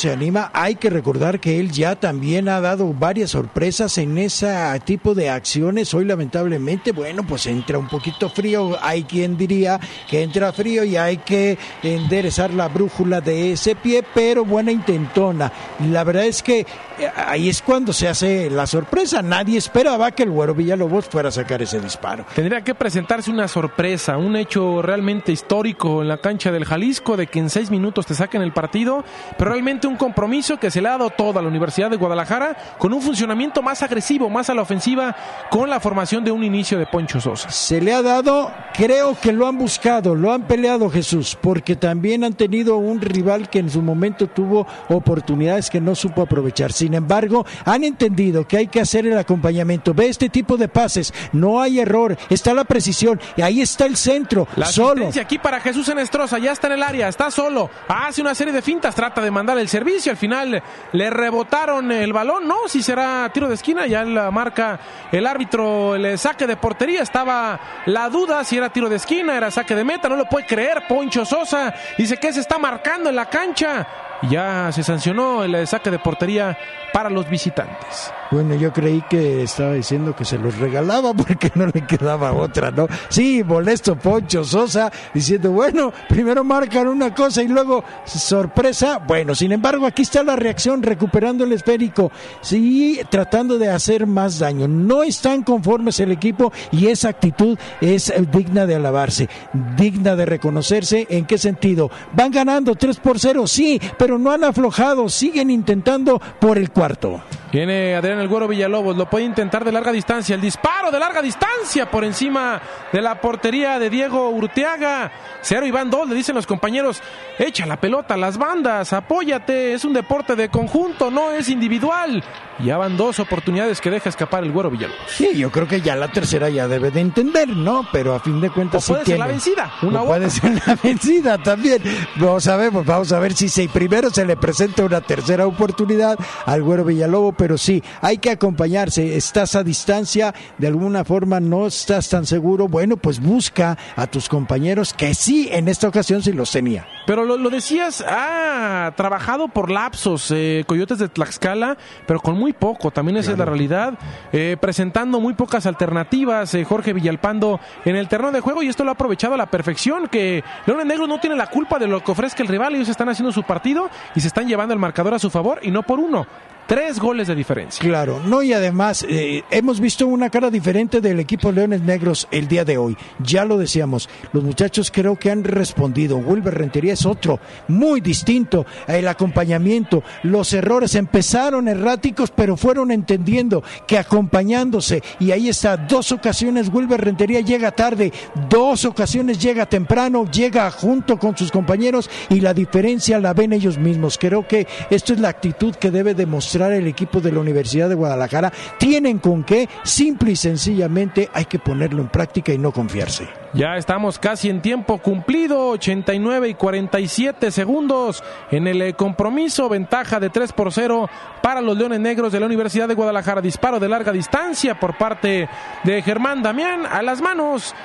se anima. Hay que recordar que él ya también ha dado varias sorpresas en ese tipo de acciones. Hoy lamentablemente, bueno, pues entra un poquito frío. Hay quien diría que entra frío y hay que enderezar la brújula de ese pie, pero buena intentona. Y la verdad es que ahí es cuando se hace la sorpresa. Nadie esperaba que el Güero Villalobos fuera a sacar ese disparo. Tendría que presentarse una sorpresa, un hecho realmente histórico en la cancha del Jalisco, de que en seis minutos te saquen el partido, pero realmente un compromiso que se le ha dado todo a la Universidad de Guadalajara, con un funcionamiento más agresivo, más a la ofensiva, con la formación de un inicio de Poncho Sosa. Se le ha dado, creo que lo han buscado, lo han peleado, Jesús, porque también han tenido un rival que en su momento tuvo oportunidades que no supo aprovechar. Sin embargo, han entendido que hay que hacer el acompañamiento. Ve este tipo de pases, no hay error, está la precisión, y ahí está el centro, la solo. Aquí para Jesús Enestrosa, ya está en el área, está solo, hace una serie de fintas, trata de mandar el servicio, al final le rebotaron el balón, no, si será tiro de esquina, ya la marca el árbitro, el saque de portería, estaba la duda si era tiro de esquina, era saque de meta, no lo puede creer Poncho Sosa, dice que se está marcando en la cancha, y ya se sancionó el saque de portería para los visitantes. Bueno, yo creí que estaba diciendo que se los regalaba porque no le quedaba otra, ¿no? Sí, molesto Poncho Sosa diciendo, bueno, primero marcan una cosa y luego sorpresa. Bueno, sin embargo, aquí está la reacción, recuperando el esférico, sí, tratando de hacer más daño. No están conformes el equipo y esa actitud es digna de alabarse, digna de reconocerse. ¿En qué sentido? Van ganando tres por cero, sí, pero no han aflojado, siguen intentando por el cuarto. Viene Adrián el Güero Villalobos, lo puede intentar de larga distancia, el disparo de larga distancia por encima de la portería de Diego Urteaga. Cero y van dos, le dicen los compañeros, echa la pelota a las bandas, apóyate, es un deporte de conjunto, no es individual. Ya van dos oportunidades que deja escapar el Güero Villalobos. Sí, yo creo que ya la tercera ya debe de entender, ¿no? Pero a fin de cuentas o puede sí ser tiene. la vencida, una o puede ser la vencida también. No sabemos, vamos a ver si se, primero se le presenta una tercera oportunidad al Güero Villalobos, pero sí, hay que acompañarse. Estás a distancia, de alguna forma no estás tan seguro, bueno, pues busca a tus compañeros, que sí, en esta ocasión sí los tenía. Pero lo, lo decías, ha trabajado por lapsos eh, Coyotes de Tlaxcala, pero con muy poco, también esa claro. es la realidad, eh, presentando muy pocas alternativas, eh, Jorge Villalpando en el terreno de juego, y esto lo ha aprovechado a la perfección, que Leones Negros no tiene la culpa de lo que ofrezca el rival, ellos están haciendo su partido y se están llevando el marcador a su favor, y no por uno. Tres goles de diferencia. Claro, no, y además eh, hemos visto una cara diferente del equipo Leones Negros el día de hoy. Ya lo decíamos, los muchachos creo que han respondido. Wilber Rentería es otro, muy distinto. El acompañamiento, los errores empezaron erráticos, pero fueron entendiendo que acompañándose, y ahí está, dos ocasiones Wilber Rentería llega tarde, dos ocasiones llega temprano, llega junto con sus compañeros, y la diferencia la ven ellos mismos. Creo que esto es la actitud que debe demostrar el equipo de la Universidad de Guadalajara. Tienen con qué, simple y sencillamente hay que ponerlo en práctica y no confiarse. Ya estamos casi en tiempo cumplido, ochenta y nueve y cuarenta y siete segundos en el compromiso, ventaja de tres por cero para los Leones Negros de la Universidad de Guadalajara. Disparo de larga distancia por parte de Germán Damián a las manos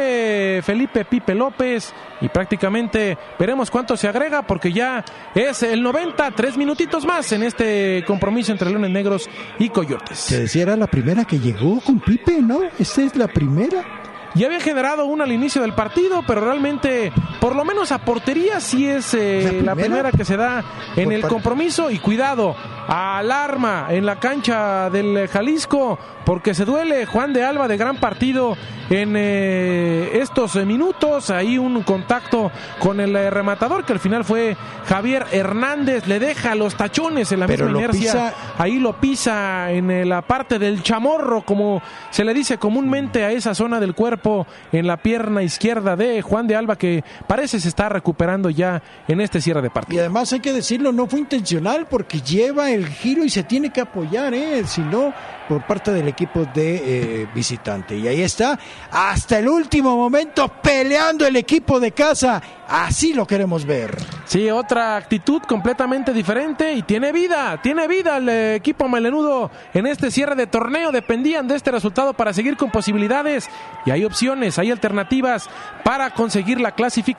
de Felipe Pipe López, y prácticamente veremos cuánto se agrega, porque ya es el noventa, tres minutitos más en este compromiso entre Leones Negros y Coyotes. Se decía, era la primera que llegó con Pipe, ¿no? Esta es la primera. Ya había generado una al inicio del partido, pero realmente, por lo menos a portería, sí es eh, ¿La, primera? la primera que se da en por el par... compromiso. Y cuidado, alarma en la cancha del Jalisco, porque se duele Juan de Alba, de gran partido en eh, estos minutos. Ahí un contacto con el eh, rematador, que al final fue Javier Hernández, le deja los tachones en la pero misma inercia, pisa... ahí lo pisa en eh, la parte del chamorro, como se le dice comúnmente a esa zona del cuerpo, en la pierna izquierda de Juan de Alba, que parece se está recuperando ya en este cierre de partido. Y además hay que decirlo, no fue intencional, porque lleva el giro y se tiene que apoyar, ¿eh? Si no, por parte del equipo de eh, visitante. Y ahí está, hasta el último momento peleando el equipo de casa. Así lo queremos ver. Sí, otra actitud completamente diferente, y tiene vida, tiene vida el eh, equipo melenudo en este cierre de torneo. Dependían de este resultado para seguir con posibilidades, y hay opciones, hay alternativas para conseguir la clasificación.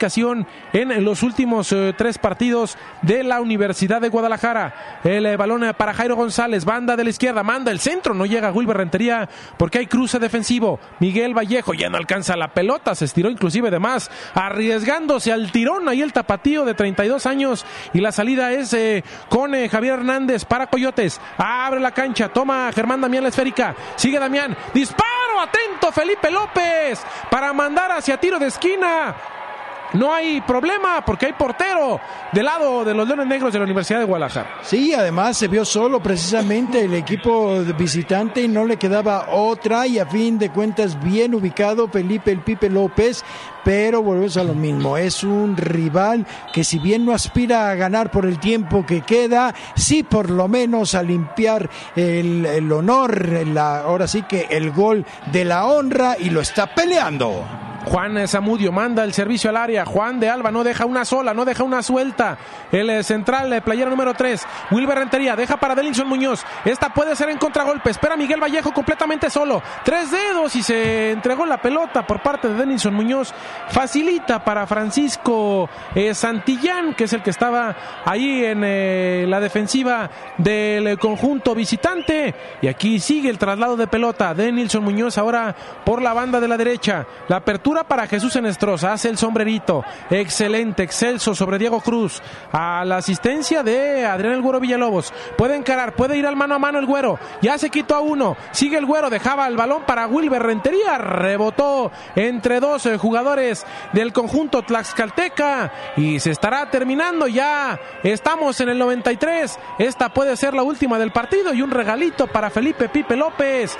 calificación en los últimos eh, tres partidos de la Universidad de Guadalajara. El eh, balón eh, para Jairo González, banda de la izquierda, manda el centro, no llega Wilber Rentería porque hay cruce defensivo. Miguel Vallejo ya no alcanza la pelota, se estiró inclusive de más, arriesgándose al tirón, ahí el tapatío de treinta y dos años, y la salida es eh, con eh, Javier Hernández para Coyotes. Abre la cancha, toma Germán Damián la esférica, sigue Damián, disparo, atento Felipe López para mandar hacia tiro de esquina. No hay problema porque hay portero del lado de los Leones Negros de la Universidad de Guadalajara. Sí, además se vio solo precisamente el equipo visitante y no le quedaba otra, y a fin de cuentas bien ubicado Felipe el Pipe López, pero volvemos a lo mismo, es un rival que si bien no aspira a ganar por el tiempo que queda, sí por lo menos a limpiar el, el honor, la, ahora sí que el gol de la honra, y lo está peleando. Juan Zamudio manda el servicio al área. Juan de Alba no deja una sola, no deja una suelta. El eh, central, eh, playera número tres. Wilber Rentería deja para Delinson Muñoz. Esta puede ser en contragolpe. Espera Miguel Vallejo completamente solo. Tres dedos y se entregó la pelota por parte de Delinson Muñoz. Facilita para Francisco eh, Santillán, que es el que estaba ahí en eh, la defensiva del conjunto visitante. Y aquí sigue el traslado de pelota de Nilson Muñoz ahora por la banda de la derecha. La apertura para Jesús Enestrosa, hace el sombrerito, excelente, excelso sobre Diego Cruz, a la asistencia de Adrián El Güero Villalobos, puede encarar, puede ir al mano a mano el Güero, ya se quitó a uno, sigue el Güero, dejaba el balón para Wilber Rentería, rebotó entre dos jugadores del conjunto tlaxcalteca y se estará terminando, ya estamos en el noventa y tres, esta puede ser la última del partido y un regalito para Felipe Pipe López.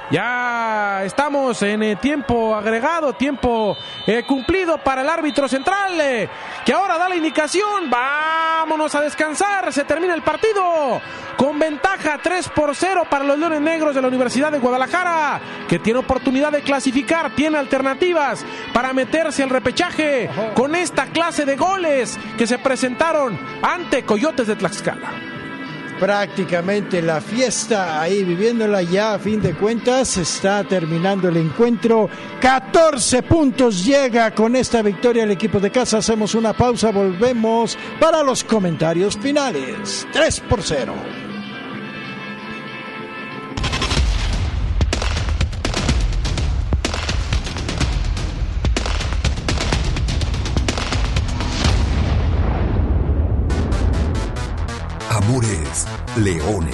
Ya estamos en eh, tiempo agregado, tiempo eh, cumplido para el árbitro central, eh, que ahora da la indicación. Vámonos a descansar, se termina el partido con ventaja tres por cero para los Leones Negros de la Universidad de Guadalajara, que tiene oportunidad de clasificar, tiene alternativas para meterse al repechaje con esta clase de goles que se presentaron ante Coyotes de Tlaxcala. Prácticamente la fiesta ahí viviéndola ya, a fin de cuentas está terminando el encuentro. catorce puntos llega con esta victoria el equipo de casa. Hacemos una pausa, volvemos para los comentarios finales. tres por cero. Amores Leones.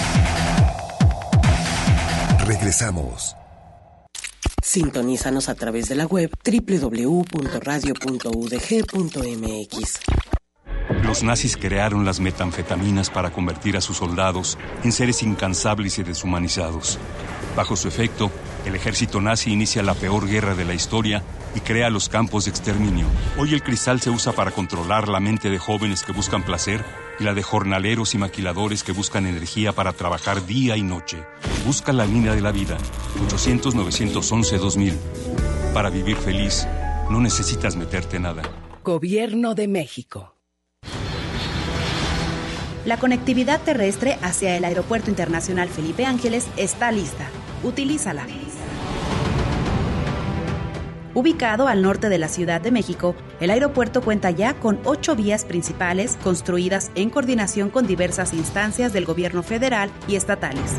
Regresamos. Sintonízanos a través de la web doble u doble u doble u punto radio punto u d g punto m x. Los nazis crearon las metanfetaminas para convertir a sus soldados en seres incansables y deshumanizados. Bajo su efecto, el ejército nazi inicia la peor guerra de la historia y crea los campos de exterminio. Hoy el cristal se usa para controlar la mente de jóvenes que buscan placer y la de jornaleros y maquiladores que buscan energía para trabajar día y noche. Busca la línea de la vida, ochocientos, novecientos once, dos mil. Para vivir feliz, no necesitas meterte nada. Gobierno de México. La conectividad terrestre hacia el Aeropuerto Internacional Felipe Ángeles está lista. Utilízala. Ubicado al norte de la Ciudad de México, el aeropuerto cuenta ya con ocho vías principales construidas en coordinación con diversas instancias del gobierno federal y estatales.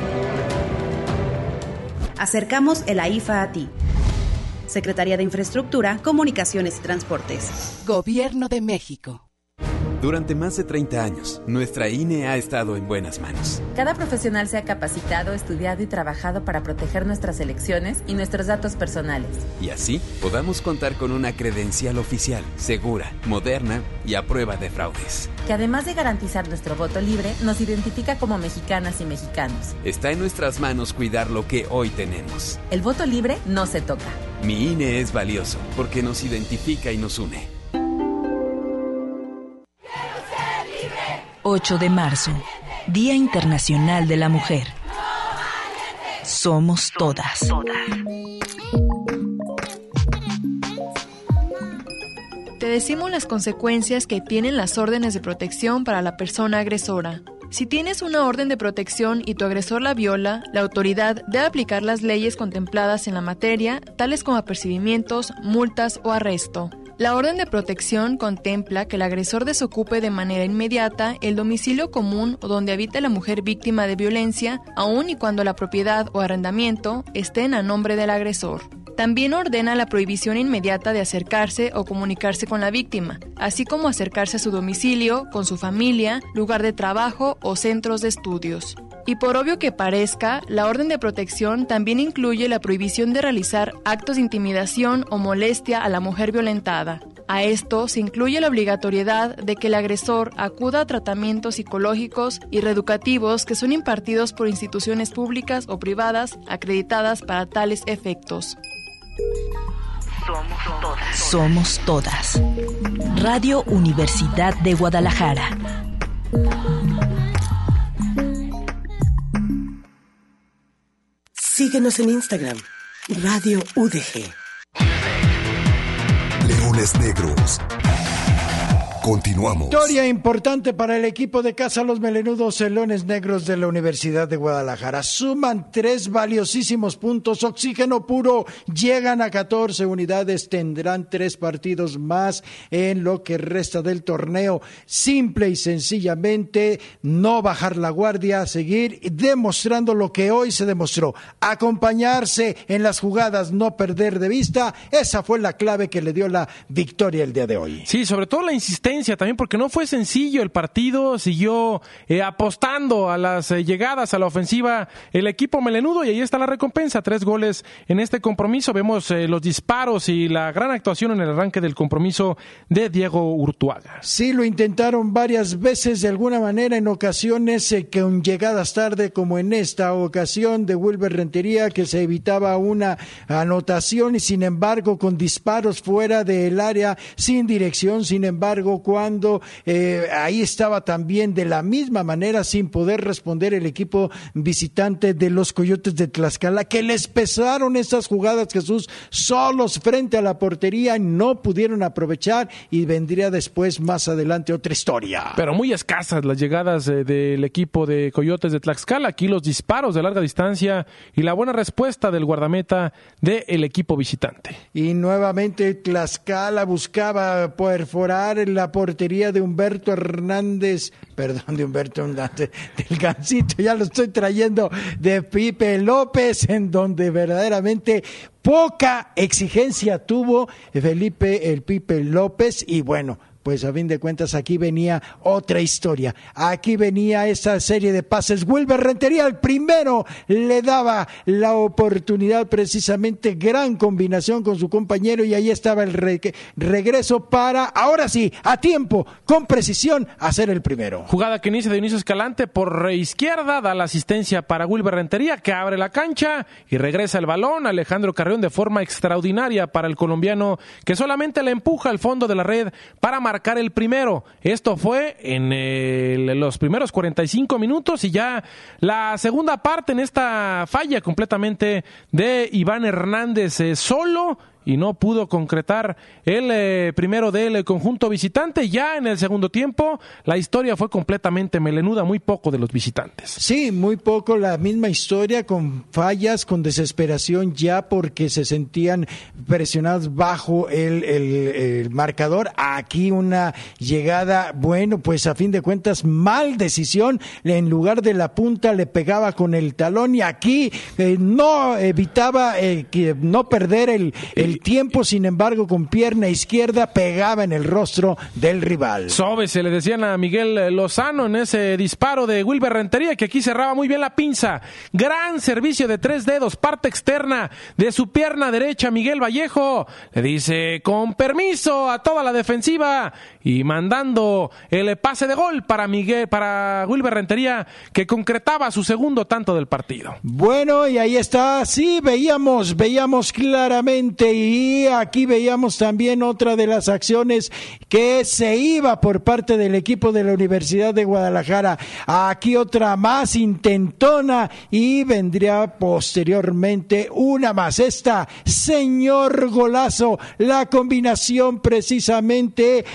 Acercamos el A I F A a ti. Secretaría de Infraestructura, Comunicaciones y Transportes. Gobierno de México. Durante más de treinta años, nuestra I N E ha estado en buenas manos. Cada profesional se ha capacitado, estudiado y trabajado para proteger nuestras elecciones y nuestros datos personales. Y así, podamos contar con una credencial oficial, segura, moderna y a prueba de fraudes. Que además de garantizar nuestro voto libre, nos identifica como mexicanas y mexicanos. Está en nuestras manos cuidar lo que hoy tenemos. El voto libre no se toca. Mi I N E es valioso porque nos identifica y nos une. ocho de marzo, Día Internacional de la Mujer. Somos todas. Te decimos las consecuencias que tienen las órdenes de protección para la persona agresora. Si tienes una orden de protección y tu agresor la viola, la autoridad debe aplicar las leyes contempladas en la materia, tales como apercibimientos, multas o arresto. La orden de protección contempla que el agresor desocupe de manera inmediata el domicilio común o donde habita la mujer víctima de violencia, aun y cuando la propiedad o arrendamiento estén a nombre del agresor. También ordena la prohibición inmediata de acercarse o comunicarse con la víctima, así como acercarse a su domicilio, con su familia, lugar de trabajo o centros de estudios. Y por obvio que parezca, la orden de protección también incluye la prohibición de realizar actos de intimidación o molestia a la mujer violentada. A esto se incluye la obligatoriedad de que el agresor acuda a tratamientos psicológicos y reeducativos que son impartidos por instituciones públicas o privadas acreditadas para tales efectos. Somos todas. Somos todas. Radio Universidad de Guadalajara. Síguenos en Instagram, Radio U D G. Leones Negros. Continuamos. Victoria importante para el equipo de casa, los melenudos Leones Negros de la Universidad de Guadalajara. Suman tres valiosísimos puntos, oxígeno puro, llegan a catorce unidades, tendrán tres partidos más en lo que resta del torneo. Simple y sencillamente, no bajar la guardia, seguir demostrando lo que hoy se demostró. Acompañarse en las jugadas, no perder de vista. Esa fue la clave que le dio la victoria el día de hoy. Sí, sobre todo la insistencia también, porque no fue sencillo el partido, siguió eh, apostando a las eh, llegadas a la ofensiva el equipo melenudo, y ahí está la recompensa, tres goles en este compromiso. Vemos eh, los disparos y la gran actuación en el arranque del compromiso de Diego Urtuaga. Sí, lo intentaron varias veces de alguna manera, en ocasiones eh, con llegadas tarde, como en esta ocasión de Wilber Rentería, que se evitaba una anotación, y sin embargo con disparos fuera del área, sin dirección. Sin embargo, cuando eh, ahí estaba también de la misma manera, sin poder responder el equipo visitante de los Coyotes de Tlaxcala, que les pesaron esas jugadas, Jesús, solos frente a la portería, no pudieron aprovechar, y vendría después más adelante otra historia. Pero muy escasas las llegadas eh, del equipo de Coyotes de Tlaxcala. Aquí los disparos de larga distancia y la buena respuesta del guardameta del equipo visitante. Y nuevamente Tlaxcala buscaba perforar la portería de Humberto Hernández, perdón, de Humberto Hernández, del Gancito, ya lo estoy trayendo, de Pipe López, en donde verdaderamente poca exigencia tuvo Felipe el Pipe López. Y bueno, pues a fin de cuentas aquí venía otra historia, aquí venía esa serie de pases. Wilber Rentería, el primero, le daba la oportunidad, precisamente gran combinación con su compañero, y ahí estaba el re- regreso para, ahora sí, a tiempo, con precisión, hacer el primero. Jugada que inicia de Dionisio Escalante por izquierda, da la asistencia para Wilber Rentería, que abre la cancha y regresa el balón. Alejandro Carrión de forma extraordinaria para el colombiano, que solamente le empuja al fondo de la red para marcar marcar el primero. Esto fue en el, los primeros cuarenta y cinco minutos, y ya la segunda parte en esta falla completamente de Iván Hernández eh, solo, y no pudo concretar el eh, primero del conjunto visitante. Ya en el segundo tiempo la historia fue completamente melenuda, muy poco de los visitantes. Sí, muy poco, la misma historia, con fallas, con desesperación ya, porque se sentían presionados bajo el, el, el marcador. Aquí una llegada, bueno, pues a fin de cuentas mal decisión, en lugar de la punta le pegaba con el talón, y aquí eh, no evitaba eh, que no perder el, el tiempo. Sin embargo, con pierna izquierda pegaba en el rostro del rival. Sobe, se le decían a Miguel Lozano en ese disparo de Wilber Rentería, que aquí cerraba muy bien la pinza. Gran servicio de tres dedos, parte externa de su pierna derecha. Miguel Vallejo le dice con permiso a toda la defensiva, y mandando el pase de gol para Miguel, para Wilber Rentería, que concretaba su segundo tanto del partido. Bueno, y ahí está, sí, veíamos, veíamos claramente, y aquí veíamos también otra de las acciones que se iba por parte del equipo de la Universidad de Guadalajara. Aquí otra más intentona, y vendría posteriormente una más. Esta, señor golazo, la combinación precisamente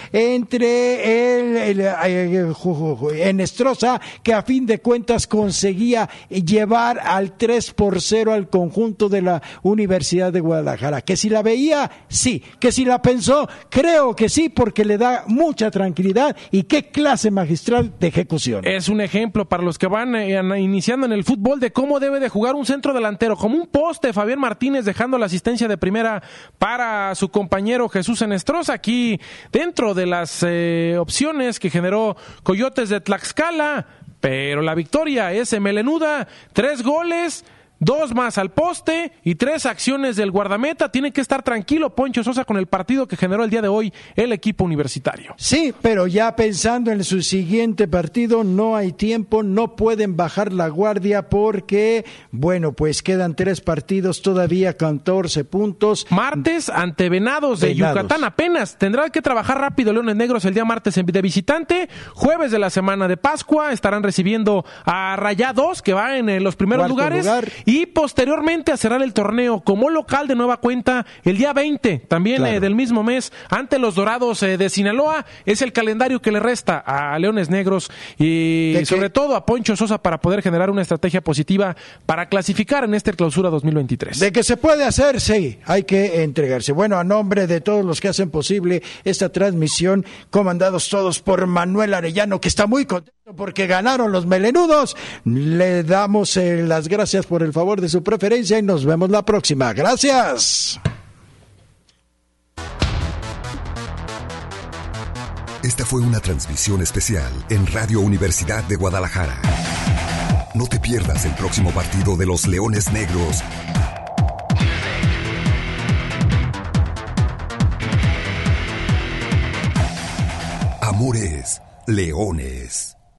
entre el, el, el, el Enestrosa, que a fin de cuentas conseguía llevar al tres por cero al conjunto de la Universidad de Guadalajara, que si la la veía, sí, que si la pensó, creo que sí, porque le da mucha tranquilidad y qué clase magistral de ejecución. Es un ejemplo para los que van eh, iniciando en el fútbol de cómo debe de jugar un centro delantero, como un poste. Fabián Martínez dejando la asistencia de primera para su compañero Jesús Enestrosa, aquí dentro de las eh, opciones que generó Coyotes de Tlaxcala, pero la victoria es melenuda, tres goles, dos más al poste y tres acciones del guardameta. Tiene que estar tranquilo Poncho Sosa con el partido que generó el día de hoy el equipo universitario. Sí, pero ya pensando en su siguiente partido, no hay tiempo, no pueden bajar la guardia porque, bueno, pues quedan tres partidos todavía, catorce puntos. Martes ante Venados de Venados. Yucatán apenas. Tendrá que trabajar rápido Leones Negros el día martes de visitante. Jueves de la semana de Pascua estarán recibiendo a Rayados, que va en los primeros Cuarto lugares. Lugar. Y posteriormente a cerrar el torneo como local de nueva cuenta el día veinte, también claro. eh, del mismo mes, ante los Dorados eh, de Sinaloa. Es el calendario que le resta a Leones Negros y sobre todo a Poncho Sosa para poder generar una estrategia positiva para clasificar en esta clausura dos mil veintitrés. De que se puede hacer, sí, hay que entregarse. Bueno, a nombre de todos los que hacen posible esta transmisión, comandados todos por Manuel Arellano, que está muy contento porque ganaron los melenudos, le damos eh, las gracias por el favor de su preferencia y nos vemos la próxima. Gracias. Esta fue una transmisión especial en Radio Universidad de Guadalajara. No te pierdas el próximo partido de los Leones Negros. Amores, Leones.